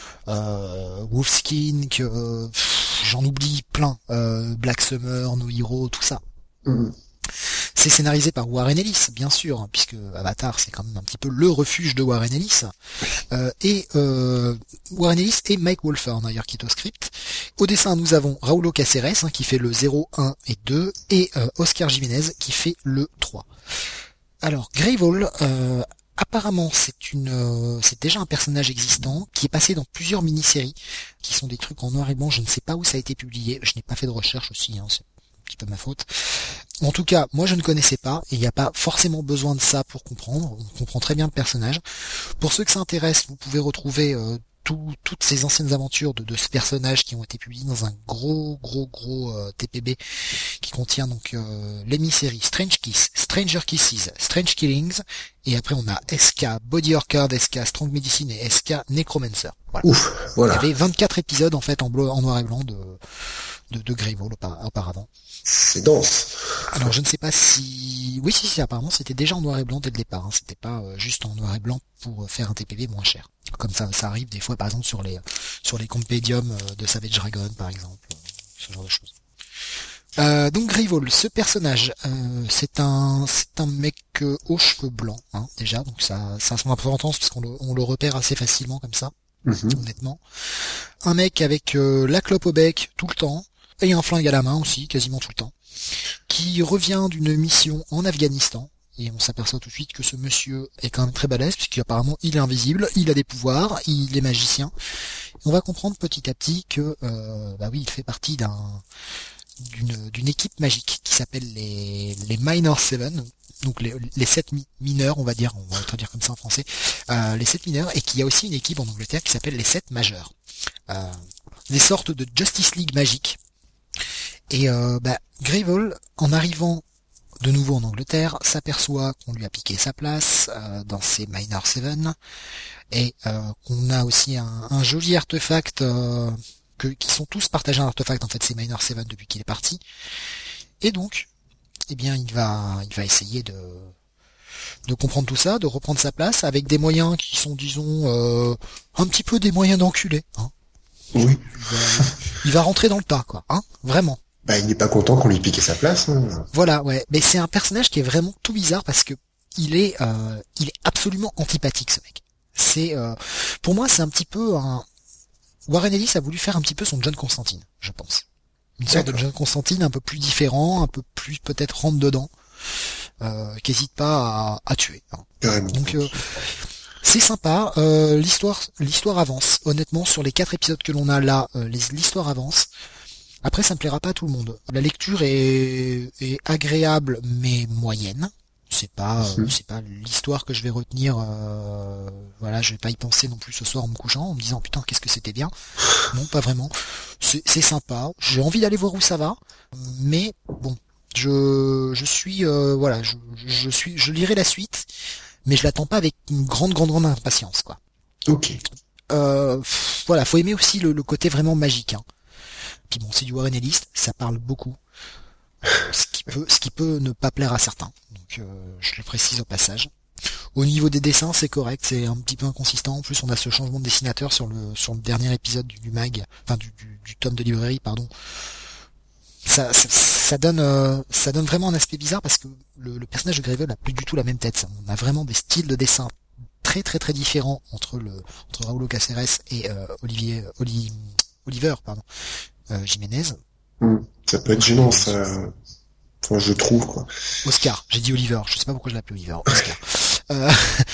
[SPEAKER 1] euh, Wolfskin, que euh, pff, j'en oublie plein. Euh, Black Summer, No Hero, tout ça.
[SPEAKER 2] Mm-hmm.
[SPEAKER 1] C'est scénarisé par Warren Ellis, bien sûr, hein, puisque Avatar, c'est quand même un petit peu le refuge de Warren Ellis. Euh, et euh, Warren Ellis et Mike Wolford, d'ailleurs, qui est au script. Au dessin, nous avons Raúl Caceres, hein, qui fait le zéro, un et deux, et euh, Oscar Jiménez, qui fait le trois. Alors, Gravel, euh, apparemment, c'est une, euh, c'est déjà un personnage existant, qui est passé dans plusieurs mini-séries, qui sont des trucs en noir et blanc. Je ne sais pas où ça a été publié. Je n'ai pas fait de recherche aussi, hein, c'est un petit peu ma faute. En tout cas, moi je ne connaissais pas, et il n'y a pas forcément besoin de ça pour comprendre, on comprend très bien le personnage. Pour ceux que ça intéresse, vous pouvez retrouver euh, tout, toutes ces anciennes aventures de, de ce personnage qui ont été publiées dans un gros gros gros euh, T P B qui contient donc euh, les mini-séries Strange Kiss, Stranger Kisses, Strange Killings, et après on a S K Body Orchard, S K Strong Medicine et S K Necromancer. Voilà.
[SPEAKER 2] Ouf, voilà.
[SPEAKER 1] Il y avait vingt-quatre épisodes en fait en, bleu, en noir et blanc de, de, de Gravel auparavant.
[SPEAKER 2] C'est dense.
[SPEAKER 1] Alors je ne sais pas si... Oui, si, si, apparemment c'était déjà en noir et blanc dès le départ. Hein. C'était pas euh, juste en noir et blanc pour faire un T P B moins cher. Comme ça, ça arrive des fois, par exemple, sur les sur les compendiums de Savage Dragon, par exemple. Ce genre de choses. Euh, donc Gravel, ce personnage, euh, c'est un c'est un mec euh, aux cheveux blancs, hein, déjà. Donc ça, ça a son importance parce qu'on le, on le repère assez facilement comme ça, mm-hmm. honnêtement. Un mec avec euh, la clope au bec tout le temps. Et un flingue à la main aussi, quasiment tout le temps, qui revient d'une mission en Afghanistan, et on s'aperçoit tout de suite que ce monsieur est quand même très balèze, puisqu'apparemment il est invisible, il a des pouvoirs, il est magicien. On va comprendre petit à petit que, euh, bah oui, il fait partie d'un d'une, d'une équipe magique qui s'appelle les, les Minor Seven, donc les, les sept mi- mineurs, on va dire, on va traduire comme ça en français, euh, les sept mineurs, et qu'il y a aussi une équipe en Angleterre qui s'appelle les sept majeurs. Euh, des sortes de Justice League magique. Et euh, bah, Gravel, en arrivant de nouveau en Angleterre, s'aperçoit qu'on lui a piqué sa place euh, dans ces Minor Seven, et euh, qu'on a aussi un, un joli artefact, euh, que, qui sont tous partagés un artefact en fait ces Minor Seven depuis qu'il est parti. Et donc, eh bien, il va, il va essayer de de comprendre tout ça, de reprendre sa place avec des moyens qui sont, disons, euh, un petit peu des moyens d'enculé. Hein.
[SPEAKER 2] Oui.
[SPEAKER 1] Il va, il va rentrer dans le tas, quoi. Hein, vraiment.
[SPEAKER 2] Bah, il n'est pas content qu'on lui pique sa place. Hein.
[SPEAKER 1] Voilà, ouais. Mais c'est un personnage qui est vraiment tout bizarre parce que il est, euh, il est absolument antipathique, ce mec. C'est, euh, pour moi, c'est un petit peu un. Warren Ellis a voulu faire un petit peu son John Constantine, je pense. Une sorte de John Constantine un peu plus différent, un peu plus peut-être rentre dedans, euh, qui hésite pas à, à tuer. Hein.
[SPEAKER 2] Carrément.
[SPEAKER 1] Donc euh, c'est sympa. Euh, l'histoire, l'histoire avance. Honnêtement, sur les quatre épisodes que l'on a là, euh, les, l'histoire avance. Après, ça ne plaira pas à tout le monde. La lecture est, est agréable, mais moyenne. C'est pas, euh, c'est pas l'histoire que je vais retenir. Euh, voilà, je vais pas y penser non plus ce soir en me couchant, en me disant putain qu'est-ce que c'était bien. Non, pas vraiment. C'est, c'est sympa. J'ai envie d'aller voir où ça va, mais bon, je, je suis, euh, voilà, je, je suis, je lirai la suite, mais je l'attends pas avec une grande, grande, grande impatience, quoi.
[SPEAKER 2] Ok.
[SPEAKER 1] Euh, voilà, faut aimer aussi le, le côté vraiment magique. Hein. Puis bon, c'est du Warren Ellis, ça parle beaucoup. Ce qui peut, ce qui peut ne pas plaire à certains. Donc, euh, je le précise au passage. Au niveau des dessins, c'est correct, c'est un petit peu inconsistant. En plus, on a ce changement de dessinateur sur le sur le dernier épisode du, du mag, enfin du, du, du tome de librairie, pardon. Ça, ça, ça donne, euh, ça donne vraiment un aspect bizarre parce que le, le personnage de Gravel n'a plus du tout la même tête. On a vraiment des styles de dessin très très très différents entre le entre Raúl Caceres et euh, Olivier Oli, Oliver, pardon, euh, Jiménez.
[SPEAKER 2] Mmh. Ça peut être gênant, ça. Enfin, je trouve, quoi.
[SPEAKER 1] Oscar, j'ai dit Oliver, je sais pas pourquoi je l'appelle Oliver, Oscar. euh,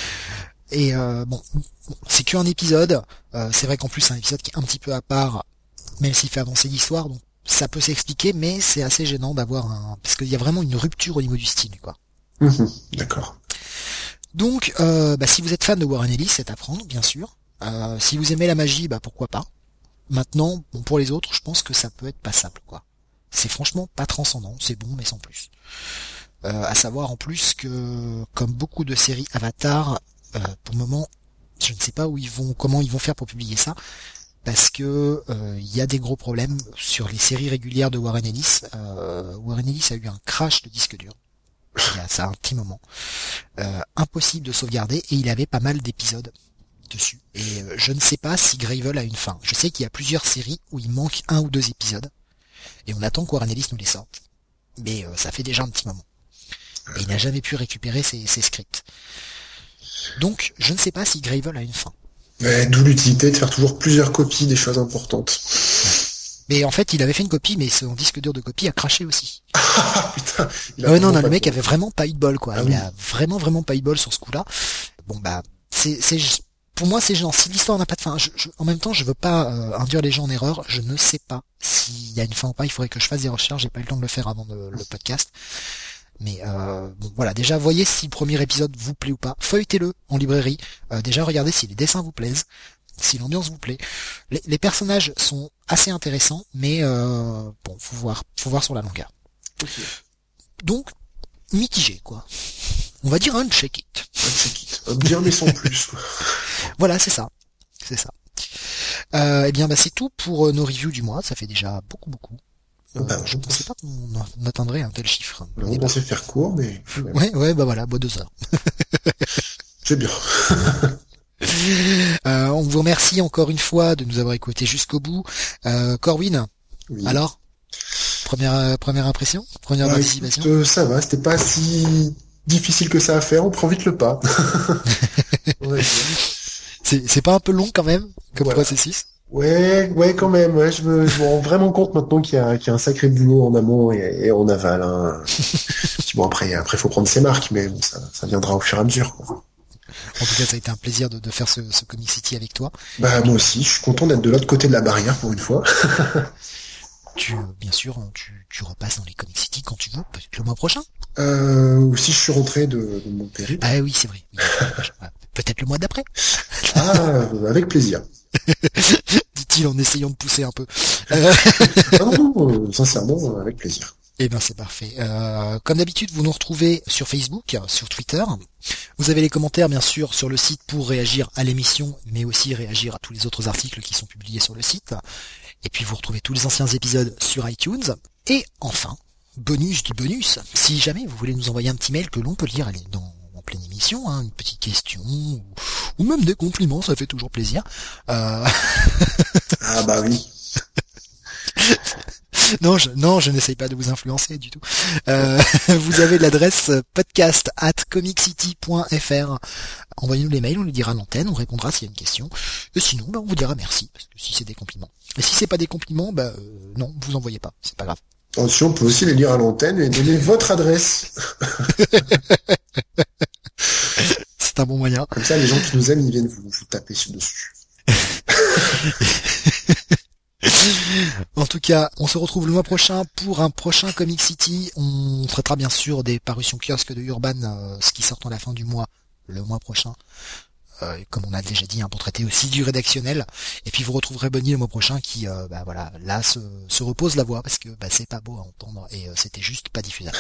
[SPEAKER 1] et euh, bon, c'est qu'un épisode, euh, c'est vrai qu'en plus c'est un épisode qui est un petit peu à part, même s'il fait avancer l'histoire, donc ça peut s'expliquer, mais c'est assez gênant d'avoir un... parce qu'il y a vraiment une rupture au niveau du style, quoi.
[SPEAKER 2] Mmh, d'accord.
[SPEAKER 1] Donc, euh, bah, si vous êtes fan de Warren Ellis, c'est à prendre, bien sûr. Euh, si vous aimez la magie, bah pourquoi pas. Maintenant, bon, pour les autres, je pense que ça peut être passable, quoi. C'est franchement pas transcendant, c'est bon, mais sans plus. Euh, à savoir en plus que, comme beaucoup de séries Avatar, euh, pour le moment, je ne sais pas où ils vont, comment ils vont faire pour publier ça, parce que euh, il y a des gros problèmes sur les séries régulières de Warren Ellis. Euh, Warren Ellis a eu un crash de disque dur. Il y a ça un petit moment. Euh, impossible de sauvegarder et il avait pas mal d'épisodes dessus. Et euh, je ne sais pas si Gravel a une fin. Je sais qu'il y a plusieurs séries où il manque un ou deux épisodes. Et on attend que Warren Ellis nous les sorte. Mais euh, ça fait déjà un petit moment. Et il n'a jamais pu récupérer ses, ses scripts. Donc, je ne sais pas si Gravel a une fin.
[SPEAKER 2] Mais d'où l'utilité de faire toujours plusieurs copies des choses importantes.
[SPEAKER 1] Mais en fait, il avait fait une copie, mais son disque dur de copie a craché aussi.
[SPEAKER 2] Ah putain. Il a
[SPEAKER 1] Ouais, non, non,
[SPEAKER 2] pas
[SPEAKER 1] le mec
[SPEAKER 2] de-
[SPEAKER 1] avait vraiment pas eu de bol, quoi.
[SPEAKER 2] Ah
[SPEAKER 1] il
[SPEAKER 2] oui.
[SPEAKER 1] a vraiment, vraiment pas eu de bol sur ce coup-là. Bon, bah, c'est, c'est, pour moi, c'est gênant. Si l'histoire n'a pas de fin, je, je- en même temps, je veux pas euh, induire les gens en erreur. Je ne sais pas s'il y a une fin ou pas. Il faudrait que je fasse des recherches. J'ai pas eu le temps de le faire avant de- le podcast. Mais euh, bon, voilà. Déjà, voyez si le premier épisode vous plaît ou pas. Feuilletez-le en librairie. Euh, déjà, regardez si les dessins vous plaisent, si l'ambiance vous plaît. Les, les personnages sont assez intéressants, mais euh, bon, faut voir, faut voir sur la longueur.
[SPEAKER 2] Ok.
[SPEAKER 1] Donc, mitigé, quoi. On va dire un check it.
[SPEAKER 2] Un check it. Un bien mais sans plus, quoi.
[SPEAKER 1] Voilà, c'est ça. C'est ça. Euh, eh bien, bah, c'est tout pour euh, nos reviews du mois. Ça fait déjà beaucoup, beaucoup. Euh,
[SPEAKER 2] Bah,
[SPEAKER 1] je ne pensais pas qu'on on atteindrait un tel chiffre.
[SPEAKER 2] On pensait faire court, mais
[SPEAKER 1] Ouais, ouais, bah voilà, bah deux heures.
[SPEAKER 2] c'est bien.
[SPEAKER 1] Euh, on vous remercie encore une fois de nous avoir écoutés jusqu'au bout. Euh, Corwin,
[SPEAKER 2] Oui.
[SPEAKER 1] alors première euh, première impression, première
[SPEAKER 2] Bah,
[SPEAKER 1] participation.
[SPEAKER 2] écoute, euh, ça va, c'était pas si difficile que ça à faire, on prend vite le pas. Ouais.
[SPEAKER 1] C'est c'est pas un peu long quand même comme
[SPEAKER 2] Voilà.
[SPEAKER 1] processus.
[SPEAKER 2] Ouais, ouais, quand même. Ouais, je me, je me rends vraiment compte maintenant qu'il y a, qu'il y a un sacré boulot en amont et, et en aval. Hein. Puis bon, après, après, faut prendre ses marques, mais bon, ça, ça viendra au fur et à mesure. Quoi.
[SPEAKER 1] En tout cas, ça a été un plaisir de, de faire ce, ce Comic City avec toi.
[SPEAKER 2] Bah moi aussi, je suis content d'être de l'autre côté de la barrière pour une fois.
[SPEAKER 1] Tu, euh, bien sûr, tu, tu repasses dans les Comic City quand tu veux, peut-être le mois prochain.
[SPEAKER 2] Euh, ou si je suis rentré de, de mon périple.
[SPEAKER 1] Ah oui, c'est vrai. Oui, peut-être le mois d'après.
[SPEAKER 2] Ah, avec plaisir.
[SPEAKER 1] Dit-il en essayant de pousser un peu. Euh,
[SPEAKER 2] Ah non, non, euh, sincèrement, avec plaisir.
[SPEAKER 1] Eh ben c'est parfait. Euh, comme d'habitude, vous nous retrouvez sur Facebook, sur Twitter. Vous avez les commentaires bien sûr sur le site pour réagir à l'émission, mais aussi réagir à tous les autres articles qui sont publiés sur le site. Et puis vous retrouvez tous les anciens épisodes sur iTunes. Et enfin, bonus du bonus, si jamais vous voulez nous envoyer un petit mail que l'on peut lire elle est dans, en pleine émission, hein, une petite question, ou, ou même des compliments, ça fait toujours plaisir. Euh...
[SPEAKER 2] Ah bah oui.
[SPEAKER 1] Non, je, non, je n'essaye pas de vous influencer du tout. Euh, vous avez l'adresse podcast at comiccity point fr. Envoyez-nous les mails, on les dira à l'antenne, on répondra s'il y a une question. Et sinon, bah, on vous dira merci, parce que si c'est des compliments. Et si c'est pas des compliments, bah euh, non, vous envoyez pas, c'est pas grave.
[SPEAKER 2] Attention, on peut aussi les lire à l'antenne et donner votre adresse.
[SPEAKER 1] C'est un bon moyen.
[SPEAKER 2] Comme ça, les gens qui nous aiment, ils viennent vous, vous taper dessus.
[SPEAKER 1] En tout cas, on se retrouve le mois prochain pour un prochain Comic City. On traitera bien sûr des parutions kiosques de Urban, euh, ce qui sort à la fin du mois, le mois prochain. Euh, comme on a déjà dit, hein, pour traiter aussi du rédactionnel. Et puis vous retrouverez Bonnie le mois prochain qui, euh, bah voilà, là se, se repose la voix parce que bah, c'est pas beau à entendre et euh, c'était juste pas diffusable.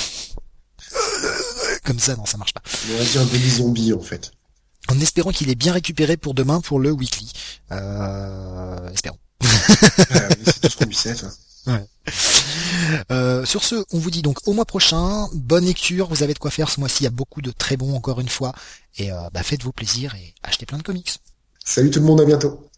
[SPEAKER 1] Comme ça, non, ça marche pas.
[SPEAKER 2] On va dire Bonnie zombie en fait.
[SPEAKER 1] En espérant qu'il est bien récupéré pour demain pour le weekly. Euh, espérons.
[SPEAKER 2] Ah oui, c'est tout ce qu'on lui sait. Ça.
[SPEAKER 1] Ouais. Euh, sur ce, on vous dit donc au mois prochain, bonne lecture, vous avez de quoi faire ce mois-ci, il y a beaucoup de très bons encore une fois, et euh, bah, faites-vous plaisir et achetez plein de comics.
[SPEAKER 2] Salut tout le monde, à bientôt.